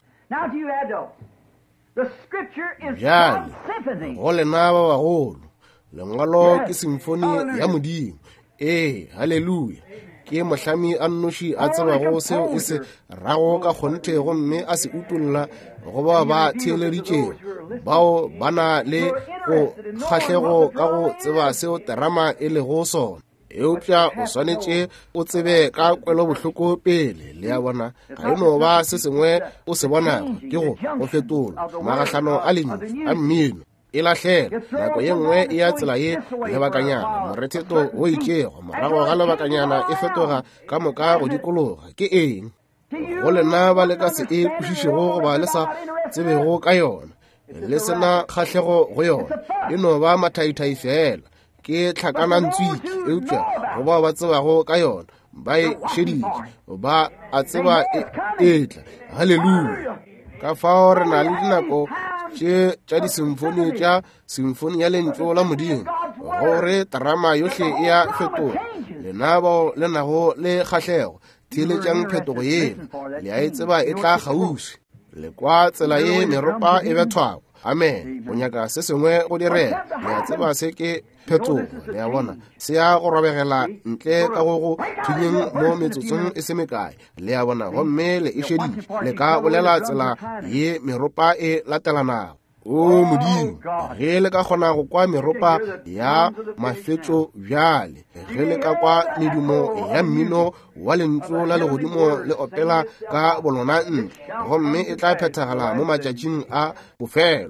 bjale go lena ba bagolo lengwalo ke symphony ya modimo halleluja ke mohlami a nnoši a tsebago seo e se rago ka kgonthe gomme a se utolla go ba theeleditšego bao ba na le go kgahlego ka go tseba seo terama e lego sona eupša o swanetše o tsebe ka kwelo bohloko pele le a bona ga e no ba se sengwe o se bonago ke go fetola magahlano a lentšu a mmino e lahlela nako ye nngwe e ya tsela ye lebakanyana moretheto o itšego morago ga lebakanyana e fetoga ka moka go dikologa ke eng go lena ba le ka se e kwešišego goba le sa tsebego ka yona le sena kgahlego go yona e no ba mathaithai fela ke tlhakana ntswiki eupša goba ba tsebago ka yona ba e šeditše ba a tseba etla halleluja ka fao re na le dinako tša disimfoni tša simfoni ya lentlo la modimo gore terama yohle e ya fetoga lenabo le nago le kgahlego theeletšang phetogo yena le a e tseba e tla kgausi le kwa tsela ye meropa e bethwago amen go nyaka se sengwe go direga le a tseba se ke phetogo le a bona se ya go robegela ntle ka go thunyeng mo metsotsong e se mekae le a bona gomme le e šeditše le ka bolela tsela ye meropa e latelanago o modimo ge le ka kgona go kwa meropa ya mafetšo bjale ge le ka kwa medumo ya mmino wa lentlo la legodimo le opela ka bolona ntle gomme e tla phethagala mo matšatšing a bofelo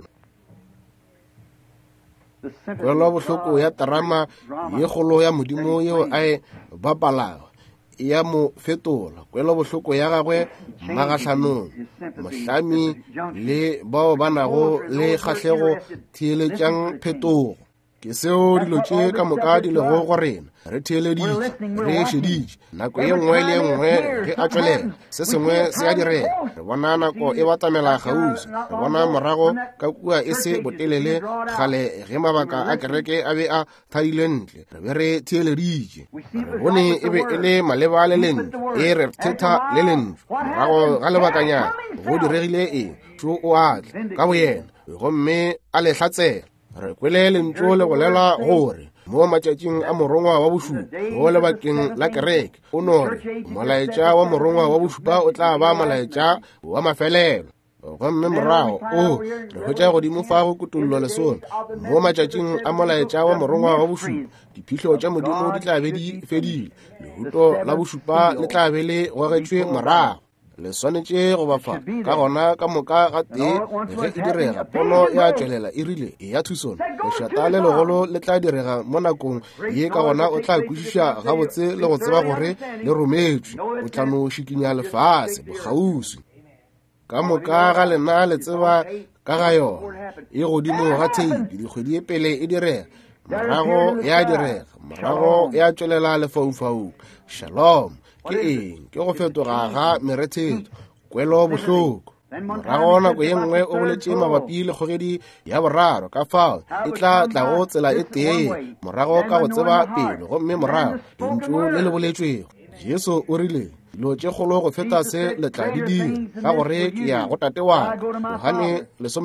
kwela bohloko ya terama ye kgolo ya modimo yeo a e bapalago ya mo fetola kwela bohloko ya gagwe magahlanong mohlami le bao ba nago le kgahlego theeletšang phetogo ke seo dilo tše ka moka di lego go rena re theeleditše re šeditše nako ye nngwe le ye nngwe ge a tšwelela se sengwe se a direga re bona nako e batamela kgausi re bona morago ka kua e se botelele kgale ge mabaka a kereke a be a thadile ntle re be re theeleditše re bone e be e le maleba le lentswe e re thetha le lentswe morago ga lebakanyana go diregile eng tšo o atle ka boyena gomme a le hlatsela re kwele lentso le golela gore mo matšatšing a morongwa wa bošupa go lebakeng la kereke o nore molaetša wa morongwa wa bošupa o tla ba molaetša wa mafelelo gomme morago re hwetša godimo fa go kutullo lesome mo matšatšing a molaetša wa morongwa wa bošupa diphihlo tša modimo di tla be di fedile lehuto la bošupa le tla be le gogetšwe morago le swanetše go bafa ka gona ka moka ga tee ge e direga pono ya tšwelela e rile e ya thusona lešata le legolo le tla direga mo nakong ye ka gona o tla kwešiša gabotse le go tseba gore le rometšwe o tla no šikinya lefase bokgausi ka moka ga lena le tseba ka ga yona e godimo ga theipi dikgwedi e pele e direga morago ya direga morago ya tšwelela lefaufau shalom ke eng ke go fetoga ga merethetho kwelo bohloko morago nako ye nngwe o boletše mabapi le kgogedi ya boraro ka fao e tla go tsela e tee morago ka go tseba pele gomme morago lentšu le le boletšwego jesu o rile dilo tše kgolo go feta se le tla di dira ka gore ke ya go tate waka Yohane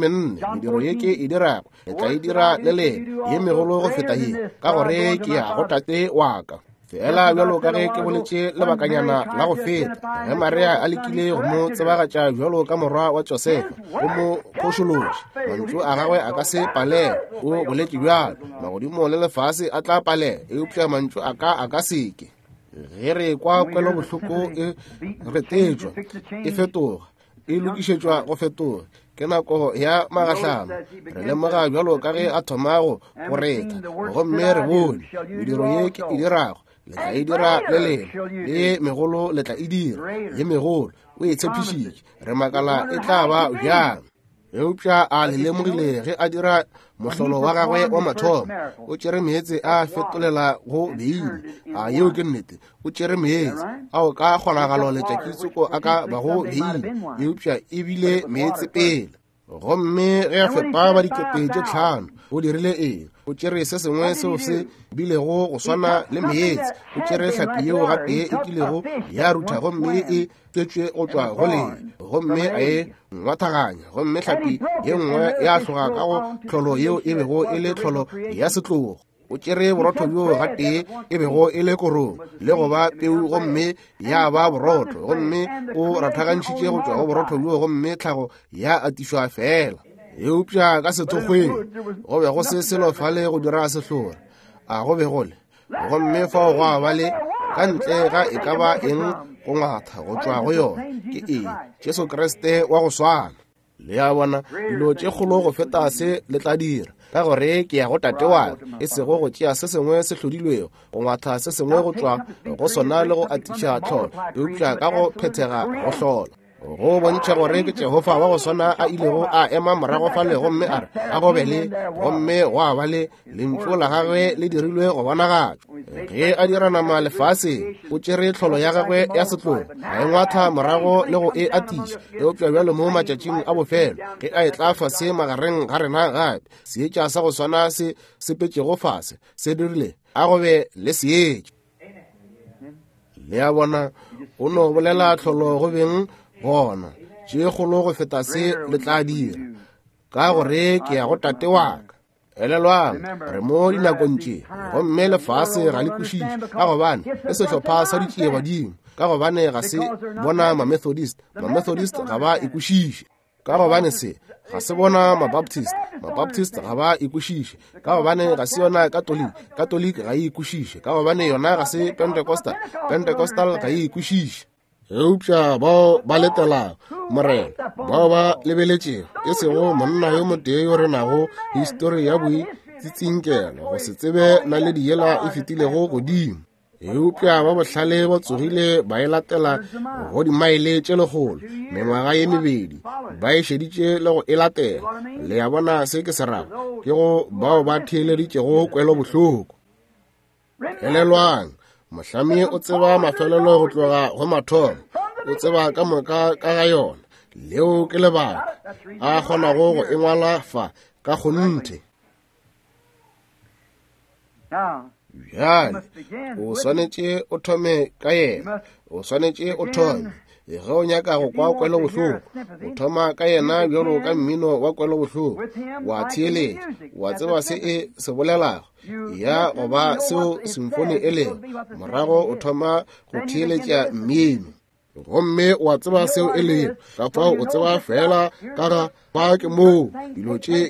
14 mediro ye ke e dirago le tla e dira le le ye megolo go feta ye ka gore ke ya go tate waka fela bjalo ka ge ke boletše lebakanyana la go feta ge Maria a lekile go mo tsebagatša bjalo ka morwa wa Josefa o mo kgošološe mantšu a gagwe a ka se palele o boletše bjalo magodimo le lefase a tla palele eupša mantšu a ka seke ge re kwa kwelo bohloko e retetšwa e fetoga e lokišetšwa go fetoga ke nako ya magahlano re lemoga bjalo ka ge a thomago go reta gomme re bone mediro ye ke e dirago le tla e dira le lena le megolo le tla e dira ye megolo o e tshepišitše re makala e tla ba bjang eupša a le lemogile ge a dira mohlolo wa gagwe wa mathomo o tšere meetse a fetolela go beine a yeo ke nnete o tšere meetse ao ka kgonagalo letšakitsoko a ka bago beine eupša ebile meetse pele gomme ge a fepa ba dikepe tše tlhano o dirile eng o tšere se sengwe seo se bilego go swana le meetse o tšere hlapi yeo gape e kilego ya rutha gomme e tšetšwe go tšwa go leng gomme a e ngwathaganya gomme hlapi ye nngwe ya tloga ka go tlholo yeo e bego e le tlholo ya setlogo o tšere borotho bjo ga tee e bego e le korong le go ba peu gomme ya ba borotho gomme o rathagantšhitše go tšwa go borotho bjo gomme tlhago ya atišwa fela eupša ka sethokgweng go be go se selo fale go dira sehlore a go be gole gomme fao go a ba le ka ntle ga e ka ba eng go ngwatha go tšwa go yona ke eng Jesu Kriste wa go swana le ya bona dilo tše kgolo go feta se le tla dira ka gore ke ya go tate wa e sego go tšea se sengwe se hlodilwego go ngwatha se sengwe go tšwa go sona le go atiša tlholo eupša ka go phethega go hlola go bontšha gore ke Jehova wa go swana a ilego a ema morago fa le gomme a re a gobele gomme go a ba le lentšu la gagwe le dirilwe go bonagatšwa ge a dira nama lefase o tšere tlholo ya gagwe ya setlong a e ngwatha morago le go e atiša eupša bjalo mo matšatšing a bofelo ge a e tla fase magareng ga rena gape seetša sa go swana se sepetšego fase se dirile a gobe le seetša le a bona o no bolela tlholo go beng bona tše kgolo go feta se le tla dira ka gore ke ya go tate wa ka elelwang re mo dinakong tše gomme lefase ga le kwešiše ka gobane le sehlopha sa ditšee badimo ka gobane ga se bona mamethodist ga ba ekwešiše ka gobane se ga se bona mabaptist ga ba ekwešiše ka gobane ga se yona katolik ga e ekwešiše ka gobane yona ga se pentecostal ga e ekwešiše eupša bao ba letela morena bao ba lebeletšego e sego monna yo motee yo re nago histori ya boitsitsinkelo go se tsebe naledi yela e fetilego godimo eupša ba bohlale ba tsogile ba e latela go dimaele tše legolo mengwaga ye mebedi ba e šeditše le go e latela le ya bona se ke se rago ke go bao ba theeleditšego kwelo bohloko elelwang mohlami o tseba mafelelo go tloga go mathomo o tseba ka moka ka ga yona leo ke lebaka a kgonago go engwala fa ka gonthe bjale o swanetše o thome ka yena o swanetše o thome ge o nyaka go kwa kwelo bohloko o thoma ka yena bjalo ka mmino wa kwelo bohloko wa theeletša wa tseba se e se bolelago ya goba seo symphony e lego morago o thoma go theeletša mmino gomme wa tseba seo e lego ka fao o tseba fela ka ga ba ke moo dilo tše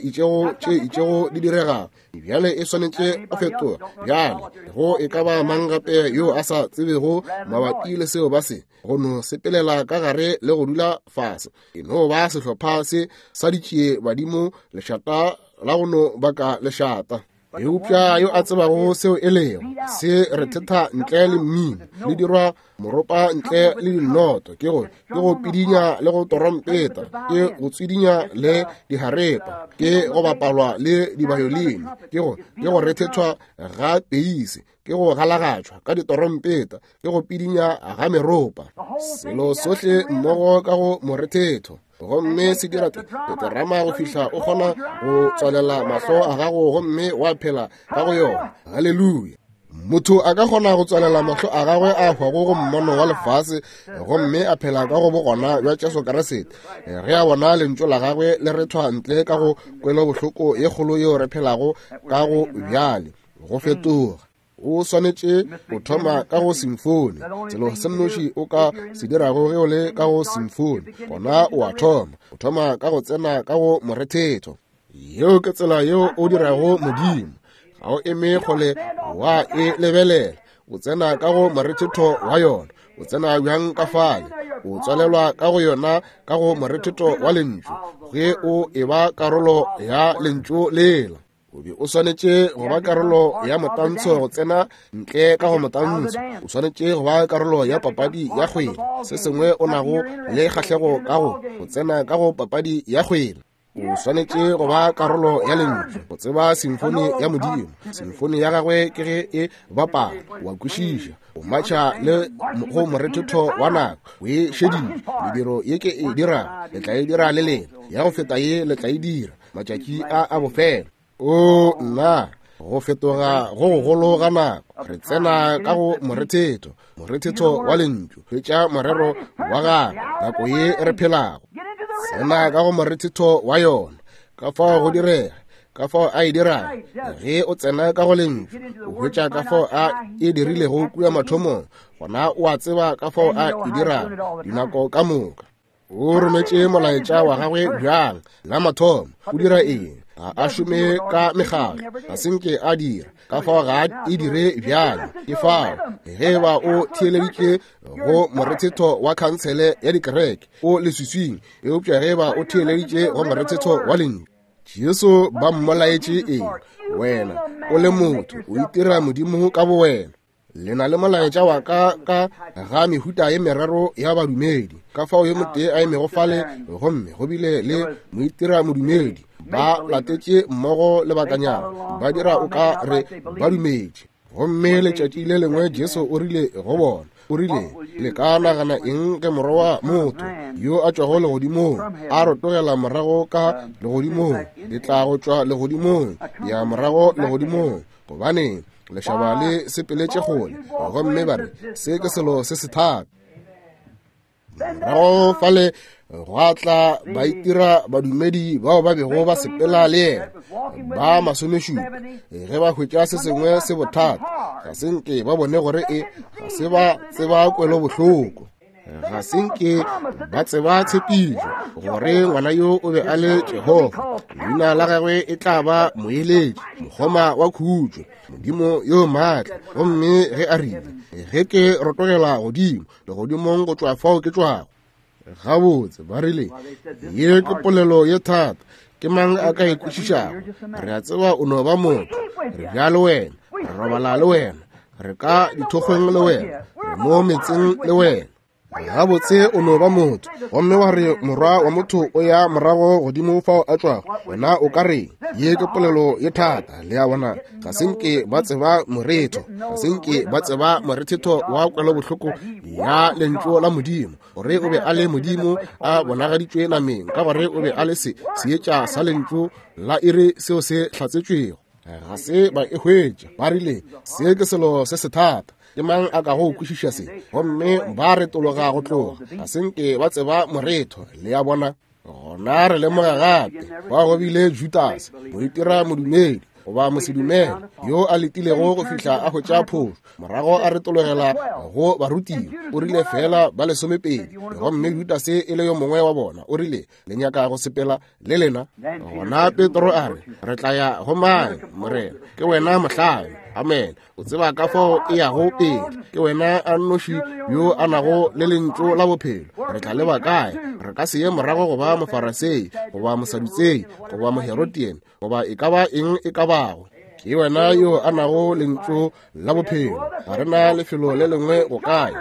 itšego di diregago bjale e swanetše o fetoga bjale go e ka ba mang gape yo a sa tsebego mabapi le seo ba se go no sepelela ka gare le go dula fase e no ba sehlopha se sa ditšee badimo lešata la go no baka lešata eupša yo a tsebago seo e lego se re thetha ntle le mmino le dirwa moropa ntle le dinoto ke go pidinya le go torompeta ke go tswidinya le diharepa ke go bapalwa le dibayolini ke go rethethwa ga peise ke go galagatšwa ka ditorompeta ke go pidinya ga meropa selo sohle mmogo ka go morethetho gomme se dira teterama go fihla o kgona go tswalela mahlo a gago gomme wa phela ka go yona halleluja motho a ka kgona go tswalela mahlo a gagwe a hwago go mmono wa lefase gomme a phela ka go bogona bja Jesu Kriste ge a bona lentšu la gagwe le rethwa ntle ka go kwelo bohloko ye kgolo yeo re phelago ka go bjale go fetoga o swanetše o thoma ka go symphony selo sennoši o ka se dirago ge o le ka go symphony gona o a thoma o thoma ka go tsena ka go morethetho yeo ke tsela yeo o dirago modimo ga o eme kgole wa e lebelela o tsena ka go morethetho wa yona o tsena bjang ka fale o tswalelwa ka go yona ka go morethetho wa lentšu ge o e ba karolo ya lentšu lela o be o swanetše go ba karolo ya motantsho go tsena ntle ka go motantsho o swanetše go ba karolo ya papadi ya kgwele se sengwe o nago le kgahlego ka go tsena ka go papadi ya kgwele o swanetše go ba karolo ya lentšu go tseba symphony ya modimo symphony ya gagwe ke ge e bapala wa kwešiša o matšha le go morethetho wa nako o e šeditše mediro ye ke e dira le tla e dira le lena ya go feta ye le tla e dira matšatši a bofelo o nna go fetoga go golo ga nako re tsena ka go morethetho wa lentšu fetša morero wa gago nako ye re phelago tsena ka go morethetho wa yona ka fao go direga ka fao a e dirago ge o tsena ka go lentšu o hwetša ka fao a e dirilego kua mathomong gona o a tseba ka fao a e dirago dinako ka moka o rometše molaetša wa gagwe bjang la mathomo o dira eng a šome ka megala a senke a dira ka fao ga e dire bjalo ke fao ge ba o theeleditše go morethetho wa khansele ya dikereke o leswiswing eupša ge ba o theeleditše go morethetho wa lentšu Jesu ba mmolaetse eng wena o le motho o itira modimo ka bo wena lena le molaetša wa ka ga mehuta ye meraro ya badumedi ka fao ye mote a emego fale gomme go bile le moitira modumedi ba latetše mmogo le bakanyana ba dira o ka re badumedi gomme letšatši le lengwe Jesu o rile go bona o rile le ka nagana eng ke morwa wa motho yo a tšwago legodimong a rotogela morago ka legodimong le tla go tšwa legodimong ya morago legodimong gobane lešaba le sepeletše kgole gomme ba re se ke selo se se thata morago fale go tla ba itira badumedi bao ba bego ba sepela le yena ba masomešupa ge ba hwetša se sengwe se bothata ga senke ba bone gore ga se ba tseba kwelo bohloko ga senke ba tseba tshepišo gore ngwana yo o be a le Jehova leina la gagwe e tla ba moeletši mokgoma wa khutšo modimo yo maatla gomme ge a rile ge ke rotogela godimo legodimong go tšwa fao ke tšwago gabotse ba rile ye ke polelo ye thata ke mang a ka ekwešišago re a tseba o no ba motho re ja le wena re robala le wena re ka dithokgweng le wena re mo metseng le wena gabotse o no ba motho gomme wa re morwa wa motho o ya morago godimo fao a tšwago wena o ka reng ye ke polelo ye thata le ya bona ga senke ba tseba moretho ga senke ba tseba morethetho wa kwelo bohloko ya lentšu la modimo gore o be a le modimo a bonagaditšwe nameng ka gore o be a le seetša sa lentšu la ire seo se hlatsetšwego ga se ba e hwetša ba rile se ke selo se se thata ke mang a ka go kwešiša se gomme ba retologa go tloga ga senke ba tseba moretho le ya bona gona re lemoga gape ba go bile Judas moitira modumedi goba mosedumedi yo a letilego go fihla a hwetša phošo morago a retologela go barutiwa o rile fela ba lesomepedi gomme Judas e le yo mongwe wa bona o rile le nyaka go sepela le lena gona Petro a re tla ya go mae morena ke wena mohlami amen o tseba ka fao e ya go pele ke wena a nnoši yo a nago le lentšu la bophelo re tla leba kae re ka se ye morago goba mofarasei goba mosadutsei goba moherodian goba e ka ba eng e ka bago ke wena yo a nago lentšu la bophelo ga re na lefelo le lengwe go kae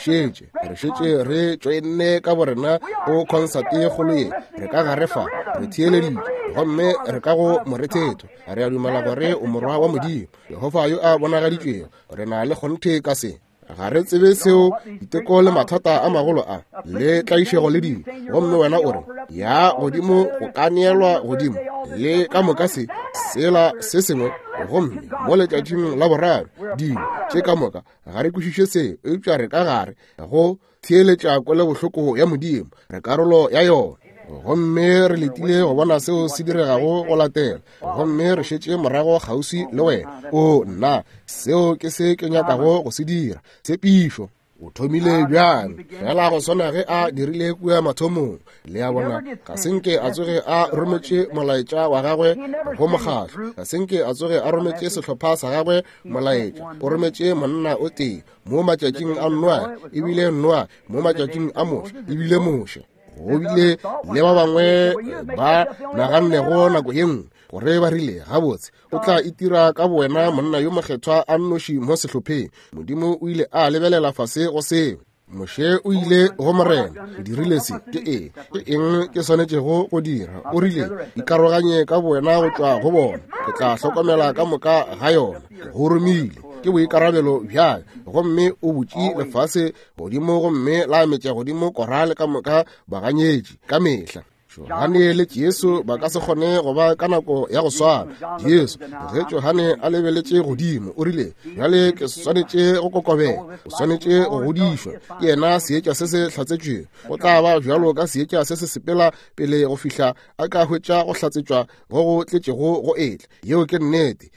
re šetše re tšwenne ka borena go konsate kgolo ye re ka garefa re theeleditše gomme re ka go morethetho re a dumela gore o morwa wa modimo Yehova yo a bonagaditšwego re na le kgonthe ka se ga re tsebe seo diteko le mathata a magolo a le tlaišego le dimo gomme wena o re ya godimo go ka neelwa godimo le ka moka se sela se sengwe gomme mo letšatšing la boraro dilo tše ka moka ga re kwešiše seo eupša re ka gare go theeletša kwele bohloko ya modimo re karolo ya yona gomme re letile go bona seo se diregago go latela gomme re šetše morago kgauswi le wena o nna seo ke se ke nyakago go se dira tshepišo o thomile bjang fela go swana ge a dirile kua mathomong le ya bona ka senke a tsoge a rometše molaetša wa gagwe go mokgatlo ka senke a tsoge a rometše sehlopha sa gagwe molaetša o rometše monna o tee mo matšatšing a nnwa ebile nnwa mo matšatšing a moše ebile moše go bile le ba bangwe ba nagannego nako ye nngwe gore ba rile gabotse o tla itira ka bowena monna yo mokgethwa a nnoši mo sehlopheng modimo o ile a lebelela fase go seo moše o ile go morena o dirile se ke eng ke swanetšego go dira o rile ikaroganye ka bowena go tšwa go bona ke tla hlokomela ka moka ga yona go romile ke boikarabelo bjale gomme o botši lefase godimo gomme la metša godimo korale ka moka baganyetši ka mehla Johane le Jesu ba ka se kgone go ba ka nako ya go swana Jesu ge Johane a lebeletše godimo o rile bjale ke swanetše go kokobela o swanetše go godišwa ke yena seetša se se hlatsetšwego go tla ba bjalo ka seetša se se sepela pele go fihla a ka hwetša go hlatsetšwa go go tletšego go etla yeo ke nnete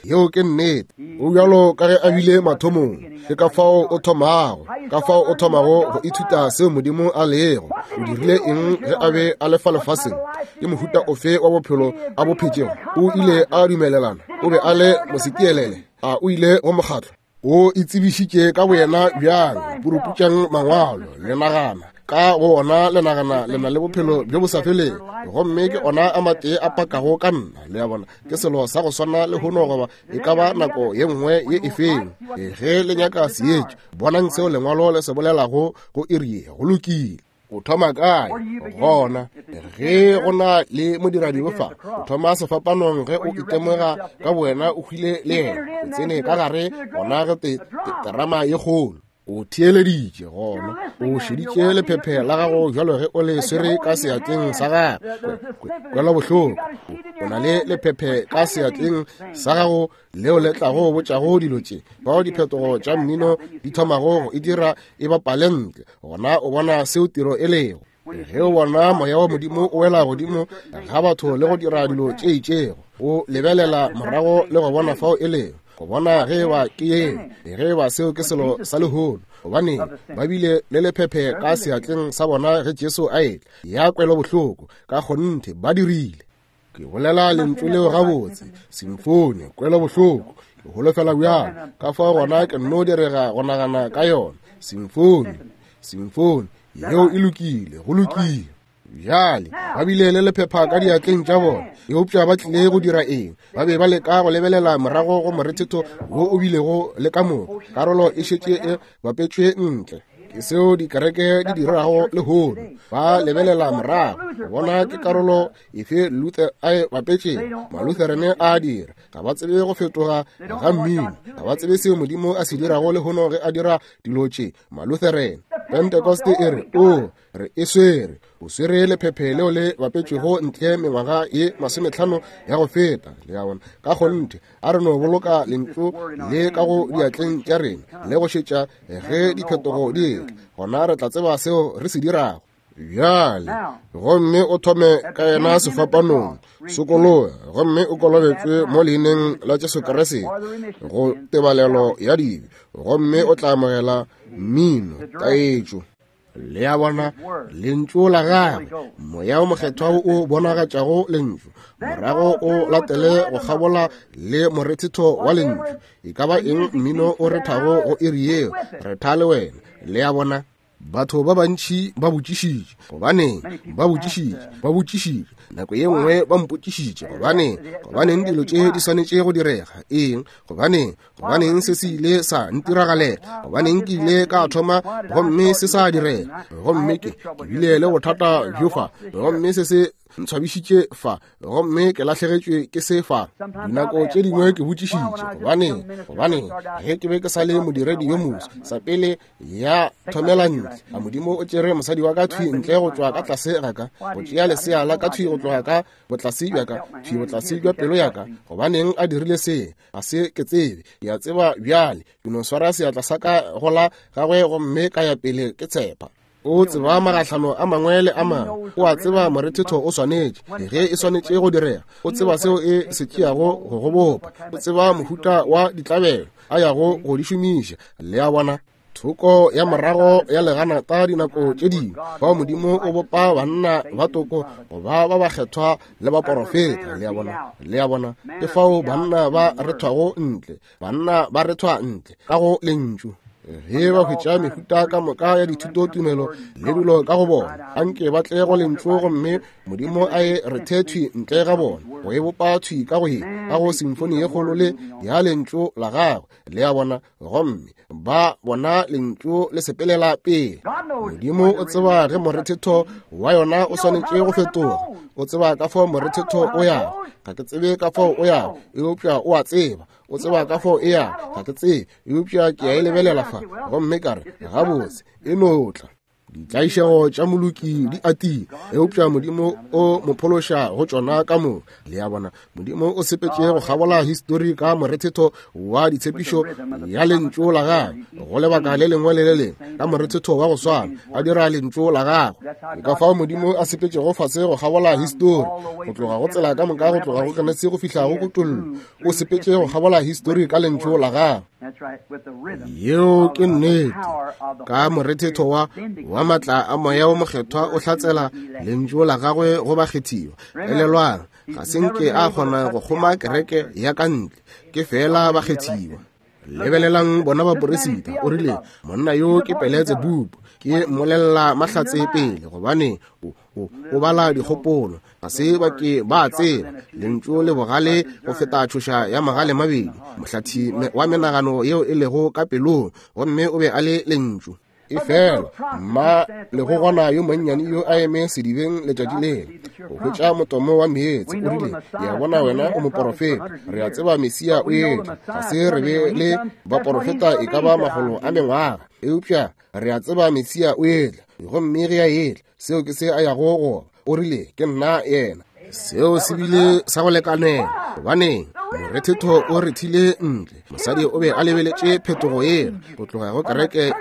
o bjalo ka ge a bile mathomong ke ka fao o thomago go ithuta seo modimo a lego o dirile eng ge a be a lefa lefase ke mohuta ofe wa bophelo a bophetšego o ile a dumelelana o be a le mosetielele a o ile go mokgatlo o itsebišitše ka boyena bjang puruputšang mangwalo le nagana ka go ona le nagana le na le bophelo bjo bo sa feleng gomme ke ona a matee a pakago ka nna le ya bona ke selo sa go swana le hono goba e ka ba nako ye nngwe ye e feng ge le nyaka seetše bonang seo lengwalo le se bolelago go irie go lokile o thoma kae gona ge go na le modiradi fa o thoma sefapanong ge o itemega ka wena o hwile le ena o tsene ka gare gona ge terama ye kgolo o thieleditše gona o šeditše lephephe la gago jalo ge o le swere ka seatleng sa gagwe kwela bohloko o na le lephephe ka seatleng sa gago leo le tlago botšago dilo tše bao diphetogo tša mmino di thomago go e dira e bapale ntle gona o bona seo tiro e lego ge o bona moya wa modimo o wela godimo ga batho le go dira dilo tše itšego o lebelela morago le go bona fao e lego go bona ge ba ke eng ge ba seo ke selo sa lehono gobane ba bile le lephephe ka seatleng sa bona ge Jesu a etla ya kwela bohloko ka gonne ba dirile ke bolela lentswe leo gabotse simfone kwela bohloko ke holofela bjang ka fa gona ke no direga go nagana ka yona simfone yeo e lokile go lokile bjale ba bile le lephepha ka diatleng tša bona eupša ba tlile go dira eng ba be ba leka go lebelela morago go morethetho wo o bilego le ka moka karolo e šetše e bapetšwe ntle ke seo dikereke di dirago le hono ba lebelela morago bona ke karolo efe Luther a bapetšeng malutherane a dira ga ba tsebe go fetoga ga mmino ga ba tsebe seo modimo a se dirago le hono ge a dira dilo tše malutherane Pentecoste e re re e swere o swere lephephe leo le bapetšwego ntle mengwaga ye 50 ya go feta le ya bona ka gonne a re no boloka lentšu le ka go diatleng tša rena le go šetša ge diphetogo di etla gona re tla tseba seo re se dirago bjale gomme o thome ka yena sefapanong sekoloa gomme o kolobetšwe mo leineng la Jesu Kriste go tebalelo ya dibe gomme o tla amogela mmino taetšo le ya bona lentšu la gagwe moya o mokgethwa o bonagatšago lentšu morago o latele go gabola le morethetho wa lentšu e ka ba eng mmino o rethago go iri yeo retha le wena le ya bona batho ba bantši ba botšišitše gobaneng ba botšišitše nako ye nngwe ba mpotšišitše gobaneng dilo tše di swanetše go direga eng gobaneng se se ile sa ntiragalela gobaneng ke ile ka thoma gomme se sa direga gomme ke bile le bothata bjofa gomme se ntshwabišitše fa gomme ke lahlegetšwe ke se fa dinako tše dingwe ke botšišitše gobaneng ge ke be ke sa le modiredi yo moso sa pele ya thomela ntle a modimo o tšere mosadi wa ka thwi ntle go tšwa ka tlase ga ka go tšea lesea la ka thwi go tloga ka botlase bja ka thwi botlase bja pelo ya ka gobaneng a dirile se a se ke tsebe ke a tseba bjale ke no swara seatla sa ka gola gagwe gomme ka ya pele ke tshepa o tseba magatlhano a mangwe le a mangwe o a tseba morethetho o swanetše ge e swanetše go direga o tseba seo e se tšeago go go bopa o tseba mohuta wa ditlabelo a yago go di šomiša le a bona thoko ya morago ya legana ka dinako tše dingwe bao modimo o bopa banna ba toko goba ba kgethwa le ba porofeta le ya bona ke fao banna ba rethwago ntle banna ba rethwa ntle ka go lentšu ge ba hwetša mehuta ka moka ya dithuto tumelo le dilo ka go bona anke ba tle go lentšu gomme modimo a e rethe thwi ntle ga bona go e bopa thwi ka go simfoni ye kgolo le ya lentšu la gagwe le ya bona gomme ba bona lentšu le sepelela pele modimo o tseba ge morethetho wa yona o swanetše go fetoga o tseba ka fao morethetho o yago ga ke tsebe ka fao o yago eupša o a tseba o tseba ka fao e yago ga ke tsebe eupša ke a e lebelela fa gomme kare gabotse e notla ditlaišego tša moloki di atile eupša modimo o mophološa go tšona ka mo le ya bona modimo o sepetše go gabola histori ka morethetho wa ditshepišo ya lentšu la gagwe go lebaka le lengwe le le lengwe ka morethetho wa go swana a dira lentšu la gagwe ka fao modimo a sepetše go fase go gabola histori go tloga go tsela ka moka go tloga go kanetse go fihla go kotollo o sepetše go gabola histori ka lentšu la gagwe yeo ke nnete ka morethetho wa matla a moya o mokgethwa o hlatsela lentšu la gagwe go bakgethiwa elelwang ga senke a kgona go kgoma kereke ya ka ntle ke fela bakgethiwa lebelelang bona ba poresita o rile monna yo ke peletse bupu ke molella mahlatse pele gobane o bala dikgopolo ga se ba ke ba tseba lentšu le bogale go feta tšhoša ya magale mabedi mohlathi wa menagano yeo e lego ka pelong gomme o be a le lentšu e fela mma le go gona yo monnyane yo a eme sedibeng letšatši lele go hwetša motomo wa meetse o rile ya bona wena o moporofeta re a tseba mesia o etla ga se re be le baporofeta e ka ba magolo a mengwaga eupša re a tseba mesia o etla gomme ge a etla seo ke se a yago goba o rile ke nna yena seo se bile sa go lekanela gobaneng morethetho o rethile ntle mosadi o be a lebeletše phetogo ena go tloga go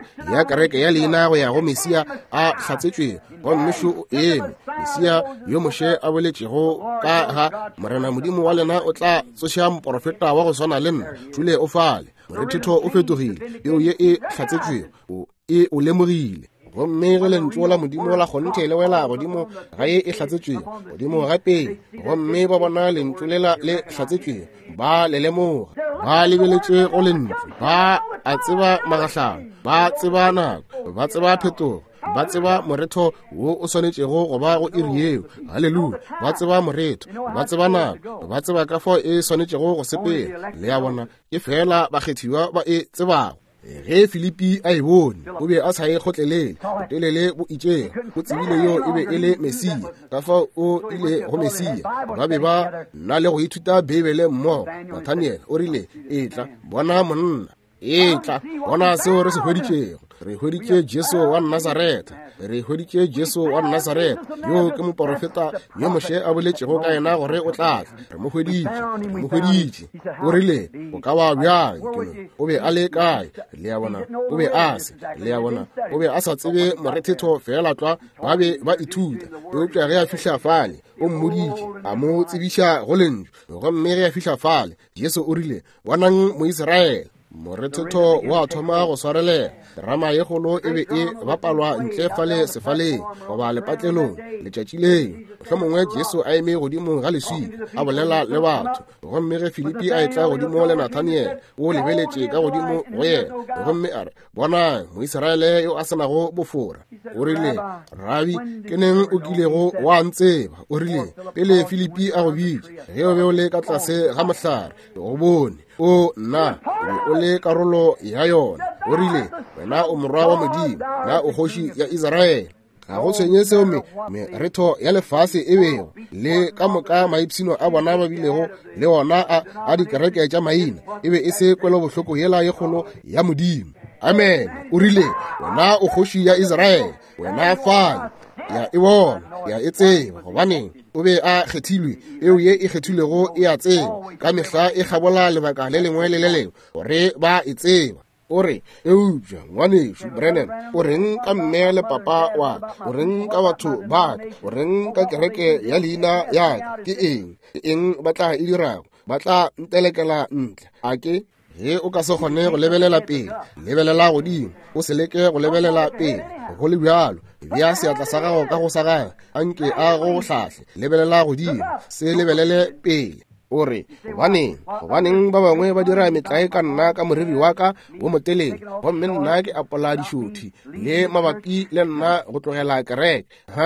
kereke ya leina go ya go mesia a hlatsetšwe go mmešo eno mesia yo moše a boletšego ka ga morena modimo wa lena o tla tsoša moporofeta wa go swana le nna thule o fale morethetho o fetogile eo ye e hlatsetšwego e o lemogile gomme ge lentšu la modimo la kgonte le wela godimo ga ye e hlatsetšwego godimo gape gomme ba bona lentšu lela le hlatsetšwego ba le lemoga ba lebeletše go lentšu ba a tseba magahlano ba tseba nako ba tseba phetogo ba tseba moretho wo o swanetšego go ba go iri yeo halleluja ba tseba moretho ba tseba nako ba tseba ka fao e swanetšego go sepela le ya bona ke fela bakgethiwa ba e tsebago ge Filipi a e bone o be a sa e kgotlelele botelele bo itšega go tsebile yo e be e le mesia ka fao o ile go mesia ba be ba nna le go ithuta Bibele mmogo Nathaniel o rile etla bona monna etla bona seo re se hweditšego re hweditše Jesu wa Nazareta re hweditše Jesu wa Nazareta yo ke moporofeta yo moše a boletšego ka yena gore o tlatla re mo hweditše o rile o ka ba bjang o be a le kae le ya bona o be a se le ya bona o be a sa tsebe morethetho fela tla ba be ba ithuta eupša ge a fihla fale o mmoditše a mo tsebiša go lentšu gomme ge a fihla fale Jesu o rile bonang Moiseraele morethetho wa thoma go swarelela rama ye kgolo e be e bapalwa ntle fale sefaleng goba lepatlelong letšatši leo mohlomongwe Jesu a eme godimo ga leswika a bolela le batho gomme ge Filipi a etla godimo le Nathaniel o lebeletše ka godimo go yena gomme a re bona Moiseraele yo a senago bofora o rile rabi ke neng o kilego wa ntseba o rile pele Filipi a go bitše ge o be o le ka tlase ga mohlare go bone o nna o le karolo ya yona o rile wena o morwa wa modimo na o kgoši ya Israele ga go tshwenye seo meretho ya lefase e bego le ka moka maipshino a bona ba bilego le ona a dikereke tša maina e be e se kwelo bohloko yela ye kgolo ya modimo amen o rile wena o kgoši ya Israele wena fane ya e bona ya e tseba gobane o be a kgethilwe eo ye e kgethilwego e a tseba ka mehla e kgabola lebaka le lengwe le le lengwe gore ba e tseba o re eupša ngwanešo Brennan o reng ka mme le papa wa o reng ka batho ba o reng ka kereke ya leina ya ke eng ba tla e dirago ba tla ntelekela ntle a ke ge o ka se kgone go lebelela pele lebelela godimo o se leke go lebelela pele go le bjalo bja seatla sa gago ka go sa gae anke a go hlahle lebelela godimo se lebelele pele o re gobaneng ba bangwe ba dira metlae ka nna ka moriri wa ka bo motelele gomme nna ke apola dišothi le mabapi le nna go tlogela kereke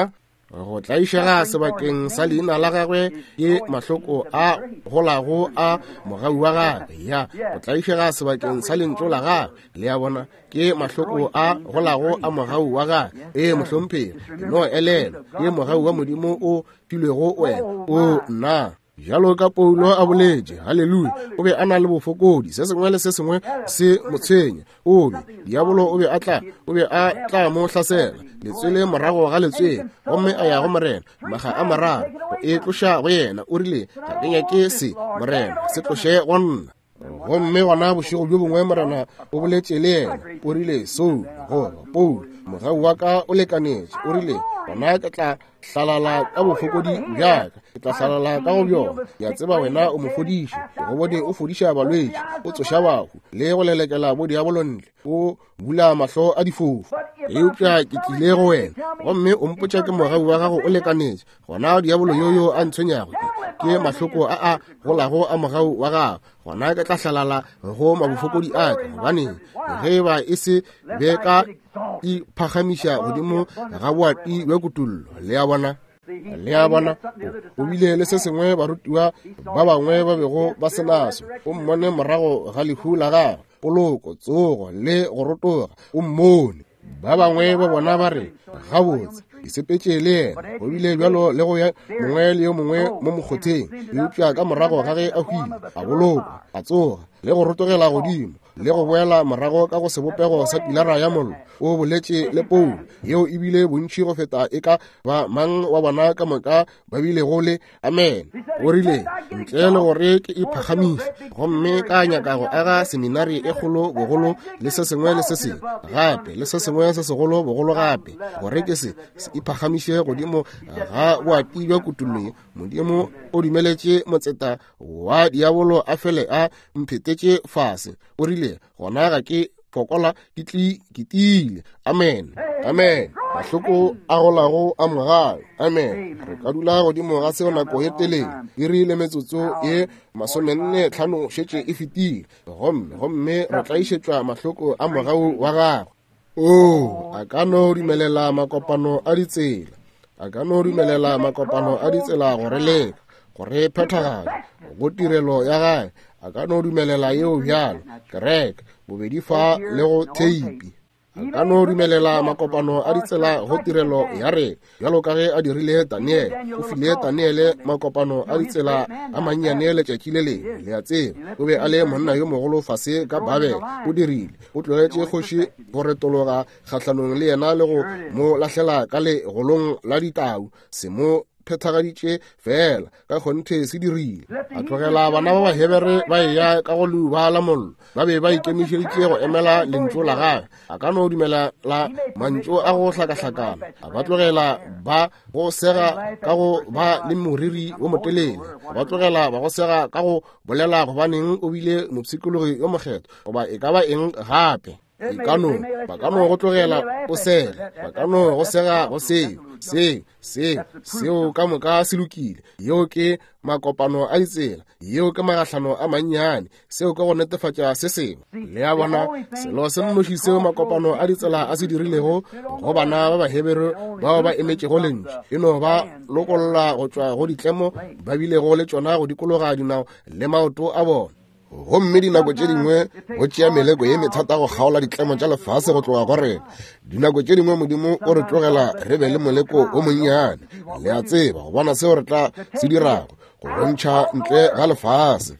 go tlaišega sebakeng sa leina la gagwe ke mahloko a golago a mogau wa gagwe ya go tlaišega sebakeng sa lentšu la gagwe le ya bona ke mahloko a golago a mogau wa gagwe mohlomphegi no elelo ke mogau wa modimo o filwego wena o nna jalo ka Paulo a boletše halleluja o be a na le bofokodi se sengwe le se sengwe se motshwenya o be diabolo o be a tla mo hlasela letswele morago ga letswele gomme a ya go morena maga a mararo e tloša go yena o rile ga ke nyake se morena se tloše go nna gomme gona bošego bjo bongwe morena o boletše le yena o rile so goba Paulo mogau wa ka o lekanetše o rile gona ke tla hlalala ka bofokodi bjaka ke tla hlalala ka go bjona ya tseba wena o mofodiše go bone o fodiša balwetši o tsoša bahu le go lelekela bo diabolontle o bula mahlo a difofu eupša ke tlile go wena gomme o mpotša ke mogau wa gago o lekanetše gona diabolo yoyo a ntshwenyago ke mahloko a golago a mogau wa gago gona ke tla hlalala go mabofokodi a gobane ge ba e se be ka iphagamiša godimo ga boati bja kutullo le ya bona o bile le se sengwe barutiwa ba bangwe ba bego ba senaso o mmone morago ga lehu la gago poloko tsogo le go rotoga o mmone ba bangwe ba bona ba re gabotse isepetse le yena go bile bjalo le go ya mongwe le yo mongwe mo mokgotheng eupša ka morago ga ge a hwile a boloko a tsoga le go rotogela godimo le go boela morago ka go sebopego sa pilara ya mollo o boletše le pou yeo e bile bontši go feta e ka ba mang wa bona ka moka ba bile gole amen o rile ntle le gore ke iphagamiša gomme ka nyaka go aga seminari e kgolo bogolo le se sengwe le se sengwe gape le se sengwe se segolo bogolo gape gore ke se iphagamiše godimo ga boapi bja kutullo modimo o dumeletše motseta wa diabolo a fele a mphetetše fase o rile gona ga ke pokola ke tiile amen mahloko a golago a mogao amen re ka dula godimo ga seo nako ye telele e rile metsotso e 45 šetše e fetile gomme re tla išetšwa mahloko a mogao wa gago a ka no dumelela makopano a ditsela gore phethagala go tirelo ya gae a ka no dumelela yeo bjalo kereke bobedi fa le go theipi a ka no dumelela makopano a ditsela go tirelo ya re bjalo ka ge a dirile Daniel o file Daniel makopano a ditsela a mannyane letšatši le lengwe le a tseba o be a le monna yo mogolo fase ka Babel o dirile o tlogetše kgoši go retologa kgatlhanong le yena le go mo lahlela ka legolong la ditau se mo phethagaditše fela ka kgonthe se dirile a tlogela bana ba bahebere ba eya ka go luba la mollo ba be ba ikemišeditše go emela lentšu la gage a ka no dumelela mantšu a go hlakahlakana a ba tlogela ba go sega ka go ba le moriri o motelele a ba tlogela ba go sega ka go bolela gobaneng o bile mopshikologi yo mokgetho goba e ka ba eng gape ba ka no go tlogela o sele ba ka no go sega go seo ka moka se lokile yeo ke makopano a ditsela yeo ke magahlano a mannyane seo ka go netefatša se sengwe le ya bona selo se nnoši seo makopano a ditsela a se dirilego go bana ba bahebere bao ba emetšego lentši e no ba lokolola go tšwa go ditlemo ba bilego le tšona go dikologa dinao le maoto a bona gomme dinako tše dingwe go tšea meleko ye methata go kgaola ditlemo tša lefase go tloga go rena dinako tše dingwe modimo o re tlogela re be le moleko o monnyane le a tseba go bona seo re tla se dirago go bontšha ntle ga lefase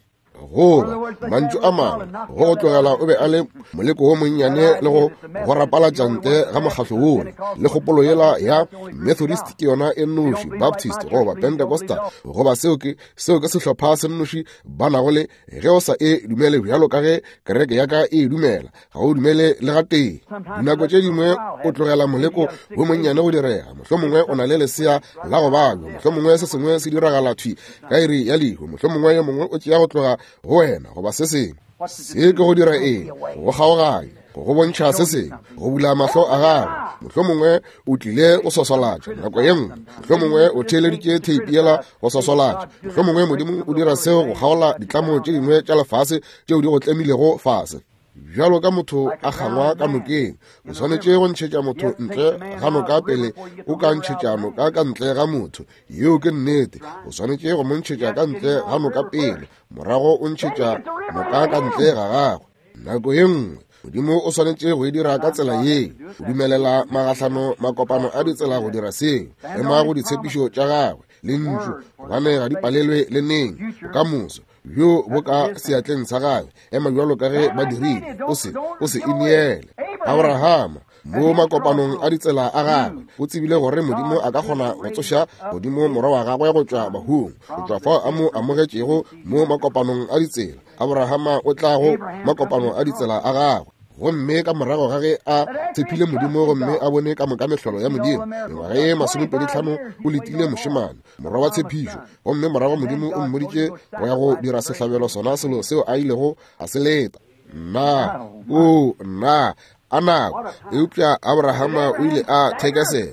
goba mantšu a mangwe go tlogela o be a le moleko wo monnyane le go rapalatša ntle ga mokgatlo wona le kgopolo yela ya Methodist ke yona e nnoši Baptist goba Pentecostal goba seo ke sehlopha se nnoši ba nago le ge o sa e dumele bjalo ka ge kereke ya ka e dumela ga o dumele le ga tee dinako tše dingwe o tlogela moleko wo monnyane go direga mohlomongwe o na le lesea la go balwa mohlomongwe se sengwe se diragala thwi ka iri ya lehu mohlomongwe yo mongwe o tšea go tloga go wena goba se sengwe se ke go dira go kgaoganya go bontšha se sengwe go bula mahlo a gago mohlomongwe o tlile o sosolatša nako ye nngwe mohlomongwe o theeleditše theipi yela go sosolatša mohlomongwe modimo o dira seo go kgaola ditlamo tše dingwe tša lefase tšeo di go tlemilego fase bjalo ka motho a kgangwa ka nokeng o swanetše go ntšhetša motho ntle ga noka pele o ka ntšhetša noka ka ntle ga motho yeo ke nnete o swanetše go mo ntšhetša ka ntle ga noka pele morago o ntšhetša noka ka ntle ga gagwe nako ye nngwe modimo o swanetše go e dira ka tsela ye o dumelela magahlano makopano a ditsela go dira seo ema go ditshepišo tša gagwe le ntšu gobane ga di palelwe le neng bokamoso bjo bo ka seatleng sa gagwe ema bjalo ka ge ba dirile o se ineele Abrahama mo makopanong a ditsela a gagwe o tsebile gore modimo a ka kgona go tsoša godimo morwa wa gagwe go tšwa bahung go tšwa fa a mo amogetšego mo makopanong a ditsela Abrahama o tla go makopano a ditsela a gagwe gomme ka morago ga ge a tshepile modimo gomme a bone ka moka mehlolo ya modimo ngwaga ye 25 o letile mošemane morwa wa tshepišo gomme morago modimo o mmoditše go ya go dira sehlabelo sona selo seo a ilego a se leta a nako eupša Abrahama o ile a thekesela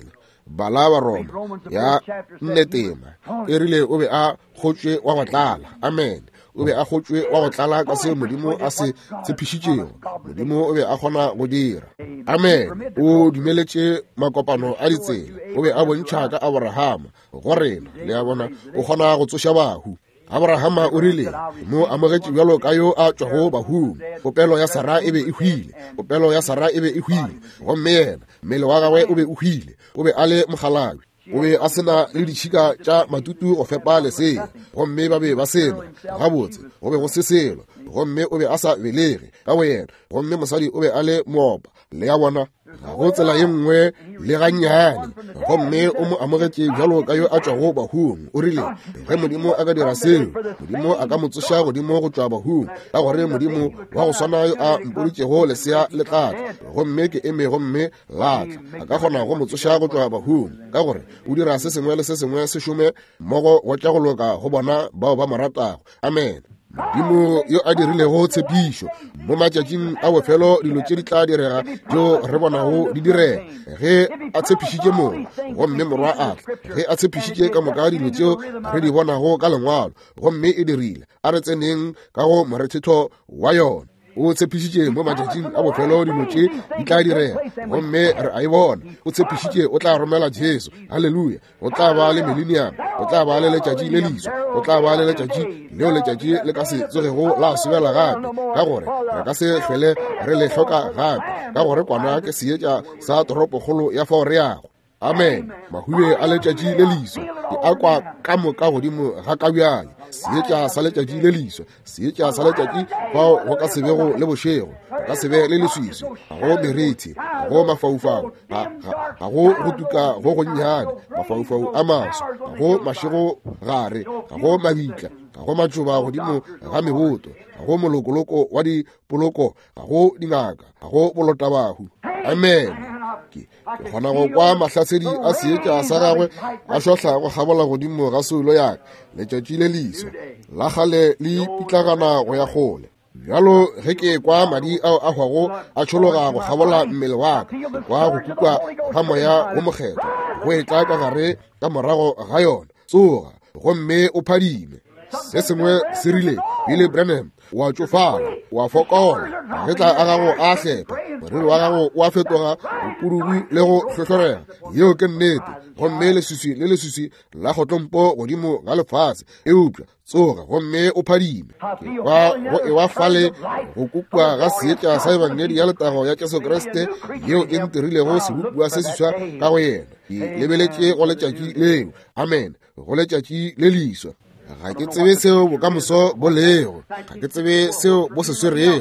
bala ba Roma ya nnetema e rile o be a khotswe wa go tlala. Amen. O be a khotswe wa go tlala ka se modimo a se tshepišitšego. Modimo o be a kgona go dira. Amen. O dumeletše makopano a ditsela. O be a bontšha ka Abrahama go rena le a bona o kgona go tsoša bahu. Abrahama o rile mo amogetše bjalo ka yo a tšwago bahung. Popelo ya Sara e be e hwile. Popelo ya Sara e be e hwile. Gomme yena mmele wa gagwe o be o hwile. O be a le mogalawi. O be a sena le ditšhika tša matutu go fepa lesea. Gomme ba be ba sena gabotse go be go se selo. Gomme o be a sa belege ka bo yena. Gomme mosadi o be a le moopa le ya bona ga go tsela ye nngwe le gannyane. Gomme o mo amogetše bjalo ka yo a tšwago bahung. O rile ge modimo a ka dira seo, modimo a ka mo tsoša godimo go tšwa bahung, ka gore modimo wa go swana yo a mpoditšego lesea le tlatla. Gomme ke eme gomme latla a ka kgona go mo tsoša go tšwa bahung, ka gore o dira se sengwe le se sengwe se šome mmogo wa tša go loka go bona bao ba mo ratago. Amen. Modimo yo a dirilego tshepišo mo matšatšing a bofelo dilo tše di tla direga tšeo re bonago di direga ge a tshepišitše mongwe. Gomme morwa a tla ge a tshepišitše ka moka dilo tšeo re di bonago ka lengwalo. Gomme e dirile a re tseneng ka go morethetho wa yona. O tshepišitše mo matšatšing a bofelo dilo tše di tla direga. Gomme re a e bona o tshepišitše o tla romela Jesu. Halleluja. O tla ba le millennium. O tla ba le letšatši le liso. O tla ba le letšatši leo letšatši le ka se tsogego la sobela gape, ka gore re ka se hlwele re le hloka gape, ka gore kwana ke seetša sa toropokgolo ya fao re yago. Amen. Mahube a letšatši le liso ke a kwa ka moka godimo ga ka bjale. Seetša sa letšatši le liso, seetša sa letšatši fao go ka se bego le bošego, go ka se be le leswiswi, ga go meriti, ga go mafaufau, ga go go tuka go gonnyane, mafaufau a maso, ga go mašego gare, ga go mabitla, ga go matšoba godimo ga meboto, ga go molokoloko wa dipoloko, ga go dingaka, ga go bolotabahu. Amen. Ke kgona go kwa mahlasedi a seetša sa gagwe a šohla go gabola godimo ga solo yaka letšatši le liso la gale le pitlagana go ya kgole. Bjalo ge ke kwa madi ao a hwago a tšhologa go gabola mmele wa ka, kwa go kukwa ga moya go mokgetho go etla ka gare ka morago ga yona. Tsoga gomme o phadime. Se sengwe se rile Billy Branham wa tšofala wa fokola ge tla a gago a hlepa moriri wa gago wa fetoga bokurudu le go hlohlorega. Yeo ke nnete. Gomme leswiswi le leswiswi la kgotlompo godimo ga lefase eupša. Tsoga gomme o phadime. Go ewa fale go kukwa ga seetša sa ebangedi ya letago ya Jesu Kriste yeo e ntirilego sebopua se seswa ka go yena. Ke lebeletše go letšatši leo. Amen. Go letšatši le liswa. Ga ke tsebe seo bokamoso bo lego, ga ke tsebe seo bo se swerego.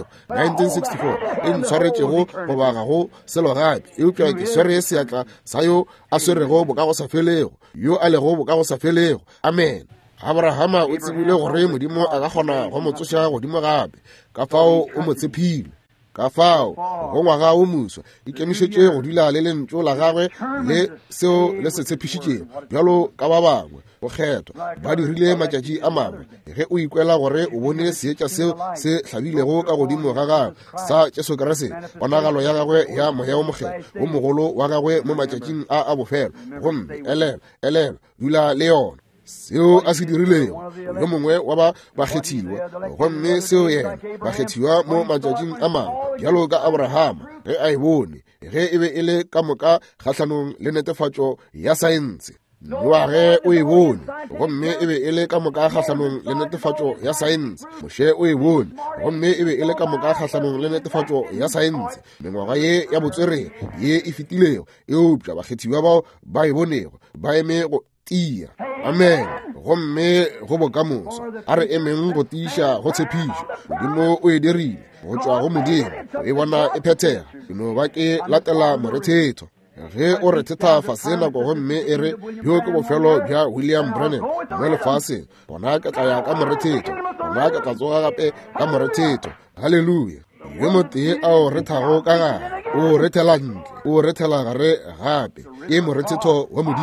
1964 e ntshwaretšego goba ga go selo gape. Eupša ke swere seatla sa yo a swerego boka go sa felego, yo a lego boka go sa felego. Amen. Abrahama o tsebile gore modimo a ka kgona go mo tsoša godimo gape ka fao o mo tshepile. Ka fao go ngwaga o moswa ikemišetše go dula le lentšu la gagwe le seo le se tshepišitšego bjalo ka ba bangwe go kgethwa ba dirile matšatši a mangwe. Ge o ikwela gore o bone seetša seo se hlabilego ka godimo ga gagwe sa Jesu Kriste, ponagalo ya gagwe ya moya o mokgetho o mogolo wa gagwe mo matšatšing a bofelo. Gomme elela dula le yona seo a se dirilego yo mongwe wa ba bakgethiwa. Gomme seo yena bakgethiwa mo matšatšing a mangwe bjalo ka Abrahama ge a e bone, ge e be e le ka moka kgahlanong le netefatšo ya saense. Noa ge o e bone, gomme e be e le ka moka kgahlanong le netefatšo ya saense. Moshe o e bone, gomme e be e le ka moka kgahlanong le netefatšo ya saense. Mengwaga ye ya botswereng ye e fetilego eupša bakgethiwa bao ba e bonego ba eme go tia. Amen. Gomme go bokamoso a re emeng go tiiša go tshepišo. Modimo o e dirile go tšwa go modimo o e bona e phethega. Eno ba ke latela morethetho. Ge o rethetha fase nako gomme e re yo ke bofelo bja William Branham mo lefaseng, bona ke tla ya ka morethetho, bona ke tla tsoga gape ka morethetho. Halleluja. Yo motee a o rethago ka gare o rethela ntle, o rethela gare gape ke morethetho wa modimo.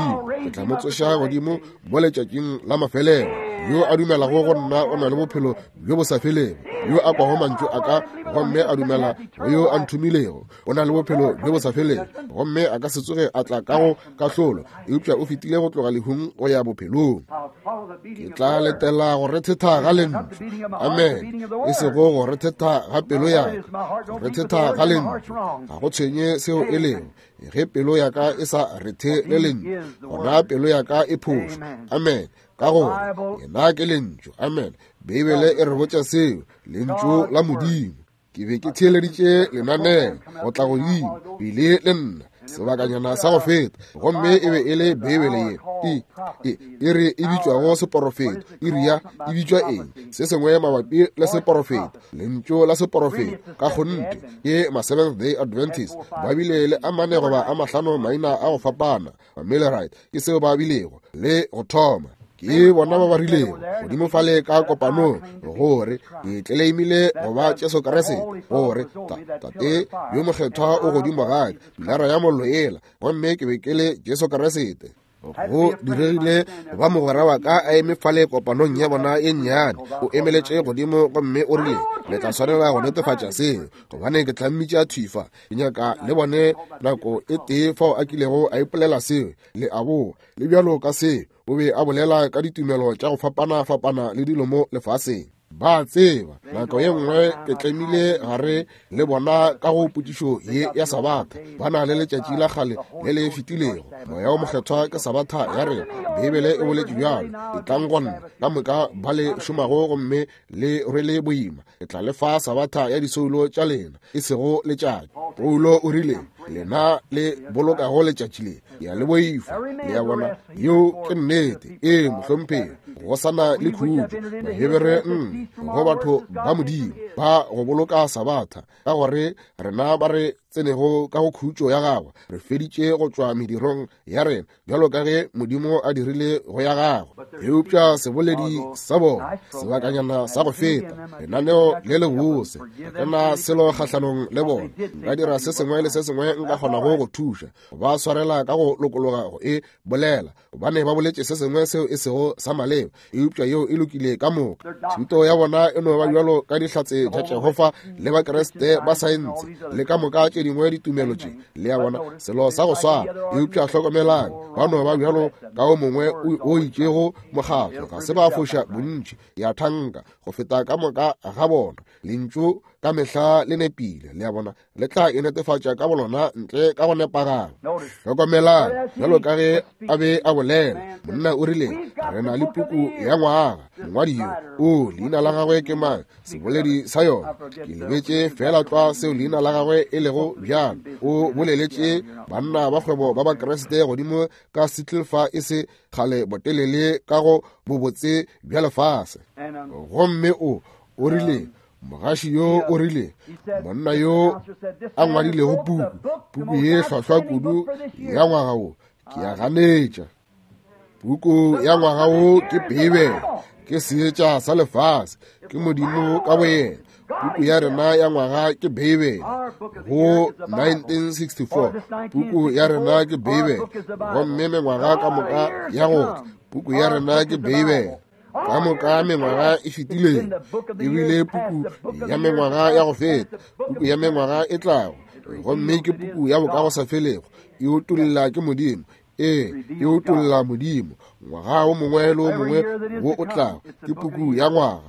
ke tla mo tsoša godimo mo letšatšing la mafelelo. Yo a dumelago go nna o na le bophelo jo bo sa felego, yo a kwago mantšu a ka gomme a dumela go yo a nthumilego o na le bophelo jo bo sa felego, gomme a ka se tsoge a tla ka go kahlolo eupša o fetile go tloga lehung go ya bophelong. Ke tla letela go rethetha ga lentswe, amen, e sego go rethetha ga pelo yaka. Go rethetha ga lentswe ga go tshwenye seo e lego, ge pelo yaka e sa rethe le lentswe gona pelo yaka e phošo, amen, ka gore yena ke lentswe, amen. Bibele e re botša seo lentswe la Modimo. Ke be ke theeleditše lenaneo go tla go dimo bile le nna sebakanyana sa go feta, gomme e be e le Bibele e re e bitswago seporofeta, e ria e bitswa eng se sengwe mabapi le seporofeta, lentswe la seporofeta ka gonte ke ma-Seventh Day Adventist ba bile le amane goba a mahlano maina a go fapana. Ma-Millerite ke seo ba bilego le go thoma ke bona ba ba rilego godimo fale ka kopanong gore ke tleleimile goba Jesu Kriste gore tate yo mokgethwa o godimo gake pilara ya mollo ela, gomme ke be ke le Jesu Kriste. Go diregile ba mogwera wa ka a eme fale kopanong ya bona e nnyane o emeletše godimo, gomme o rile le tla swanela go netefatša seo gobane ke tlammitša thifa ke nyaka le bone nako e tee fao a kilego a ipolela seo le abo le bjalo ka seo o be a bolela ka ditumelo tša go fapana-fapana le dilo mo lefaseng. Ba tseba nako ye nngwe ke tlemile gare le bona ka go potšišo ye ya Sabatha, ba na le letšatši la kgale le le fetilego. Moya o mokgethwa ke Sabatha ya re Bibele e boletše bjalo, e tlang gonna ka moka ba le šomago gomme le rwele boima, e tla lefa Sabatha ya disoulo tša lena e sego letšatši. Paulo o rile lena le bolokago letšatši le ya le boifa le ya bona yo ke nnete e mohlomphego go sana le khutšo mahebere go batho ba Modimo ba go boloka Sabatha ka gore rena ba re tsenego ka go khutšo ya gagwe re feditše go tšwa medirong ya rena bjalo ka ge Modimo a dirile go ya gagwe. Eupša seboledi sa bona sebakanyana sa go feta lenaneo le le bose kana selo kgahlanong le bona, nka dira se sengwe le se sengwe nka kgonago go thuša ba swarela ka go lokologa go e bolela gobane ba boletše se sengwe seo e sego sa maleba. Eupša yeo e lokile ka moka, thuto ya bona e no ba bjalo ka dihlatse tša Jehova le ba Kriste ba saentse le ka moka tše dingwe ditumelo tše le ya bona selo sa go swara. Eupša hlokomelang ba no ba bjalo ka o mongwe o itšego mokgatlo, ga se ba foša bontši ya thanka go feta ka moka ga bona. Lentswe ka mehla le nepile le ya bona le tla e netefatša ka bolona ntle ka go nepagala. Hlokomelang bjalo ka ge a be a bolela monna o rile re na le puku ya ngwaga, ngwadi yo o leina la gagwe ke mang, seboledi sa yona ke lebetše fela tlwa seo leina la gagwe e lego bjalo. O boleletše banna ba kgwebo ba ba Kriste godimo ka setlelfa e se kgale botelele ka go bobotse bja lefase. Gomme o rile mogaši yo o rile monna yo a ngwadilego puku ye hlwahlwa kudu ya ngwaga o ke ya ganetša. Puku ya ngwaga o ke Bibele, ke seetša sa lefase, ke Modimo ka boyena. Puku ya rena ya ngwaga ke Bibele go 1964, puku ya rena ke Bibele gomme mengwaga ka moka ya go puku ya rena ke Bibele ka moka mengwaga e fetileng, ebile puku ya mengwaga ya go feta, puku ya mengwaga e tlago, gomme ke puku ya boka go sa felego e utolola ke Modimo, e utolola Modimo. Ngwaga o mongwe le o mongwe wo o tlago ke puku ya ngwaga.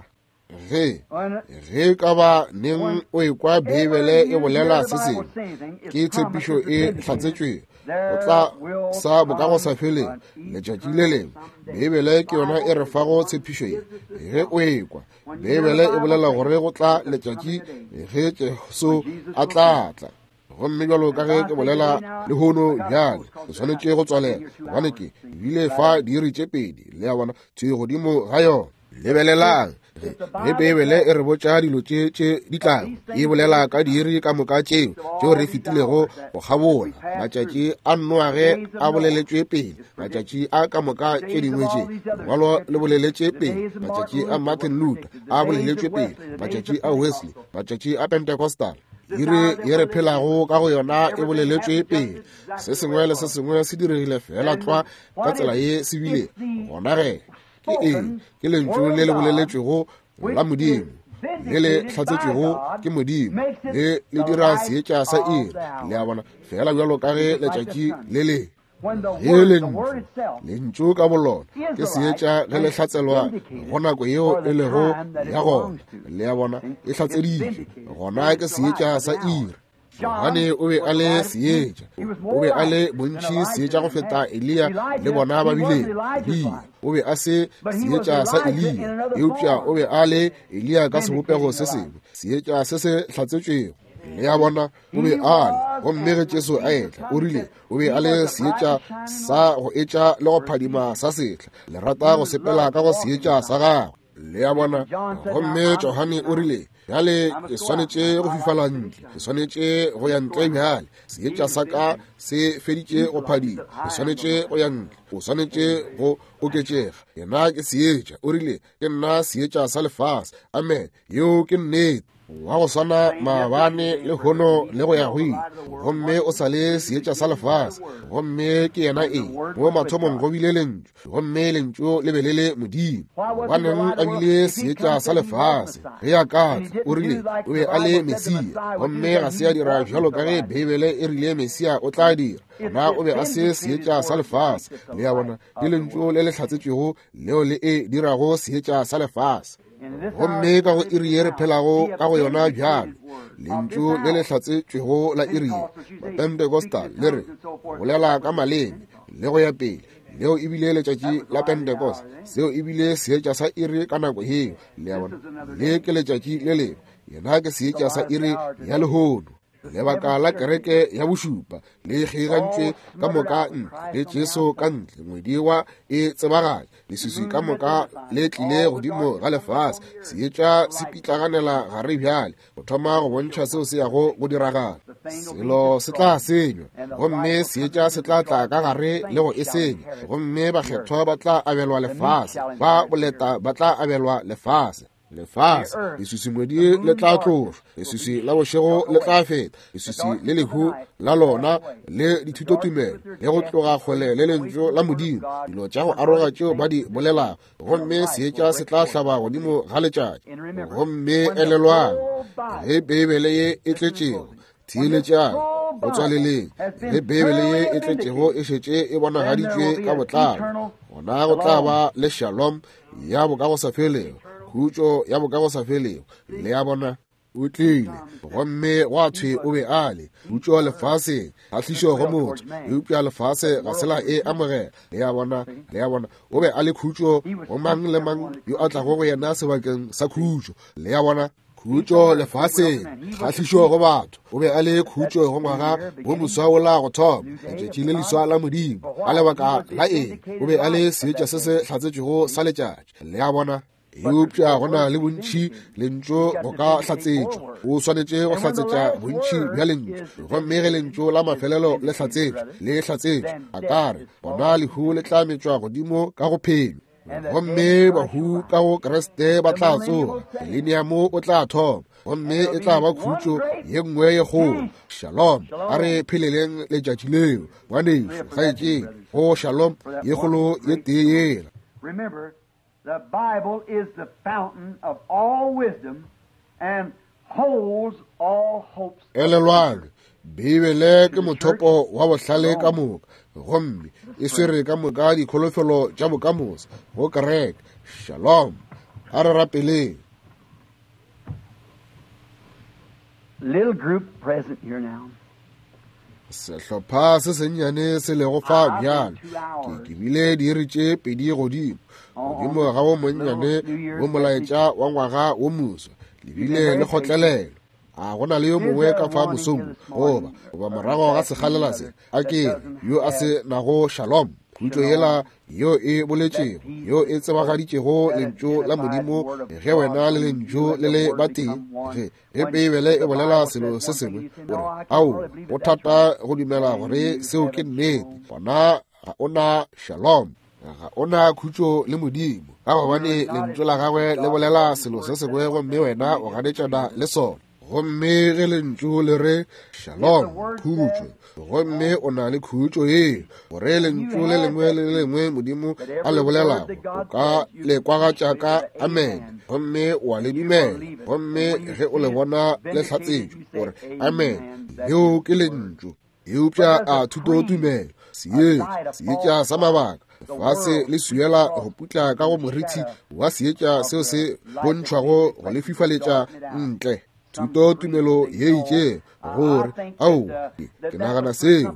Ge ka ba neng o ekwa Bibele e bolela se sengwe ke tshepišo e hlatsetšwego o tla sa boka go sa feleng letšatši le lengwe. Bibele ke yona e re fago tshepišo ye. Ge o ekwa Bibele e bolela gore go tla letšatši ge Jesu a tla. Gomme bjalo ka ge ke bolela lehono bjale ke swanetše go tswalela gobane ke ebile fa diiri tše pedi le ya bona tšeo godimo ga yona. Lebelelang ge Bibele e re botša dilo tše di tlago e bolela ka diiri ka moka tšeo re fetilego go kgabola. Matšatši a Noa ge a boleletšwe pele, matšatši a ka moka tše dingwe tše ngwalo le boleletše pele, matšatši a Martin Luther a boleletšwe pele, matšatši a Wesley, matšatši a Pentecostal ye re phelago ka go yona e boleletswe pele. Se sengwe le se sengwe se diregile fela tlhwa ka tsela ye se bile gona ge ke lentšu le le boleletswego la Modimo le le tlhatsetšwego ke Modimo le dira seetša sa iri le a bona fela bjalo ka ge letšatši le le lentšu ka bolona ke seetša ge le hlatselwa go nako yeo e lego ya gona le a bona e hlatseditšwe gona ke seetša sa iri. Yohane o be a le seetša, o be a le bontši seetša go feta Elia le bona ba bile Elia. O be a se seetša sa Elia, eupša o be a le Elia ka sebopego se sengwe, seetša se se hlatsetšwego. Le a bona o be a le gomme ge Jesu a etla o rile o be a le seetša sa go etša le go phadima sa setla, le rata go sepela ka go seetša sa gagwe. Le a bona gomme Johane o rile bjale ke swanetše go fifala ntle, ke swanetše go ya ntle bjale, seetša sa ka se feditše go phadima, ke swanetše go ya ntle, o swanetše go oketšega. Yena ke seetša, o rile ke nna seetša sa lefase. Amen. Yo ke nnete wa go swana maabane le hono le go ya go ile, gomme o sa le seetša sa lefase, gomme ke yena mo mathomong go bile lentšu, gomme lentšu le be le le Modimo. Baneng a bile seetša sa lefase ge ya katla, o rile o be a le Mesia, gomme ga se a dira bjalo ka ge Bibele e rile Mesia o tla dira. Na o be a se seetša sa lefase, le a bona ke lentšu le le hlatsetšwego leo le e dirago seetša sa lefase. Gomme ka go iri ye re phelago ka go yona bjalo, lentšu le le hlatsetšwego la iri ye Pentecostal le re bolela ka maleme le go ya pele, leo e bile letšatši la Pentecost, seo e bile seetša sa iri ka nako yeo. Le a bona le ke letšatši le lengwe, yena ke seetša sa iri ya lehono. Lebaka la kereke ya bošupa le kgegantšwe ka moka ntle le Jesu ka ntle, ngwediwa e tsebagale leswiswi ka moka le tlile godimo ga lefase, seetša se pitlaganela gare bjale go thoma go bontšha seo se yago go diragala. Selo se tla senywa, gomme seetša se tla tla ka gare le go e senya, gomme bakgethwa ba tla abelwa lefase, ba boleta ba tla abelwa lefase. Lefase leswiswi ngwedi le tla tlošwa, leswiswi la bošego le tla feta, leswiswi le lehu la lona le dithutotumelo le go tloga kgwele le lentšu la Modimo, dilo tša go aroga tšeo ba di bolelago, gomme seetša se tla hlaba godimo ga letšatši. Gomme elelwang ge Bibele ye e tletšego theeletšang go tswaleleng, ge Bibele ye e tletšego e šetše e bonagaditšwe ka botlalo, gona go tla ba le shalom ya bokago sa felego, khutšo ya bokago sa felego. Le a bona o tlile, gomme wa thwe o be a le khutšo lefaseng ga tlišo go motho, eupša lefase ga sela e amogela. Le a bona o be a le khutšo go mang le mang yo a tlago go yena sebakeng sa khutšo. Le a bona khutšo lefaseng ga tlišo go batho, o be a le khutšo go ngwaga bo moswa o la go thoma letšatši le leswa la Modimo, a lebaka la eng o be a le seetša se se hlatsetšwego sa letšatši. Le a bona eupša go na le bontši lentšu go ka hlatsetšwa, o swanetše go hlatsetša bontši bja lentšu, gomme ge lentšu la mafelelo le hlatsetšwa a kare bona lehu le tla metšwa godimo ka go phenywa, gomme bahu ka go Kreste ba tla tsoga, mileniamo o tla thoma, gomme e tla ba khutšo ye nngwe ye kgolo. Shalom, a re pheleleng letšatši leo ngwanešo gaetšeng go shalom ye kgolo ye tee yela. Remember, the Bible is the fountain of all wisdom and holds all hopes. Elelwang, Bibele ke mothopo wa bohlale ka moka, gomme e swere ka moka dikholofelo tša bokamoso go kereke. Shalom, a re rapeleng. Little group present here now. Sehlopha se sennyane se lego fa bjale ke bile diiri tše pedi godimo ga bo monnyane bo molaetša wa ngwaga wo moswa le bile le kgotlelelo. A go na le yo mongwe ka fa mosong goba morago ga segalela se a kere yo a se nago shalom, khutšo yela yo e boletšego yo e tsebagaditšego lentšu la Modimo, ge wena le lentšu le le bateng ge Bibele e bolela selo se sengwe gore ao o thata go dumela gore seo ke nnete, gona ga ona shalom, ga ona khutšo le Modimo, ka gobane lentšu la gagwe le bolela selo se sengwe gomme wena o ganetšana le sona. gomme ge lentšu le re shalom khutšo gomme o na le khutšo ye gore lentšu le lengwe le lengwe modimo a le bolelago o ka le kwagatša ka amen gomme wa le dumela gomme ge o le bona le hlatsetšwe gore amen yeo ke lentšu eupša a thuto tumelo seetša sa mabaka fase le suela go putla ka go moriti wa seetša seo se bontšhwago go le fifaletša ntle thuto tumelo ye itše gore ao ke nagana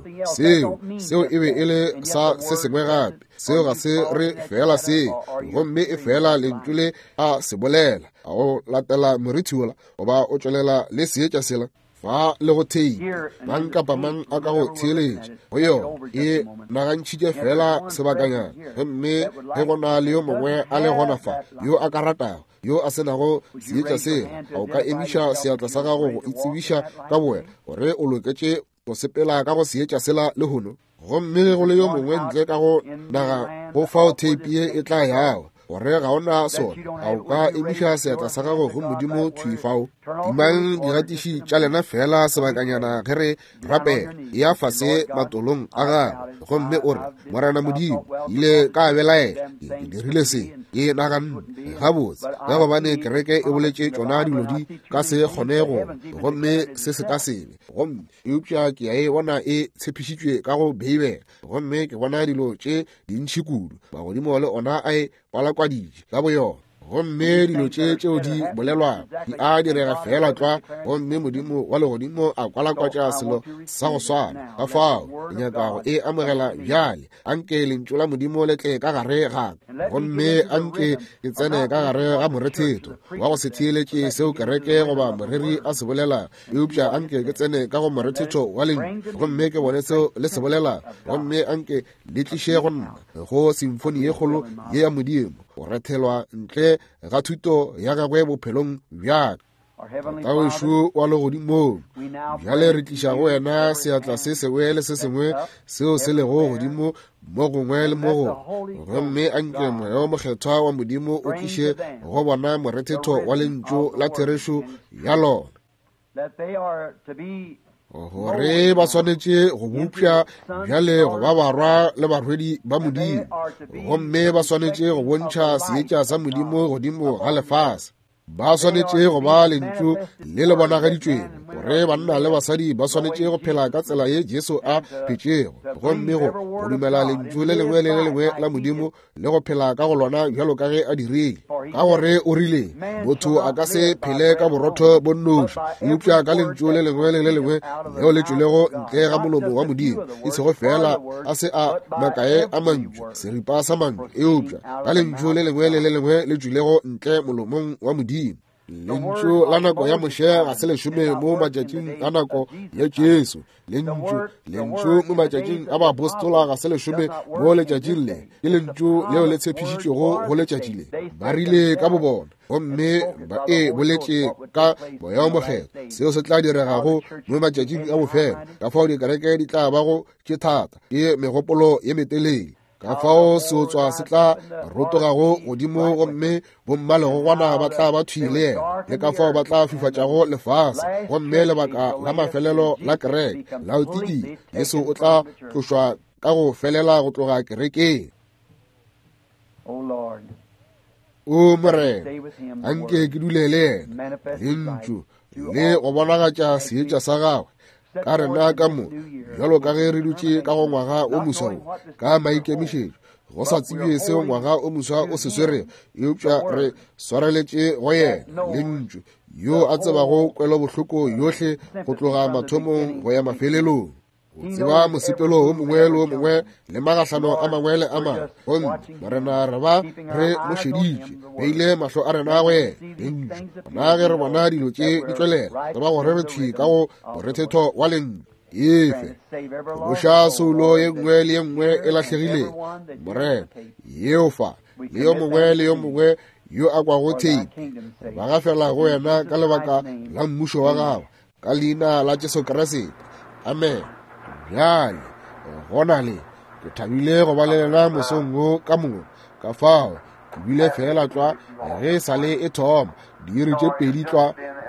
seo e be e le sa se sengwe gape seo ga se re fela seo gomme e fela lentšu le a se bolela a o latela moriti ola goba o tšwelela le seetša sela fa le go thei mang kapa mang a ka go theeletša go yo e nagantšhitše fela sebakanyana gomme ge go na le yo mongwe a le gona fa yo a ka ratago yo a senago seetša se o ka emiša seatla sa gago go itsebiša ka boela gore o loketše go sepela ka go seetša sela le hono gomme ge go le yo mongwe ntle ka go naga go fao theipi ye e tla yago gore ga ona sona a o ka emiša seatla sa gago go modimo thwifao dimang diratiši tša lena fela sebakanyana ge re rapela e a fase matolong a gago gomme o re morena modimo ile ka belaela ke dirile se e naganne gabotse ga gobane kereke e boletše tšona dilodi ka se kgonego gomme se se ka sebe gomme eupša ke ya e bona e tshepišitšwe ka go beibela gomme ke bona dilo tše dintšhi kudu magodimo le ona a e kwalakwaditše ka boyona gomme dilo tšeo di bolelwa di a direga fela tšwa gomme modimo wa legodimo a kwalakwatša selo sa go swana ka fao e nyakago e amogela bjale anke lentšu la modimo le tle ka gare ga gomme anke e tsene ka gare ga morethetho wa go se theeletše seo kereke goba moreri a se bolela eupša anke ke tsene ka go morethetho wa lentšu gomme ke bone seo le se bolela gomme anke le tliše go nna go simfoni ye kgolo ye ya modimo go rethelwa ntle ga thuto ya gagwe bophelong bjaka ka wešo wa legodimo bjale re tliša go wena seatla se sengwe le se sengwe seo se lego godimo mo gongwe le mo gongwe gomme anke moya wa mokgethwa wa modimo o tliše go bona morethetho wa lentšu la therešo ya lona gore ba swanetše go bopša bjale go ba barwa le barwedi ba modimo gomme ba swanetše go bontšha seetša sa modimo godimo ga lefase ba swanetše go ba lentšu le le bonagaditšweng gore banna le basadi ba swanetše go phela ka tsela ye Jesu a phetšego gomme go dumela lentšu le lengwe le le lengwe la modimo le go phela ka go lona bjalo ka ge a dirile ka gore o rile motho a ka se phele ka borotho bonnoši eupša ka lentšu le lengwe le le lengwe leo le tšwelego ntle ga molomo wa modimo e sego fela a se a makae a mantšu seripa sa mantšu eupša ka lentšu le lengwe le le lengwe le tšwelego ntle molomong wa modimo lentšu la nako ya moše ga se lešome mo matšatšing a nako ya Jesu lentšu mo matšatšing a baapostola ga se lešome mo letšatšing le ke lentšu leo le tshepišitšwego go letšatši le ba rile ka bobona gomme ba e boletše ka moya wa mokgetho seo se tla diregago mo matšatšing a bofelo ka fao dikereke di tla bago ke thata ke megopolo ye metelele ka fao seotswa se tla rotogago godimo gomme bommalegogwana ba tla ba thwile le ka fao ba tla fifatšago lefase gomme lebaka la mafelelo la kereke laotiki yesu o tla tlošwa ka go felela go tloga kerekeng o morena anke ke dule le ena lentšu le go bonagatša seetša sa gagwe ka rena ka mo bjalo ka ge re dutše ka go ngwaga o moswa ka maikemišetšo go sa tsebe seo ngwaga o moswa o se swere eupša re swareletše go yena lentšu yo a tsebago kwelobohloko yohle go tloga mathomong go ya mafelelong o tseba mosepelo o mongwe le o mongwe le magahlano a mangwe le a mangwe gomme marena re ba re mošeditše beile mahlo a rena go yena lentšu na ge re bona dilo tše di tšwelela re ba gore re thwi ka go morethetho wa lentšu efe boša soulo ye nngwe le ye nngwe e lahlegileng morena yeo fa le yo mongwe le yo mongwe yo a kwago theipi ba gafela go wena ka lebaka la mmušo wa gago ka leina la Jesu Kriste amen bjale gona le ke thabile go ba le lena mosong o ka mongwe ka fao ke bile fela tšwa ge e sale e thoma diiri tše pedi tšwa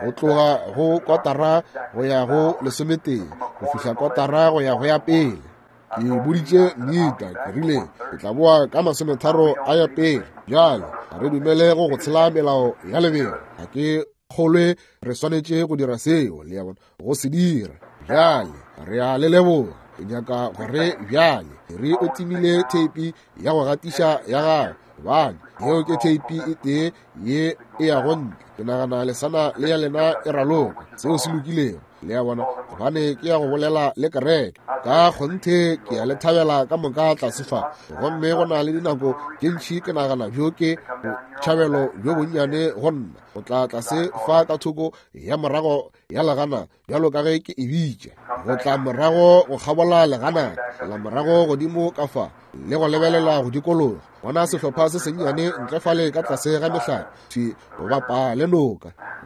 go tloga go kotara go ya go lesometeng go fihla kotara go ya go ya pele ke boditše nnete ke rile ke tla boa ka 30 a ya pele bjale ga re dumele go tshela melao ya lebelo ga ke kgolwe re swanetše go dira seo le ya bona go se dira bjale re a le leboga ke nyaka gore bjale re o timile teipi ya go gatiša ya gago bane yeo ke teipi e tee ye e ya go ntle ke nagana lesana le ya lena e raloka seo se lokilego le ya bona gobane ke ya go bolela le kereke ka kgonthe ke ya le thabela ka moka tlase fa gomme go na le dinako ke ntšhi ke nagana bjo ke tšhabelo bjo bonnyane go nna go tla tlase fa ka thoko ya morago ya legana bjalo ka ge ke e bitša go tla morago go kgabola legana la morago godimo ka fa le go lebelela go dikologa gona sehlopha se sennyane ntlefale ka tlase ga mehlare thi go bapa le noka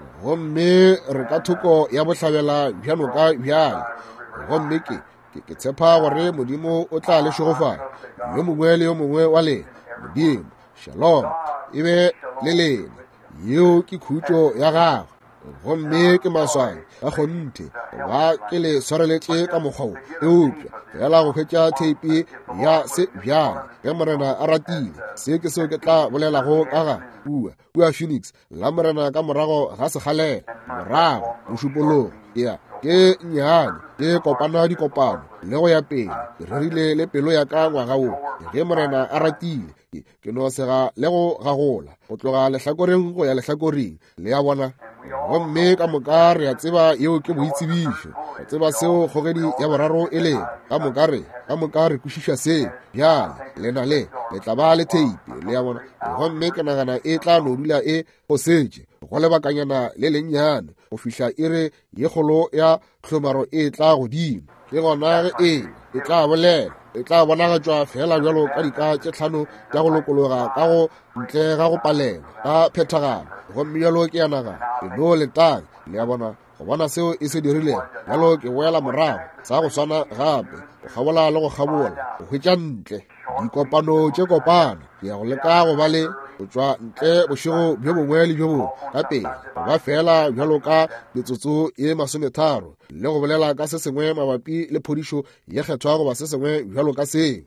gomme re ka thoko ya bohlabela bjanoka bjale gomme ke tshepa gore modimo o tla le šogofala yo mongwe le yo mongwe wa le modimo shalom e be le lene yeo ke khutšo ya gago gomme ke maswai ka kgonthe ba ke le swareletše ka mokgwao eupša fela go hwetša teipi ya se bjale ge morena a ratile se ke seo ke tla bolelago ka ga kua Phoenix la morena ka morago ga sekgalela morago mošupologo ya ke nnyane ke kopana dikopano le go ya pele re rile le pelo ya ka ngwaga o ge morena a ratile ke no sega le go gagola go tloga lehlakoreng go ya lehlakoreng le ya bona gomme ka moka re a tseba yeo ke boitsebišo go tseba seo kgogedi ya boraro e leng ka moka re kwešiša seo bjale lena le tla ba le teipi le ya bona gomme ke nagana e tla no dula e go setše go lebakanyana le lennyane go fihla e re ye kgolo ya hlomaro e tla godimo ke gona ge e tla bolela e tla bonagatšwa fela bjalo ka dika tše hlano tša go lokologa ka go ntle ga go palela ka phethagalo gomme bjalo ke ya naga ke no letang le ya bona go bona seo e se dirilego bjalo ke boela morago sa go swana gape go kgabola le go kgabola go hwetša ntle dikopano tše kopana ke ya go leka go ba le go tšwa ntle bošego bjo bongwe le bjo bongwe ka pele go ba fela bjalo ka metsotso ye 30 le go bolela ka se sengwe mabapi le phodišo ye kgethwa goba se sengwe bjalo ka seo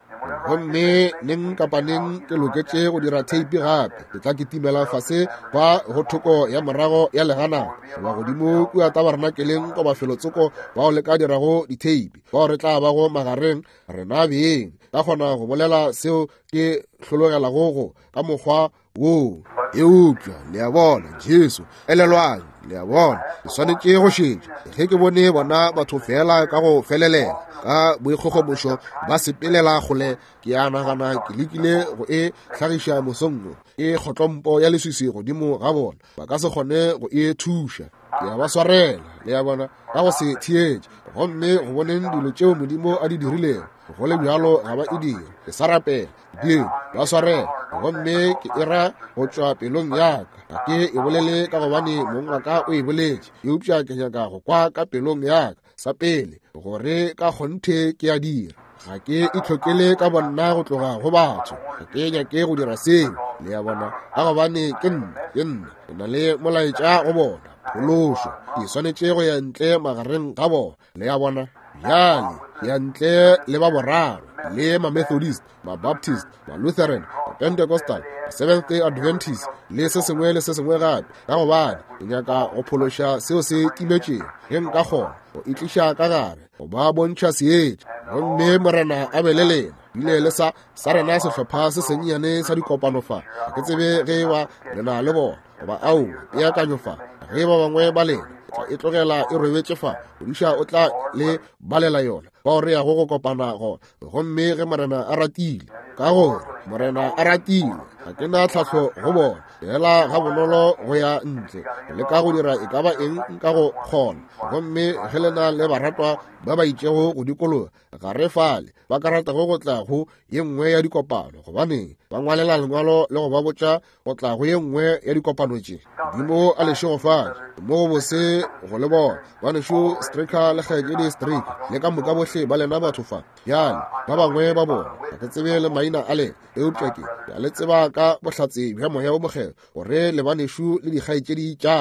gomme neng kapa neng ke loketše go dira teipi gape ke tla kitimela fase ba go thoko ya morago ya legana goba godimo kua tabernakeleng ko bafelotsoko bao le ka dirago diteipi bao re tla bago magareng rena beng ka kgona go bolela seo ke hlologelago go ka mokgwa woo eupša le ya bona Jesu elelwang le ya bona ke swanetše go šetša ge ke bone bona batho fela ka go felelela ka boikgogomošo ba sepelela kgole ke ya nagana ke lekile go e hlagiša mosongo e kgotlompo ya leswiswi godimo ga bona ba ka se kgone go e thuša ke ya ba swarela le ya bona ka go se thietše gomme go boneng dilo tšeo modimo a di dirilego go le bjalo ga ba e dira ke sa rapela dilo ba swarela gomme ke era go tšwa pelong yaka ga ke e bolele ka gobane mong wa ka o e boletše eupša ke nyaka go kwa ka pelong yaka sa pele gore ka kgonthe ke a dira ga ke itlhokele ka bonna go tloga go batho ga ke nyake go dira seo le ya bona ka gobane ke nna ke na le molaetša go bona phološo ke swanetše go ya ntle magareng ga bona le ya bona bjale ya ntle le ba boraro le ma-Methodist, ma-Baptist, ma-Lutheran, ma-Pentecostal, ma-Seventh-day Adventist le se sengwe gape ka gobane ke nyaka go phološa seo se timetšeng ge nka kgona go itliša ka gare go ba bontšha seetša gomme morena a belelena bile le sa rena sehlopha se sennyane sa dikopano fa ke tsebe ge ba rena le bona goba ao peakanyo fa ge ba bangwe ba lena e tlogela e robetše fa odiša o tla le balela yona bao re yago go kopana go gomme ge morena a ratile ka gore morena a ratile ga ke na tlhatlho go bona fela ga bonolo go ya ntle le ka go dira e ka ba eng nka go kgona gomme ge lena le baratwa ba ba itšego go dikologa ga re fale ba ka rata go tla go ye nngwe ya dikopano gobane ba ngwalela lengwalo le go ba botša go tla go ye nngwe ya dikopano tše dimo a lešego fale mo go bose go le bona ba nešo strika le kgetšedi strika le ka moka bohle ba lena batho fa bjale ba bangwe ba bona ga ke tsebe le maina a le eupšake ya le tseba ka bohlatse bja moya o mogelo gore le ba nešo le dikgaetšedi tšaka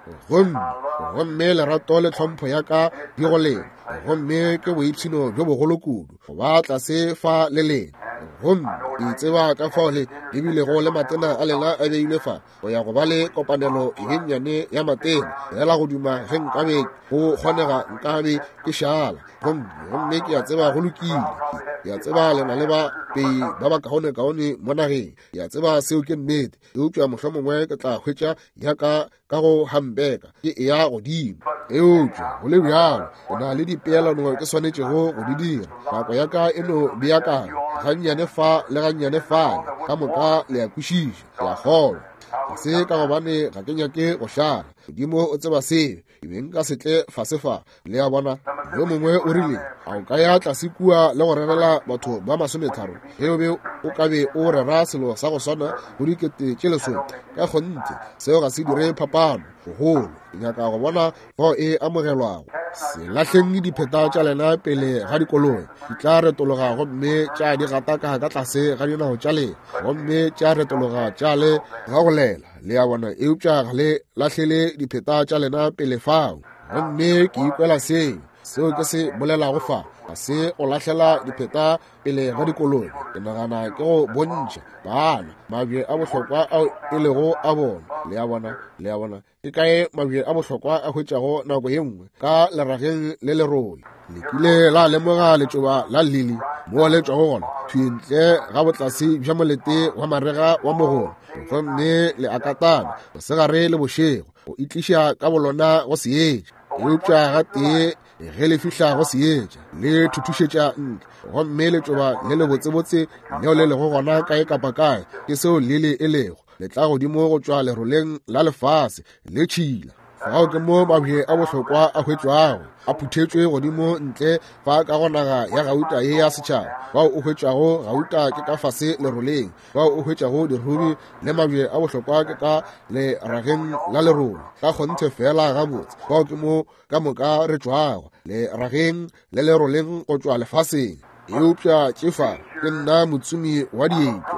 gomme lerato le tlhompho ya ka di go lena gomme ke boipshino jo bogolo kudu go ba tlase fa le lena gomme ke tseba ka fao le ebile go le matena a lena a beilwe fa go ya go ba le kopanelo e nnyane ya matena fela go duma ge nkabe go kgonega nkabe ke šala gomme ke a tseba go lokile ke a tseba lena le ba pei ba ba kaone mo nageng ke a tseba seo ke nnete eupša mohlwa mongwe ke tla hwetša yaka ka go hambeka ke e ya godimo eupša go le bjalo o na le dipeelano ke swanetšego go di dira nako yaka eno beakanya gannyane fa le gannyane fane ka moka le ya kwešiša ya kgolwa se ka gobane ga ke nyake go šala modimo o tseba seo ebeng ka setle fasefa le ya bona yo mongwe o rile a o ka ya tlase kua le go rerela batho ba 30 eobe o ka be o rera selo sa go swana go dikete tše lesome ka kgonthe seo ga se dire phapano gogolo ke nyaka go bona fao e amogelwago se lahleng dipheta tša lena pele ga dikoloi di tla retologa gomme tša di gata ka tlase ga dinao tša lena gomme tša retologa tša le ga go lela le ya bona eupša ga le lahlele dipheta tša lena pele fao gomme ke ikwela seo ke se bolelago fa ga se go lahlela dipheta pele ga dikoloi ke nagana ke go bontšha bana mabje a bohlokwa ao e lego a bona le ya bona ke kae mabje a bohlokwa a hwetšago nako ye nngwe ka lerageng le lerole le kile la lemoga letšoba la lili mo le tšwago gona thwintle ga botlase bja molete wa marega wa mogolo gomme le akatana mosegare le bošego go itliša ka bolona go seetša eupša ga tee ge le fihla go seetša le thuthušetša ntle gomme letšoba le le botsebotse leo le lego gona kae kapa kae ke seo lele e lego le tla godimo go tšwa leroleng la lefase le tšhila fao ke mo mabje a bohlokwa a hwetšwago a phuthetšwe godimo ntle fa ka go naga ya gauta ye ya setšhaba bao o hwetšago gauta ke ka fase leroleng bao o hwetšago dirubi le mabje a bohlokwa ke ka lerageng la lerole ka kgonthe fela gabotse bao ke mo ka moka re tšwago lerageng le leroleng go tšwa lefaseng eupša tšefa ke nna motsumi wa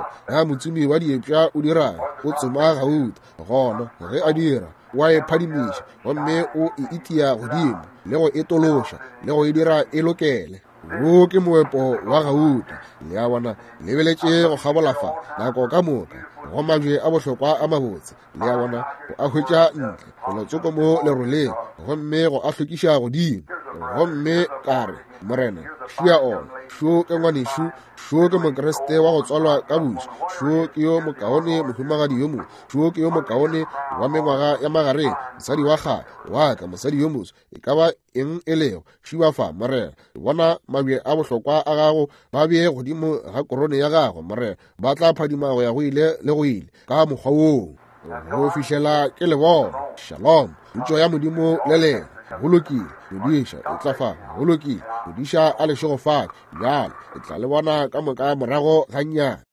diepša o dirang o tsoma gauta gona ge a dira wa e phadimiša gomme o e itia godimo le go etološa le go e dira e lokele wo ke moepo wa gauta le ya bona lebeletše go gabolafa nako ka moka go mabje a bohlokwa a mabotse le ya bona go a hwetša ntle go lotsoko mo leroleng gomme go a hlokiša godimo gomme kare morena šia ona šo ke ngwanešo šo ke mokreste wa go tswalwa ka buša šo ke yo mokaone mohumagadi yo mo šo ke yo mokaone wa mengwaga ya magareng mosadi wa ga wa ka mosadi yo moso e ka ba eng e lego šiwa fa morena bona mabje a bohlokwa a gago ba bee godimo ga korone ya gago morena ba tla phadima go ya go ile le go ile ka mokgwa woo go fihlela ke le bona shalom ntšo ya modimo le lena golokile modiša e tla fa golokile modiša a lešego fa bjale e tla le bona ka moka morago gannyane